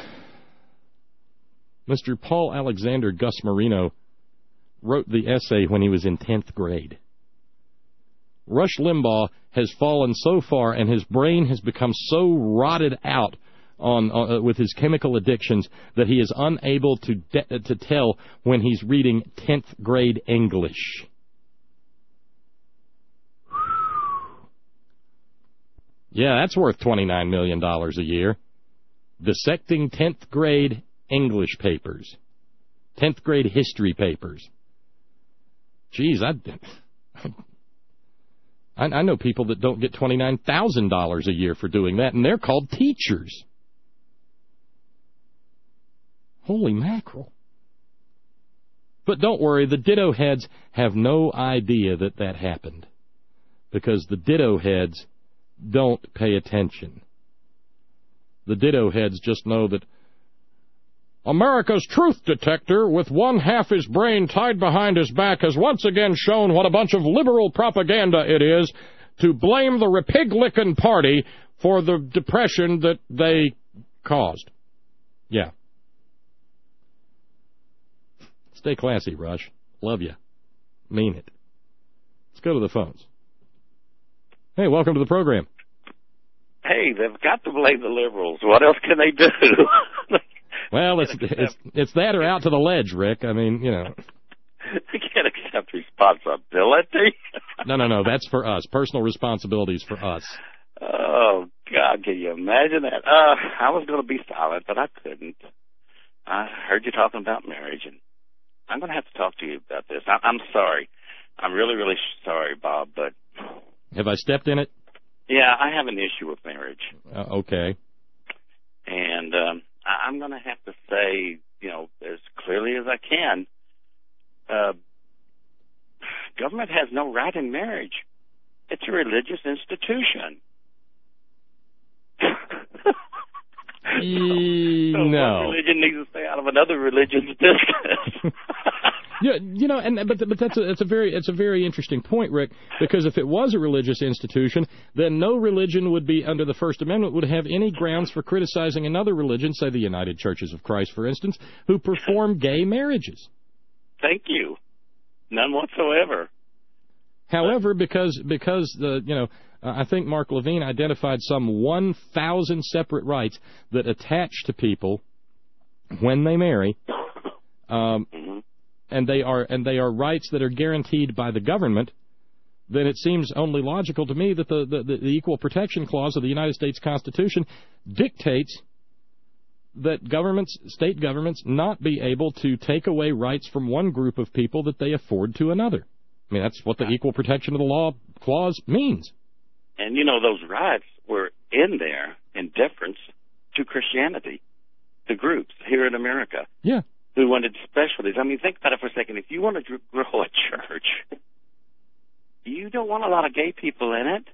Mr. Paul Alexander Gusmerino wrote the essay when he was in 10th grade. Rush Limbaugh has fallen so far and his brain has become so rotted out with his chemical addictions that he is unable to tell when he's reading 10th grade English. Yeah, that's worth $29 million a year. Dissecting 10th grade English papers. 10th grade history papers. Geez, I know people that don't get $29,000 a year for doing that, and they're called teachers. Holy mackerel. But don't worry, the ditto heads have no idea that happened, because the ditto heads don't pay attention. The ditto heads just know that America's truth detector, with one half his brain tied behind his back, has once again shown what a bunch of liberal propaganda it is to blame the Republican Party for the depression that they caused. Yeah. Stay classy, Rush. Love you. Mean it. Let's go to the phones. Hey, welcome to the program. Hey, they've got to blame the liberals. What else can they do? Well, it's that or out to the ledge, Rick. I mean, They can't accept responsibility. No, that's for us. Personal responsibility is for us. Oh, God, can you imagine that? I was going to be silent, but I couldn't. I heard you talking about marriage, and I'm going to have to talk to you about this. I'm sorry. I'm really, really sorry, Bob, but... Have I stepped in it? Yeah, I have an issue with marriage. Okay. And I'm going to have to say, as clearly as I can, government has no right in marriage. It's a religious institution. So no. one religion needs to stay out of another religion's business. Yeah, but that's a very interesting point, Rick. Because if it was a religious institution, then no religion would be under the First Amendment would have any grounds for criticizing another religion, say the United Churches of Christ, for instance, who perform gay marriages. Thank you. None whatsoever. However, because I think Mark Levine identified some 1,000 separate rights that attach to people when they marry. And they are rights that are guaranteed by the government, then it seems only logical to me that the Equal Protection Clause of the United States Constitution dictates that state governments, not be able to take away rights from one group of people that they afford to another. I mean, that's what the Equal Protection of the Law Clause means. And, those rights were in there in deference to Christianity, the groups here in America. Yeah. Who wanted specialties. I mean, think about it for a second. If you want to grow a church, you don't want a lot of gay people in it.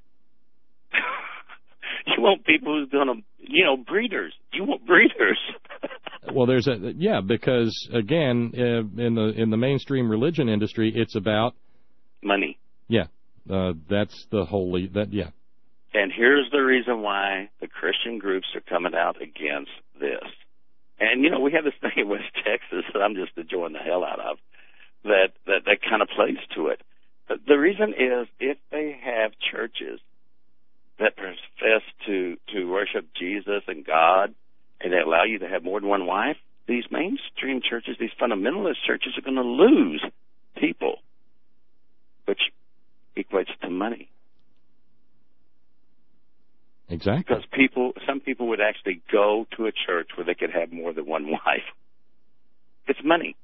You want people who's going to, breeders. You want breeders. Well, because again, in the mainstream religion industry, it's about money. Yeah, that's the holy yeah. And here's the reason why the Christian groups are coming out against this. And, we have this thing in West Texas that I'm just enjoying the hell out of that kind of plays to it. But the reason is if they have churches that profess to worship Jesus and God and they allow you to have more than one wife, these mainstream churches, these fundamentalist churches are going to lose people, which equates to money. Exactly. Because some people would actually go to a church where they could have more than one wife. It's money.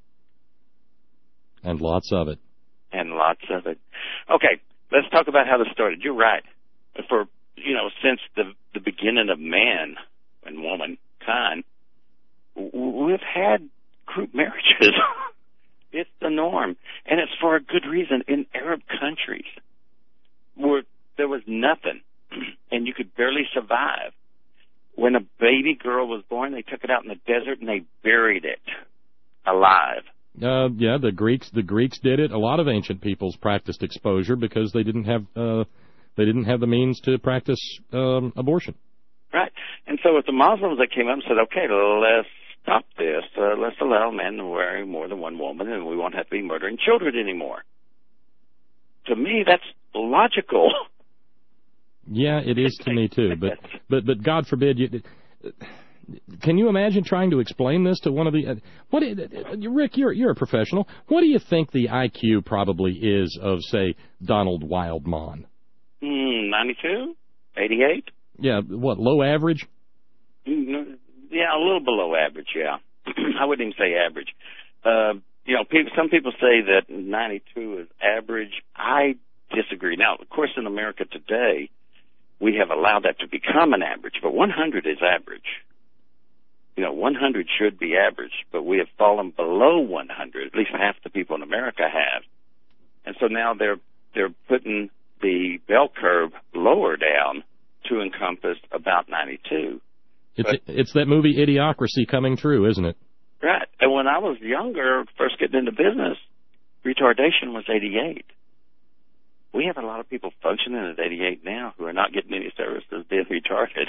And lots of it. Okay, let's talk about how this started. You're right. Since the beginning of man and womankind, we've had group marriages. It's the norm. And it's for a good reason. In Arab countries, where there was nothing, and you could barely survive. When a baby girl was born, they took it out in the desert and they buried it alive. The Greeks did it. A lot of ancient peoples practiced exposure because they didn't have the means to practice abortion. Right. And so with the Muslims, they came up and said, okay, let's stop this. Let's allow men to marry more than one woman, and we won't have to be murdering children anymore. To me, that's logical. Yeah, it is to me too. But God forbid, can you imagine trying to explain this to one of the? Rick, you're a professional. What do you think the IQ probably is of, say, Donald Wildmon? 92, 88. Yeah, what, low average? Yeah, a little below average. Yeah, I wouldn't even say average. Some people say that 92 is average. I disagree. Now, of course, in America today, we have allowed that to become an average, but 100 is average. 100 should be average, but we have fallen below 100. At least half the people in America have, and so now they're putting the bell curve lower down to encompass about 92. It's that movie Idiocracy coming true, isn't it? Right. And when I was younger, first getting into business, retardation was 88. We have a lot of people functioning at 88 now who are not getting any services being retarded.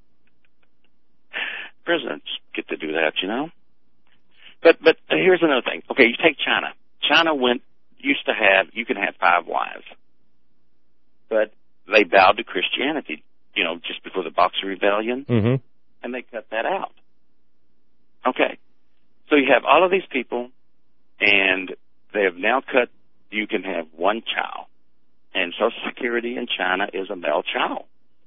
Presidents get to do that, But here's another thing. Okay, you take China. China you can have 5 wives. But they bowed to Christianity, just before the Boxer Rebellion. Mm-hmm. And they cut that out. Okay. So you have all of these people, and they have now cut, you can have one child. And Social Security in China is a male child.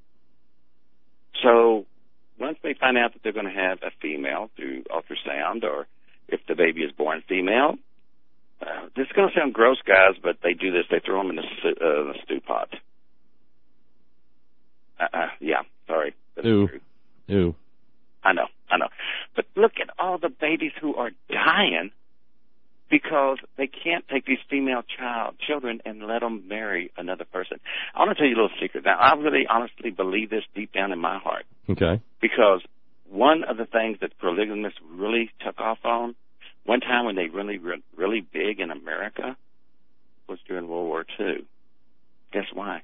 So once they find out that they're going to have a female through ultrasound, or if the baby is born female, this is going to sound gross, guys, but they do this. They throw them in the stew pot. Yeah, sorry. That's Ew. true. Ew. I know. But look at all the babies who are dying because they can't take these female children and let them marry another person. I want to tell you a little secret. Now, I really honestly believe this deep down in my heart. Okay. Because one of the things that polygamists really took off on, one time when they really big in America, was during World War II. Guess why?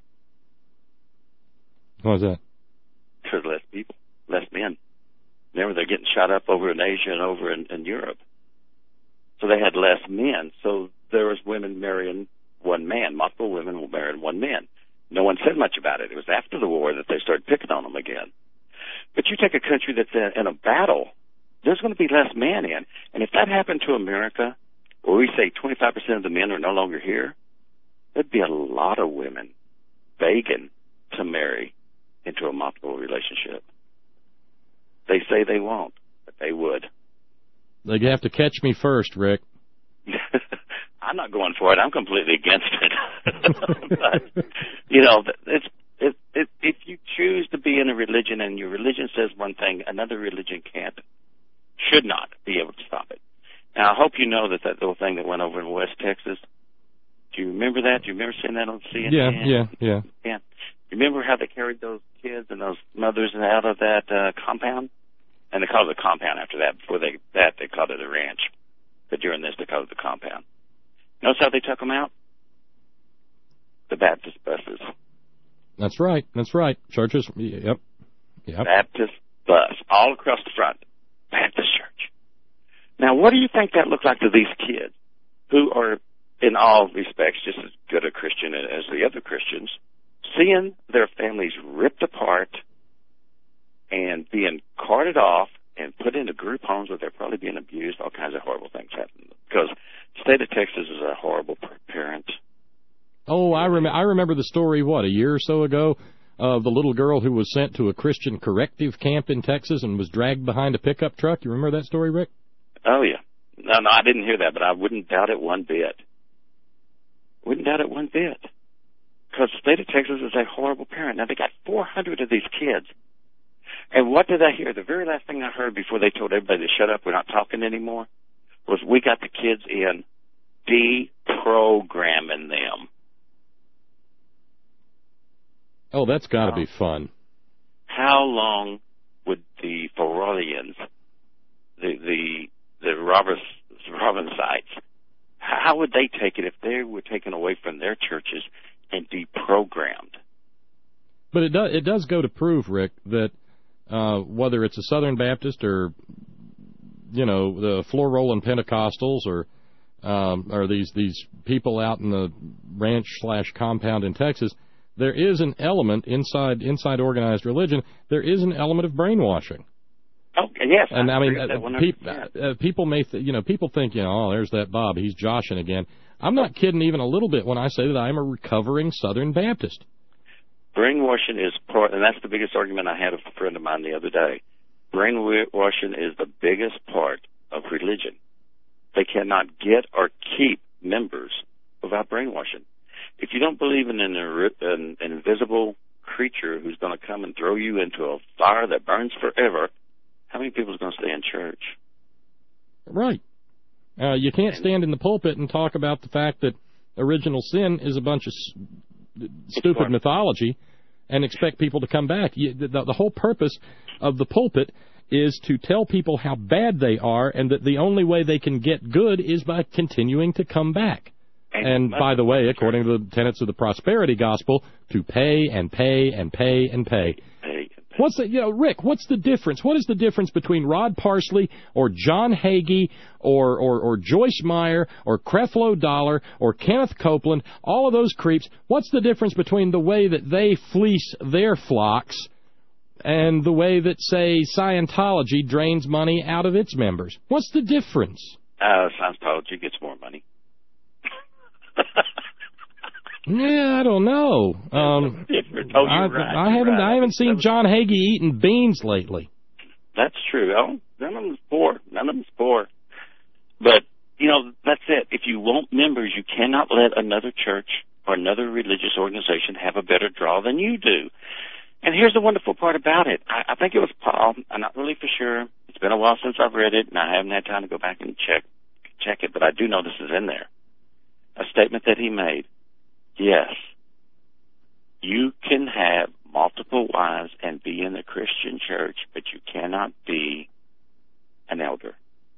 Why is that? Because less people, less men. Remember, they're getting shot up over in Asia and over in Europe. So they had less men. So there was women marrying one man. Multiple women were marrying one man. No one said much about it. It was after the war that they started picking on them again. But you take a country that's in a battle, there's going to be less men in. And if that happened to America, where we say 25% of the men are no longer here, there'd be a lot of women begging to marry into a multiple relationship. They say they won't, but they would. They have to catch me first, Rick. I'm not going for it. I'm completely against it. But, you know, if you choose to be in a religion and your religion says one thing, another religion should not be able to stop it. Now, I hope you know that little thing that went over in West Texas. Do you remember that? Do you remember seeing that on CNN? Yeah. You remember how they carried those kids and those mothers out of that compound? And they called it a compound after that. Before they called it a ranch. But during this, they called it the compound. Notice how they took them out? The Baptist buses. That's right. Churches, yep. Baptist bus, all across the front. Baptist church. Now, what do you think that looked like to these kids who are, in all respects, just as good a Christian as the other Christians, seeing their families ripped apart and being carted off and put into group homes where they're probably being abused, all kinds of horrible things happen. Because the state of Texas is a horrible parent. Oh, I remember the story, a year or so ago, of the little girl who was sent to a Christian corrective camp in Texas and was dragged behind a pickup truck. You remember that story, Rick? Oh, yeah. No, I didn't hear that, but I wouldn't doubt it one bit. Because the state of Texas is a horrible parent. Now, they got 400 of these kids. And what did I hear? The very last thing I heard before they told everybody to shut up, we're not talking anymore, was we got the kids in deprogramming them. Oh, that's got to be fun. How long would the Ferrarians, the Robinsites, how would they take it if they were taken away from their churches and deprogrammed? But it does go to prove, Rick, that whether it's a Southern Baptist or, the floor-rolling Pentecostals or these people out in the ranch/compound in Texas, there is an element inside organized religion. There is an element of brainwashing. Oh, yes. And I mean, people may, people think, there's that Bob, he's joshing again. I'm not kidding even a little bit when I say that I am a recovering Southern Baptist. Brainwashing is part, and that's the biggest argument I had with a friend of mine the other day. Brainwashing is the biggest part of religion. They cannot get or keep members without brainwashing. If you don't believe in an invisible creature who's going to come and throw you into a fire that burns forever, how many people are going to stay in church? Right. You can't stand in the pulpit and talk about the fact that original sin is a bunch of stupid mythology and expect people to come back. The whole purpose of the pulpit is to tell people how bad they are and that the only way they can get good is by continuing to come back. And by the way, according to the tenets of the prosperity gospel, to pay and pay and pay and pay. What's the, Rick, what's the difference? What is the difference between Rod Parsley or John Hagee or Joyce Meyer or Creflo Dollar or Kenneth Copeland, all of those creeps? What's the difference between the way that they fleece their flocks and the way that, say, Scientology drains money out of its members? What's the difference? Scientology gets more money. Yeah, I don't know. I haven't seen John Hagee eating beans lately. That's true. Oh, none of them's poor. But, that's it. If you want members, you cannot let another church or another religious organization have a better draw than you do. And here's the wonderful part about it. I think it was Paul. I'm not really for sure. It's been a while since I've read it, and I haven't had time to go back and check it, but I do know this is in there. a statement that he made. Yes, you can have multiple wives and be in the Christian church, but you cannot be an elder.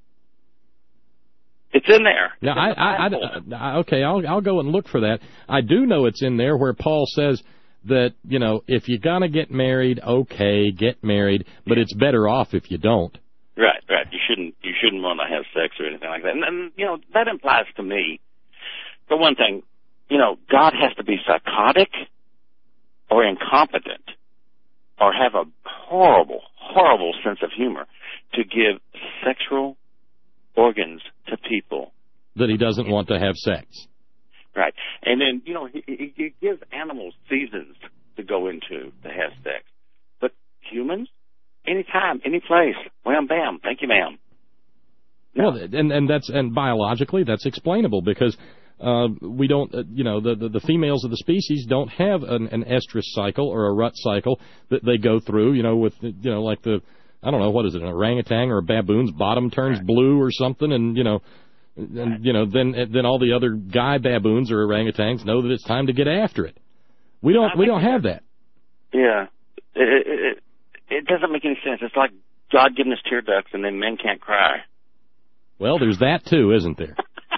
It's in there. Yeah, okay, I'll go and look for that. I do know it's in there where Paul says that, you know, if you're going to get married, okay, get married, but it's better off if you don't. Right. You shouldn't want to have sex or anything like that. And you know, that implies to me, for one thing, you know, God has to be psychotic or incompetent or have a horrible, horrible sense of humor to give sexual organs to people that he doesn't want to have sex. Right. And then, you know, he gives animals seasons to go into to have sex. But humans, anytime, any place, wham, bam, thank you, ma'am. No. Well, and biologically that's explainable because we don't, you know, the females of the species don't have an estrus cycle or a rut cycle that they go through, you know, with, you know, like I don't know, what is it, an orangutan or a baboon's bottom turns blue or something, and, you know, then all the other guy baboons or orangutans know that it's time to get after it. We don't have that. Yeah. It doesn't make any sense. It's like God giving us tear ducts and then men can't cry. Well, there's that too, isn't there?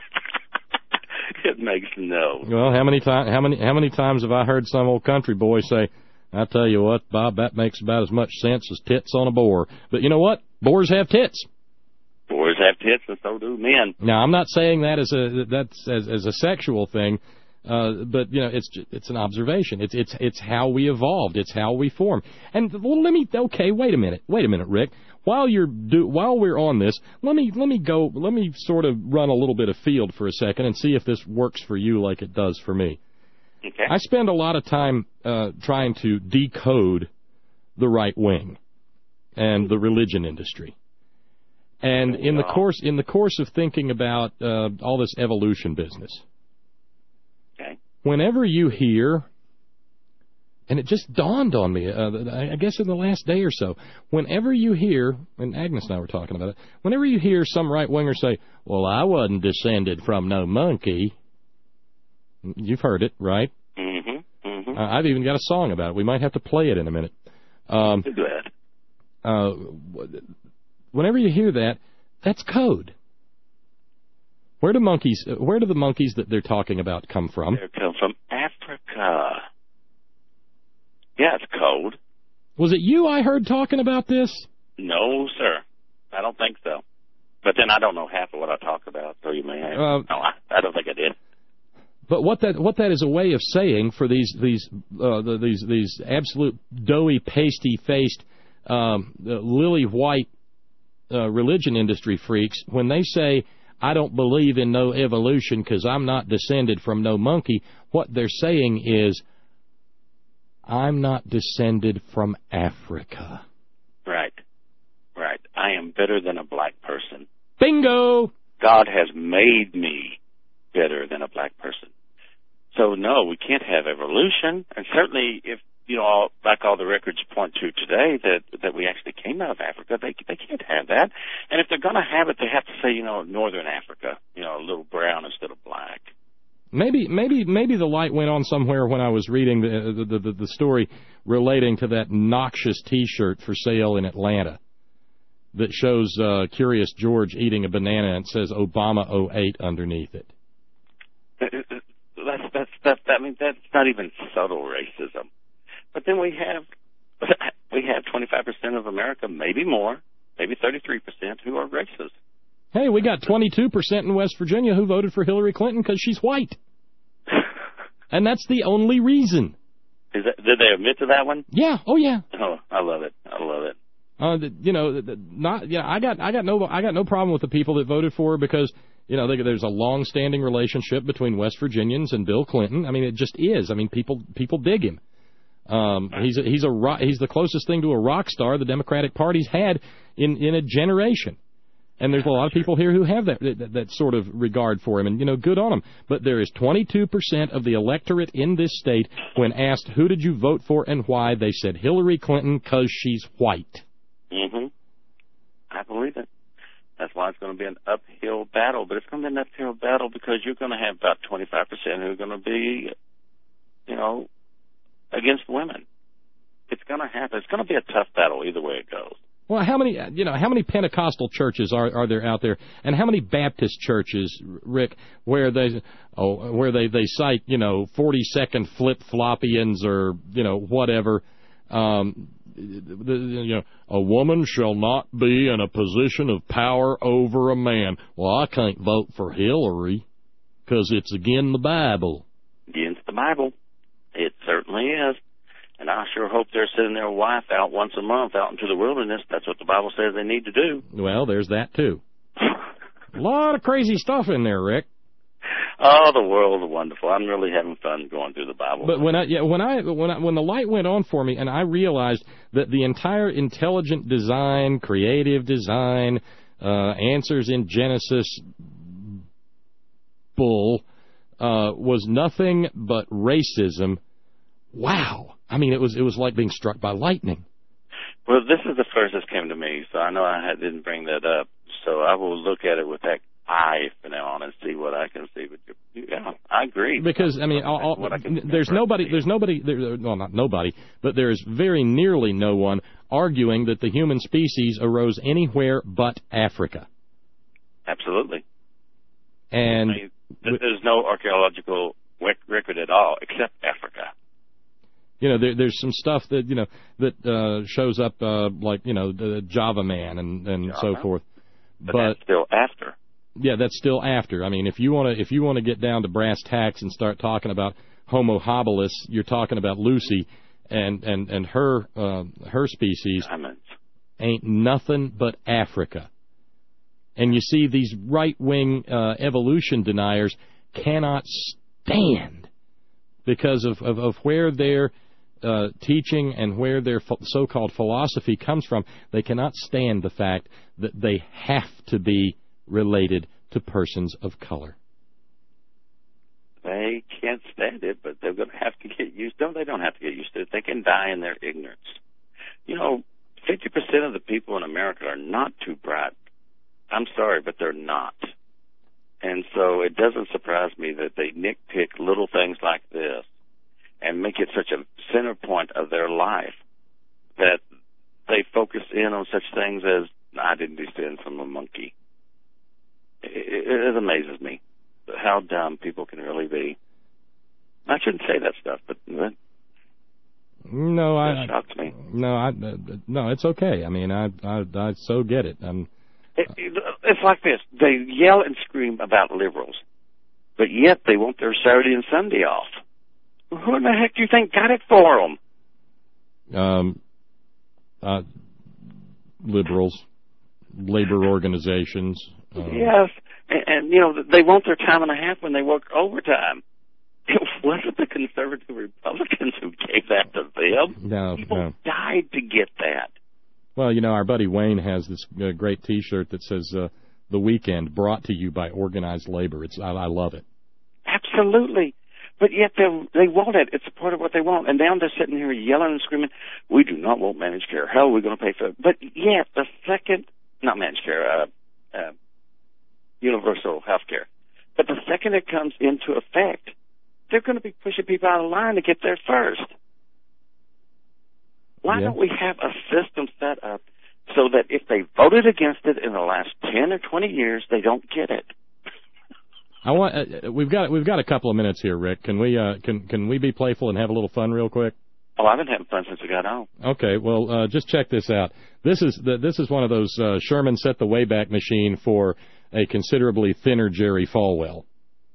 It makes no. Well, how many times have I heard some old country boy say, I tell you what, Bob, that makes about as much sense as tits on a boar. But you know what? Boars have tits. Boars have tits, and so do men. Now, I'm not saying that as a sexual thing, but you know, it's an observation. It's how we evolved. It's how we form. And well, wait a minute, Rick. While we're on this, let me sort of run a little bit afield for a second and see if this works for you like it does for me. Okay. I spend a lot of time trying to decode the right wing and the religion industry. And in the course of thinking about all this evolution business, okay, whenever you hear, and it just dawned on me, I guess in the last day or so, whenever you hear, and Agnes and I were talking about it, whenever you hear some right-winger say, well, I wasn't descended from no monkey, you've heard it, right? Mm-hmm. Mm-hmm. I've even got a song about it. We might have to play it in a minute. Whenever you hear that, that's code. Where do the monkeys that they're talking about come from? They come from Africa. Yeah, it's code. Was it you I heard talking about this? No, sir. I don't think so. But then I don't know half of what I talk about, so you may have. No, I don't think I did. But what that is a way of saying for these absolute doughy, pasty-faced, lily white religion industry freaks, when they say, I don't believe in no evolution because I'm not descended from no monkey, what they're saying is, I'm not descended from Africa. Right. I am better than a black person. Bingo! God has made me better than a black person. So, no, we can't have evolution. And certainly, if, you know, like all the records point to today, that we actually came out of Africa, they can't have that. And if they're going to have it, they have to say, you know, Northern Africa, you know, a little brown instead of black. Maybe the light went on somewhere when I was reading the story relating to that noxious T-shirt for sale in Atlanta that shows Curious George eating a banana and says Obama 08 underneath it. I mean, that's not even subtle racism. But then we have 25% of America, maybe more, maybe 33%, who are racist. Hey, we got 22% in West Virginia who voted for Hillary Clinton because she's white. And that's the only reason. Did they admit to that one? Yeah. Oh, yeah. Oh, I love it. You know, I got no problem with the people that voted for her because, you know, there's a long-standing relationship between West Virginians and Bill Clinton. I mean, it just is. I mean, people dig him. He's the closest thing to a rock star the Democratic Party's had in a generation. And there's a lot of people here who have that sort of regard for him, and, you know, good on them. But there is 22% of the electorate in this state, when asked, who did you vote for and why, they said Hillary Clinton because she's white. Mm-hmm. I believe it. That's why it's going to be an uphill battle. But it's going to be an uphill battle because you're going to have about 25% who are going to be, against women. It's going to happen. It's going to be a tough battle either way it goes. Well, how many Pentecostal churches are there out there, and how many Baptist churches, Rick, where they cite 40-second flip-floppians or whatever. A woman shall not be in a position of power over a man. Well, I can't vote for Hillary because it's against the Bible. Against the Bible. It certainly is. And I sure hope they're sending their wife out once a month out into the wilderness. That's what the Bible says they need to do. Well, there's that, too. A lot of crazy stuff in there, Rick. Oh, the world is wonderful. I'm really having fun going through the Bible. But when the light went on for me and I realized that the entire intelligent design, creative design, answers in Genesis bull was nothing but racism. Wow. I mean, it was like being struck by lightning. Well, this is the first that came to me, so I know I didn't bring that up. So I will look at it with that eye from now on and see what I can see. But yeah, I agree. Because I mean, there's nobody, well, not nobody, but there's very nearly no one arguing that the human species arose anywhere but Africa. That. And there's no archaeological record at all except Africa. You know, there's some stuff that that shows up like the Java Man and so forth. But that's still after. Yeah, that's still after. I mean, if you want to get down to brass tacks and start talking about Homo habilis, you're talking about Lucy and her species ain't nothing but Africa. And you see, these right-wing evolution deniers cannot stand because of where their teaching and where their so-called philosophy comes from. They cannot stand the fact that they have to be related to persons of color. They can't stand it, but they're going to have to get used to it. They don't have to get used to it. They can die in their ignorance. 50% of the people in America are not too bright. I'm sorry, but they're not. And so it doesn't surprise me that they nitpick little things like this and make it such a center point of their life that they focus in on such things as, I didn't descend from a monkey. It amazes me how dumb people can really be. I shouldn't say that stuff, but it shocks me. No, it's okay. I mean, I so get it. It's like this. They yell and scream about liberals, but yet they want their Saturday and Sunday off. Who in the heck do you think got it for them? Liberals, labor organizations. Yes, and they want their time and a half when they work overtime. It wasn't the conservative Republicans who gave that to them. People died to get that. Well, our buddy Wayne has this great T-shirt that says "The Weekend," brought to you by organized labor. I love it. Absolutely. But yet they want it. It's a part of what they want. And now they're sitting here yelling and screaming, we do not want managed care. How are we going to pay for it? But yet the second, not managed care, universal health care. But the second it comes into effect, they're going to be pushing people out of line to get there first. Why don't we have a system set up so that if they voted against it in the last 10 or 20 years, they don't get it? We've got a couple of minutes here, Rick. Can we be playful and have a little fun real quick? Oh, I've been having fun since we got on. Okay, well, just check this out. This is one of those Sherman set the Wayback Machine for a considerably thinner Jerry Falwell.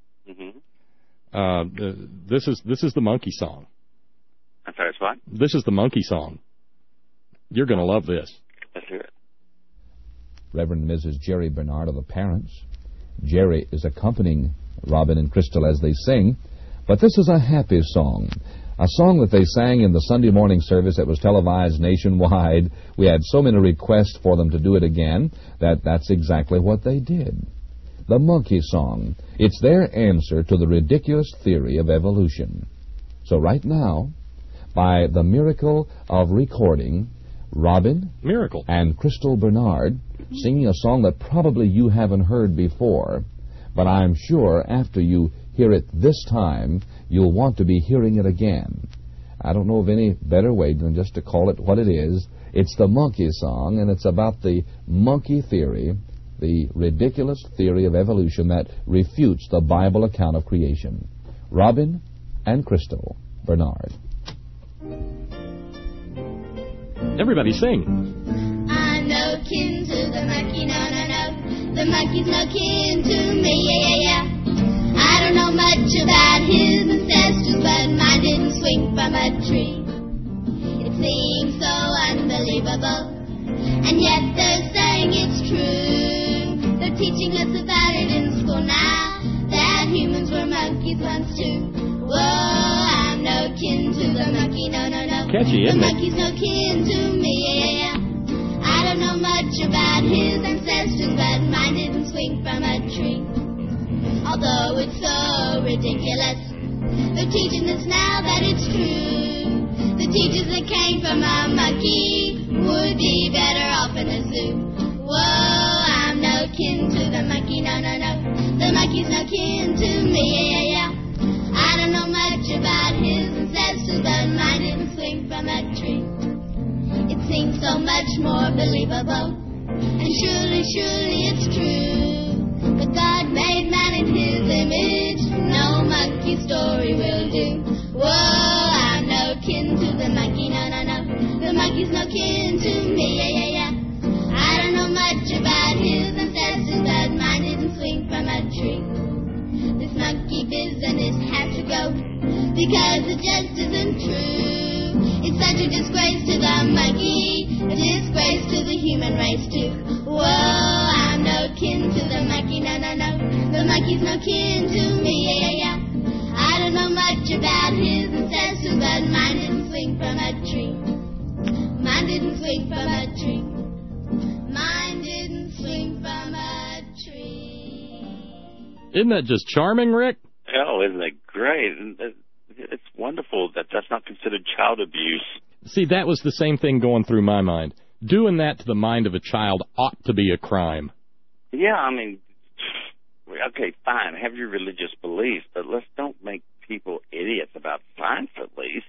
Mm-hmm. This is the Monkey Song. I'm sorry, it's what? This is the Monkey Song. You're going to love this. Let's hear it. Reverend Mrs. Jerry Bernard are the parents. Jerry is accompanying Robin and Crystal as they sing, but this is a happy song, a song that they sang in the Sunday morning service that was televised nationwide. We had so many requests for them to do it again that's exactly what they did. The Monkey Song. It's their answer to the ridiculous theory of evolution. So right now, by the miracle of recording, Robin and Crystal Bernard singing a song that probably you haven't heard before, but I'm sure after you hear it this time, you'll want to be hearing it again. I don't know of any better way than just to call it what it is. It's the Monkey Song, and it's about the monkey theory, the ridiculous theory of evolution that refutes the Bible account of creation. Robin and Crystal Bernard. Everybody sing. I'm no kin to the monkey, no, no, no. The monkey's no kin to me, yeah, yeah, yeah. I don't know much about his ancestors, but mine didn't swing from a tree. It seems so unbelievable, and yet they're saying it's true. They're teaching us about it in school now, that humans were monkeys once too. Whoa, I'm no kin to the monkey, no, no, no. Catchy, isn't it? The monkey's no kin to me, yeah, yeah, yeah. I don't know much about his ancestors, but mine didn't swing from a tree. Although it's so ridiculous, they're teaching us now that it's true. The teachers that came from a monkey would be better off in a zoo. Whoa, I'm no kin to the monkey, no, no, no. The monkey's no kin to me, yeah, yeah, yeah. I don't know much about his ancestors, but mine didn't swing from a tree. It seems so much more believable, and surely, surely it's true. But God made man in his image, no monkey story will do. Whoa, I'm no kin to the monkey, no, no, no. The monkey's no kin to me, yeah, yeah, yeah. I don't know much about his ancestors, but mine didn't swing from a tree. This monkey business has to go, because it just isn't true. It's such a disgrace to the monkey, a disgrace to the human race too. Whoa, I'm no kin to the monkey, no, no, no. The monkey's no kin to me, yeah, yeah, yeah. I don't know much about his ancestors, but mine didn't swing from a tree. Mine didn't swing from a tree. Mine didn't swing from a tree. Isn't that just charming, Rick? Oh, isn't it great? It's wonderful that that's not considered child abuse. See, that was the same thing going through my mind. Doing that to the mind of a child ought to be a crime. Yeah, I mean, okay, fine, have your religious beliefs, but let's don't make people idiots about science, at least.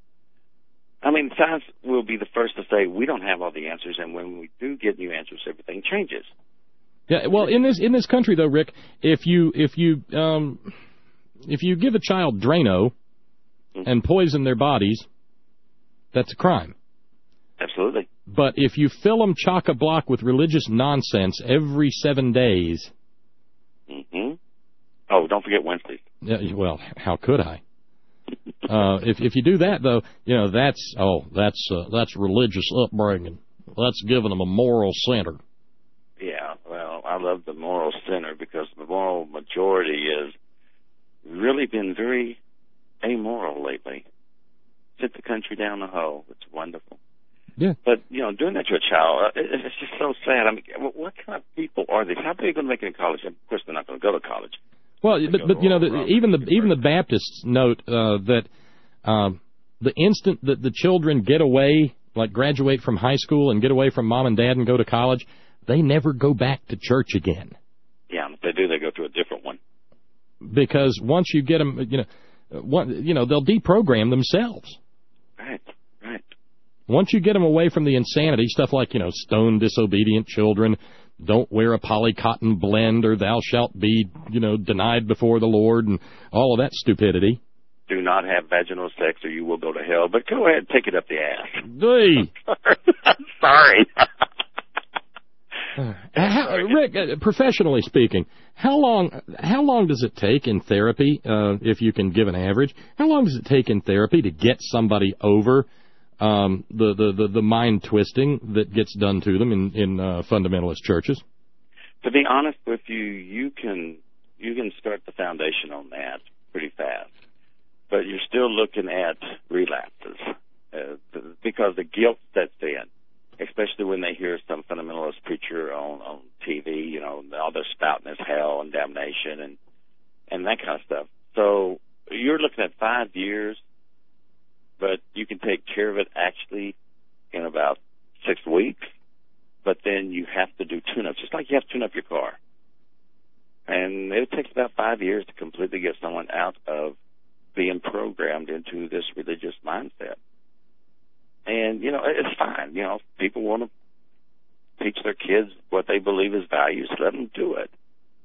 I mean, science will be the first to say we don't have all the answers, and when we do get new answers, everything changes. Yeah, well, in this country though, Rick, if you give a child Drano and poison their bodies, that's a crime. Absolutely. But if you fill them chock-a-block with religious nonsense every 7 days... Mm-hmm. Oh, don't forget Wednesday. Yeah, well, how could I? If you do that, though, you know, that's religious upbringing. That's giving them a moral center. Yeah, well, I love the moral center because the moral majority has really been very amoral lately. Sit the country down the hole. It's wonderful. Yeah. But, you know, doing that to a child, it's just so sad. I mean, what kind of people are these? How are they going to make it in college? Of course, they're not going to go to college. Well, but you know, even the Baptists note that the instant that the children get away, like graduate from high school and get away from mom and dad and go to college, they never go back to church again. Yeah, and if they do, they go to a different one. Because once you get them, they'll deprogram themselves. Right. Once you get them away from the insanity, stuff like, stone disobedient children, don't wear a polycotton blend, or thou shalt be, denied before the Lord, and all of that stupidity. Do not have vaginal sex or you will go to hell. But go ahead and take it up the ass. Hey. I'm sorry. Rick, professionally speaking, how long does it take in therapy, if you can give an average, how long does it take in therapy to get somebody over the mind twisting that gets done to them in fundamentalist churches? To be honest with you, you can start the foundation on that pretty fast, but you're still looking at relapses because the guilt sets in, especially when they hear some fundamentalist preacher on TV, all they're spouting is hell and damnation and that kind of stuff. So you're looking at 5 years. But you can take care of it actually in about 6 weeks. but then you have to do tune-ups, just like you have to tune up your car. And it takes about 5 years to completely get someone out of being programmed into this religious mindset. And, you know, it's fine. You know, people want to teach their kids what they believe is values. Let them do it.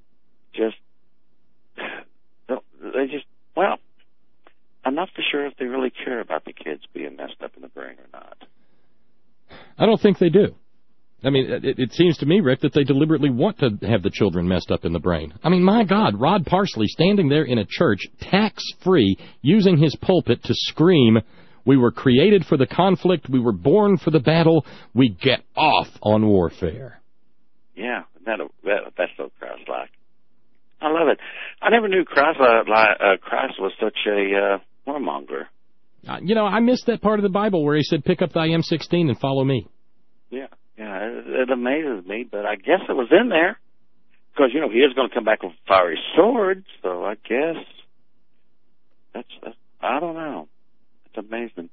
Well, I'm not for sure if they really care about the kids being messed up in the brain or not. I don't think they do. I mean, it seems to me, Rick, that they deliberately want to have the children messed up in the brain. I mean, my God, Rod Parsley standing there in a church, tax-free, using his pulpit to scream, "We were created for the conflict, we were born for the battle, we get off on warfare." Yeah, that's so Christ-like. I love it. I never knew Christ was such a warmonger. You know, I missed that part of the Bible where he said, "Pick up thy M16 and follow me." Yeah, it amazes me, but I guess it was in there. Because, you know, he is going to come back with a fiery sword, so I guess that's I don't know. It's amazing.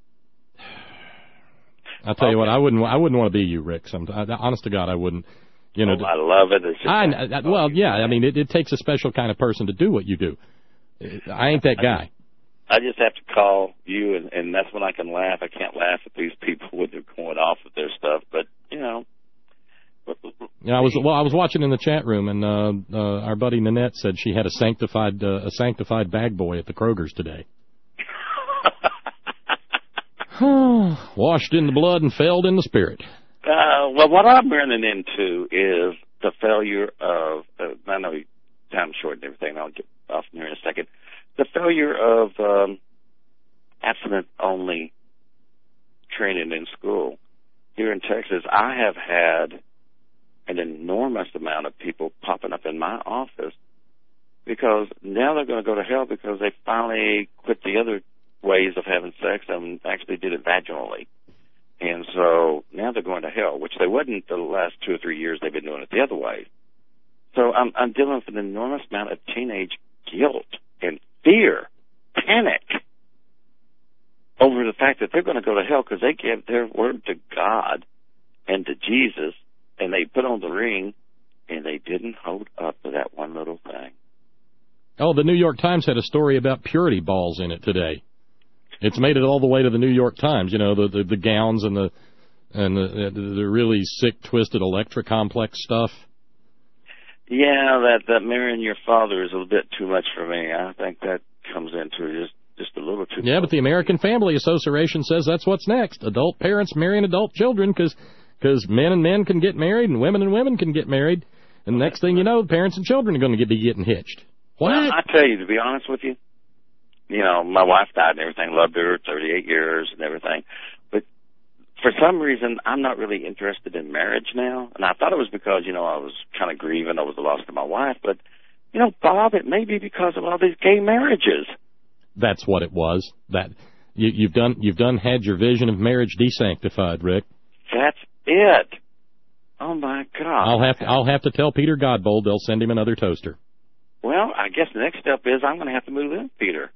I'll tell you what, I wouldn't want to be you, Rick. Honest to God, I wouldn't. You know, I love it. It's just well, yeah, I mean, it takes a special kind of person to do what you do. I ain't that guy. I just have to call you, and that's when I can laugh. I can't laugh at these people when they're going off with their stuff, but, you know. Yeah, I was watching in the chat room, and our buddy Nanette said she had a sanctified bag boy at the Kroger's today. Washed in the blood and felled in the spirit. Well, what I'm running into is the failure of, I know time's short and everything, I'll get off in here in a second, the failure of abstinent-only training in school. Here in Texas, I have had an enormous amount of people popping up in my office because now they're going to go to hell because they finally quit the other ways of having sex and actually did it vaginally. And so now they're going to hell, which they wouldn't the last 2 or 3 years they've been doing it the other way. So I'm dealing with an enormous amount of teenage guilt and fear, panic over the fact that they're going to go to hell because they gave their word to God and to Jesus, and they put on the ring, and they didn't hold up to that one little thing. Oh, the New York Times had a story about purity balls in it today. It's made it all the way to the New York Times. You know, the gowns and the really sick, twisted electric complex stuff. Yeah, that marrying your father is a bit too much for me. I think that comes into just a little too. Yeah, but the American Family Association says that's what's next. Adult parents marrying adult children because men and men can get married and women can get married. And next thing you know, parents and children are going to be getting hitched. What? Well, I tell you, to be honest with you, you know, my wife died and everything, loved her, 38 years and everything. But for some reason, I'm not really interested in marriage now. And I thought it was because, you know, I was kind of grieving over the loss of my wife. But, you know, Bob, it may be because of all these gay marriages. That's what it was. That you've had your vision of marriage desanctified, Rick. That's it. Oh, my God. I'll have to tell Peter Godbold they'll send him another toaster. Well, I guess the next step is I'm going to have to move in, Peter.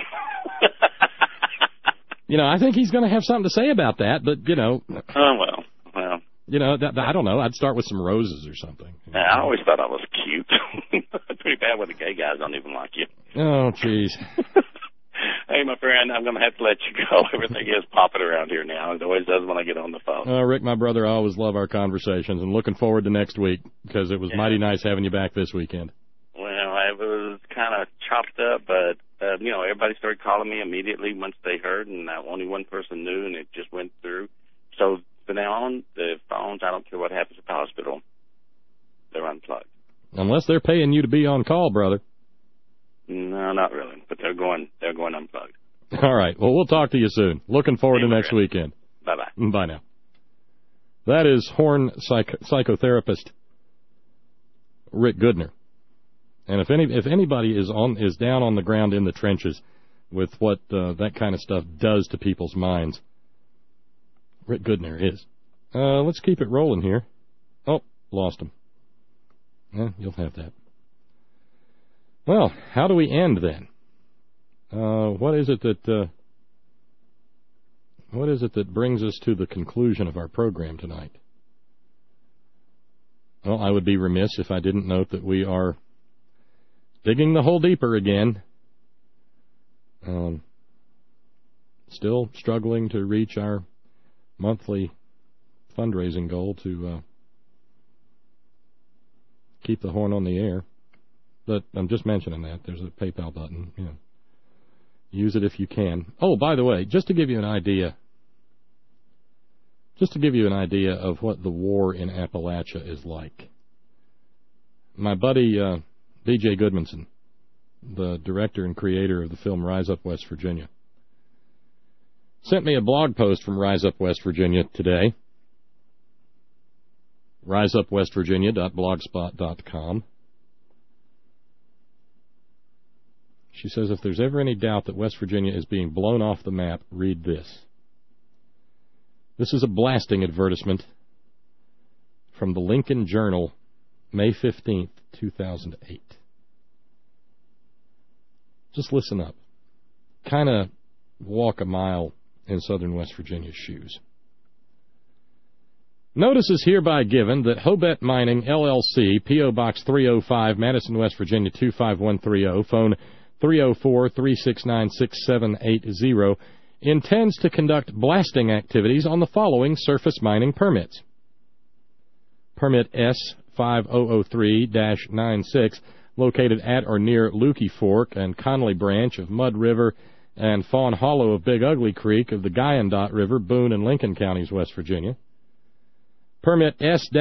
You know, I think he's going to have something to say about that, but, you know. Oh, well. You know, I don't know. I'd start with some roses or something. I always thought I was cute. Pretty bad when the gay guys don't even like you. Oh, jeez. Hey, my friend, I'm going to have to let you go. Everything is popping around here now. It always does when I get on the phone. Rick, my brother, I always love our conversations, and looking forward to next week because it was mighty nice having you back this weekend. Well, it was kind of chopped up, but, you know, everybody started calling me immediately once they heard, and only one person knew, and it just went through. So from now on, the phones, I don't care what happens at the hospital, they're unplugged. Unless they're paying you to be on call, brother. No, not really, but they're going unplugged. All right. Well, we'll talk to you soon. Looking forward to next weekend. Bye-bye. Bye now. That is Horn psychotherapist Rick Goodner. And if anybody is down on the ground in the trenches with what that kind of stuff does to people's minds, Rick Goodner is. Let's keep it rolling here. Oh, lost him. You'll have that. Well, how do we end then? What is it that brings us to the conclusion of our program tonight? Well, I would be remiss if I didn't note that we are digging the hole deeper again. Still struggling to reach our monthly fundraising goal to keep the horn on the air. But I'm just mentioning that. There's a PayPal button. You know, use it if you can. Oh, by the way, just to give you an idea of what the war in Appalachia is like. My buddy B.J. Goodmanson, the director and creator of the film Rise Up West Virginia, sent me a blog post from Rise Up West Virginia today. riseupwestvirginia.blogspot.com. She says, if there's ever any doubt that West Virginia is being blown off the map, read this. This is a blasting advertisement from the Lincoln Journal, May 15th, 2008. Just listen up. Kind of walk a mile in southern West Virginia's shoes. Notice is hereby given that Hobet Mining, LLC, P.O. Box 305, Madison, West Virginia, 25130, phone 304-369-6780, intends to conduct blasting activities on the following surface mining permits. Permit S5003-96, located at or near Lukey Fork and Conley Branch of Mud River and Fawn Hollow of Big Ugly Creek of the Guyandotte River, Boone and Lincoln Counties, West Virginia. Permit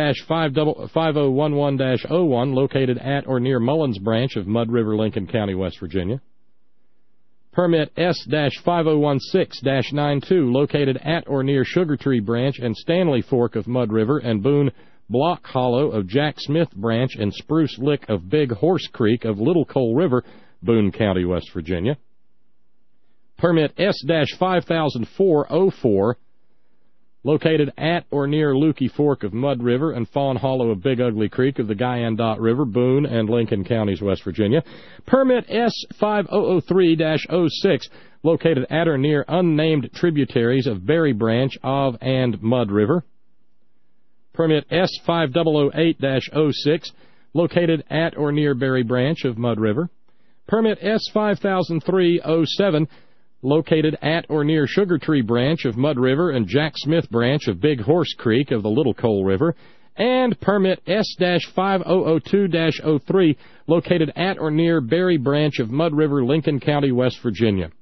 S-5011-01, located at or near Mullins Branch of Mud River, Lincoln County, West Virginia. Permit S-5016-92, located at or near Sugar Tree Branch and Stanley Fork of Mud River and Boone Block Hollow of Jack Smith Branch and Spruce Lick of Big Horse Creek of Little Coal River, Boone County, West Virginia. Permit S-5004-04, located at or near Lukey Fork of Mud River and Fawn Hollow of Big Ugly Creek of the Guyandotte River, Boone and Lincoln Counties, West Virginia. Permit S-5003-06, located at or near unnamed tributaries of Berry Branch of and Mud River. Permit S-5008-06, located at or near Berry Branch of Mud River. Permit S-5003-07, located at or near Sugar Tree Branch of Mud River and Jack Smith Branch of Big Horse Creek of the Little Coal River, and Permit S-5002-03, located at or near Berry Branch of Mud River, Lincoln County, West Virginia.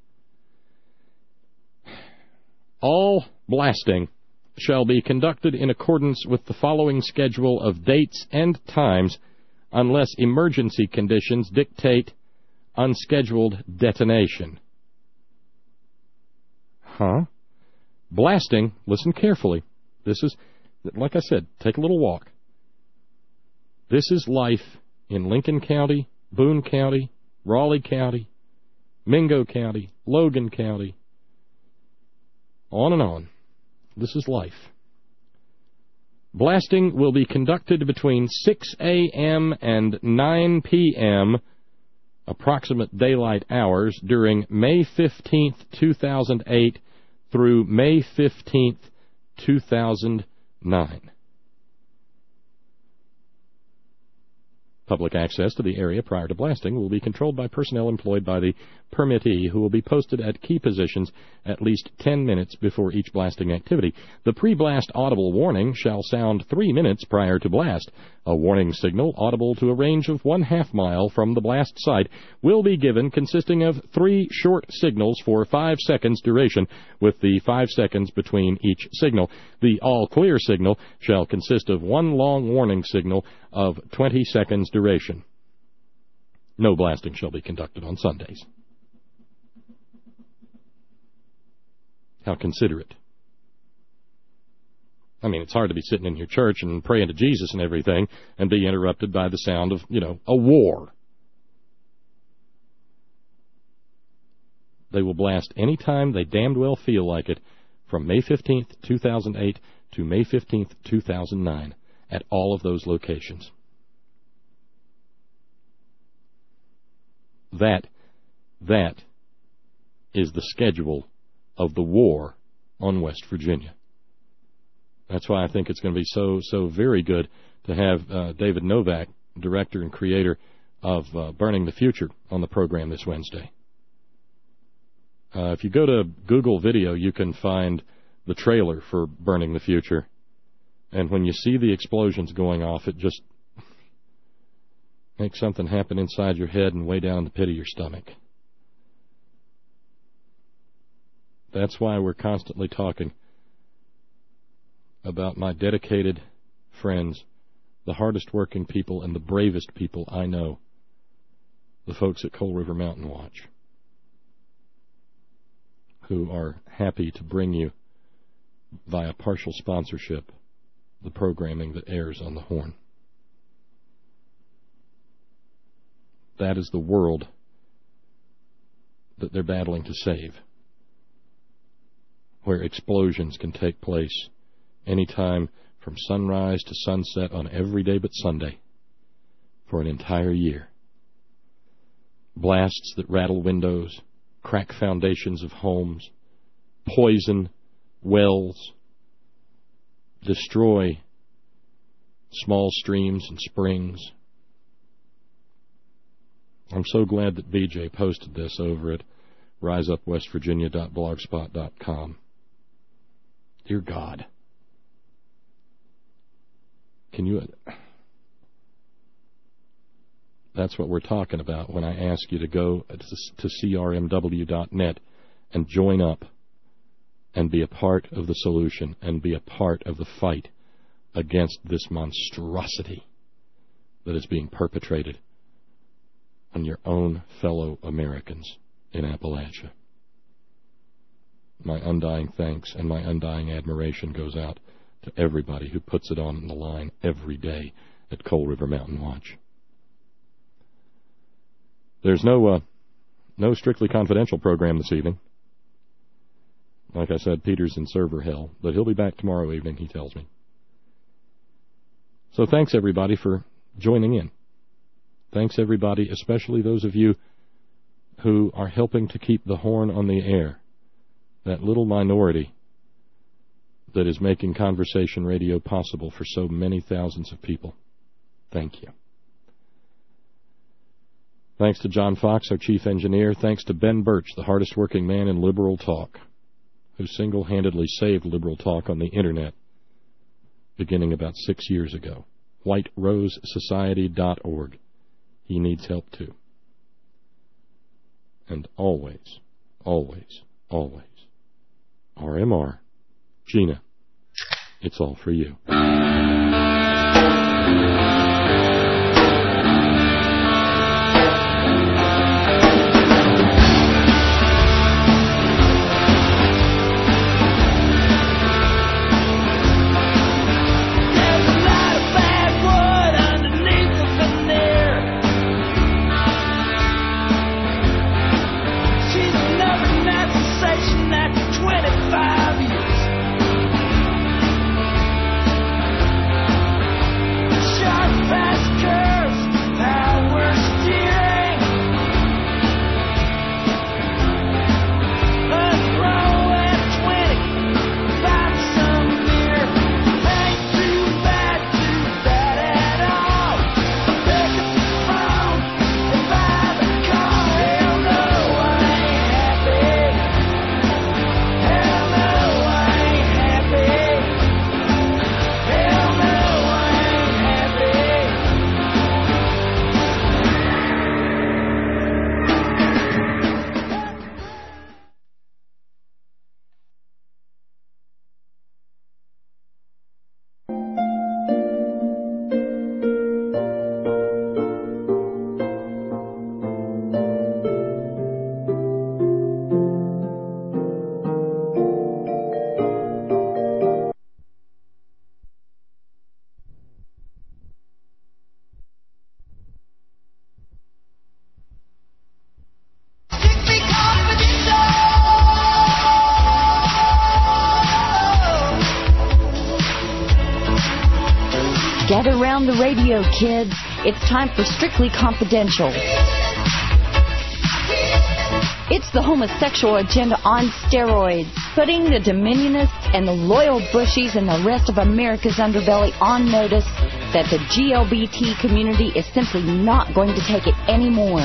All blasting shall be conducted in accordance with the following schedule of dates and times unless emergency conditions dictate unscheduled detonation. Blasting, listen carefully. This is, like I said, take a little walk. This is life in Lincoln County, Boone County, Raleigh County, Mingo County, Logan County, on and on. This is life. Blasting will be conducted between 6 a.m. and 9 p.m., approximate daylight hours, during May 15th, 2008 through May 15th, 2009. Public access to the area prior to blasting will be controlled by personnel employed by the permittee, who will be posted at key positions at least 10 minutes before each blasting activity. The pre-blast audible warning shall sound 3 minutes prior to blast. A warning signal audible to a range of 1/2 mile from the blast site will be given, consisting of 3 short signals for 5 seconds duration, with the 5 seconds between each signal. The all-clear signal shall consist of 1 long warning signal of 20 seconds duration. No blasting shall be conducted on Sundays. How considerate. I mean, it's hard to be sitting in your church and praying to Jesus and everything and be interrupted by the sound of, a war. They will blast any time they damned well feel like it from May 15th, 2008 to May 15th, 2009 at all of those locations. That is the schedule of the war on West Virginia. That's why I think it's going to be so very good to have David Novak, director and creator of Burning the Future, on the program this Wednesday. If you go to Google Video, you can find the trailer for Burning the Future. And when you see the explosions going off, it just makes something happen inside your head and way down in the pit of your stomach. That's why we're constantly talking about my dedicated friends, the hardest working people and the bravest people I know, the folks at Coal River Mountain Watch, who are happy to bring you, via partial sponsorship, the programming that airs on the Horn. That is the world that they're battling to save, where explosions can take place anytime from sunrise to sunset on every day but Sunday for an entire year. Blasts that rattle windows, crack foundations of homes, poison wells, destroy small streams and springs. I'm so glad that BJ posted this over at riseupwestvirginia.blogspot.com. Dear God. Can you... That's what we're talking about when I ask you to go to crmw.net and join up and be a part of the solution and be a part of the fight against this monstrosity that is being perpetrated on your own fellow Americans in Appalachia. My undying thanks and my undying admiration goes out to everybody who puts it on the line every day at Coal River Mountain Watch. There's no Strictly Confidential program this evening. Like I said, Peter's in server hell, but he'll be back tomorrow evening, he tells me. So thanks, everybody, for joining in. Thanks, everybody, especially those of you who are helping to keep the Horn on the air, that little minority that is making conversation radio possible for so many thousands of people. Thank you. Thanks to John Fox, our chief engineer. Thanks to Ben Birch, the hardest working man in liberal talk, who single-handedly saved liberal talk on the Internet beginning about 6 years ago. WhiteRoseSociety.org. He needs help, too. And always, always, always, RMR, Gina, it's all for you. Get around the radio, kids. It's time for Strictly Confidential. It's the homosexual agenda on steroids. putting the Dominionists and the loyal Bushies and the rest of America's underbelly on notice that the GLBT community is simply not going to take it anymore.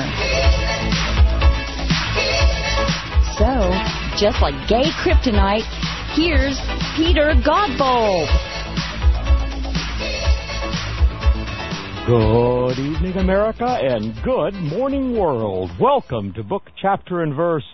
So, just like gay kryptonite, here's Peter Godbold. Good evening, America, and good morning, world. Welcome to book, chapter, and verse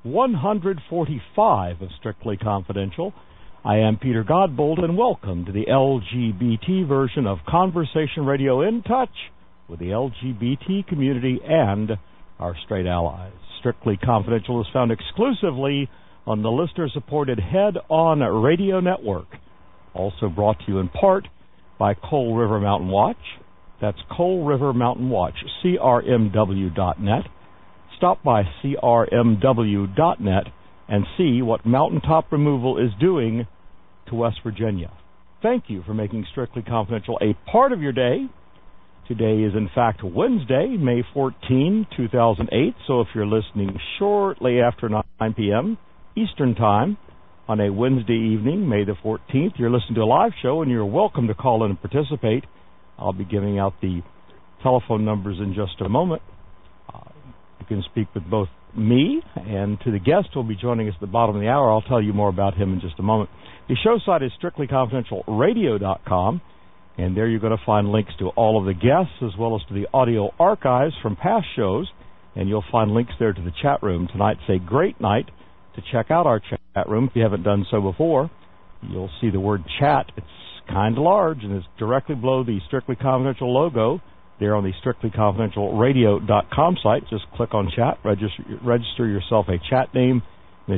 145 of Strictly Confidential. I am Peter Godbold, and welcome to the LGBT version of Conversation Radio, in touch with the LGBT community and our straight allies. Strictly Confidential is found exclusively on the listener-supported Head On Radio Network, also brought to you in part by Coal River Mountain Watch. That's Coal River Mountain Watch, CRMW.net. Stop by CRMW.net and see what mountaintop removal is doing to West Virginia. Thank you for making Strictly Confidential a part of your day. Today is, in fact, Wednesday, May 14, 2008, so if you're listening shortly after 9 p.m. Eastern Time on a Wednesday evening, May the 14th, you're listening to a live show, and you're welcome to call in and participate. I'll be giving out the telephone numbers in just a moment. You can speak with both me and to the guest who will be joining us at the bottom of the hour. I'll tell you more about him in just a moment. The show site is strictlyconfidentialradio.com, and there you're going to find links to all of the guests as well as to the audio archives from past shows, and you'll find links there to the chat room. Tonight's a great night to check out our chat room if you haven't done so before. You'll see the word chat. It's kind of large, and it's directly below the Strictly Confidential logo there on the strictlyconfidentialradio.com site. Just click on chat, register yourself a chat name,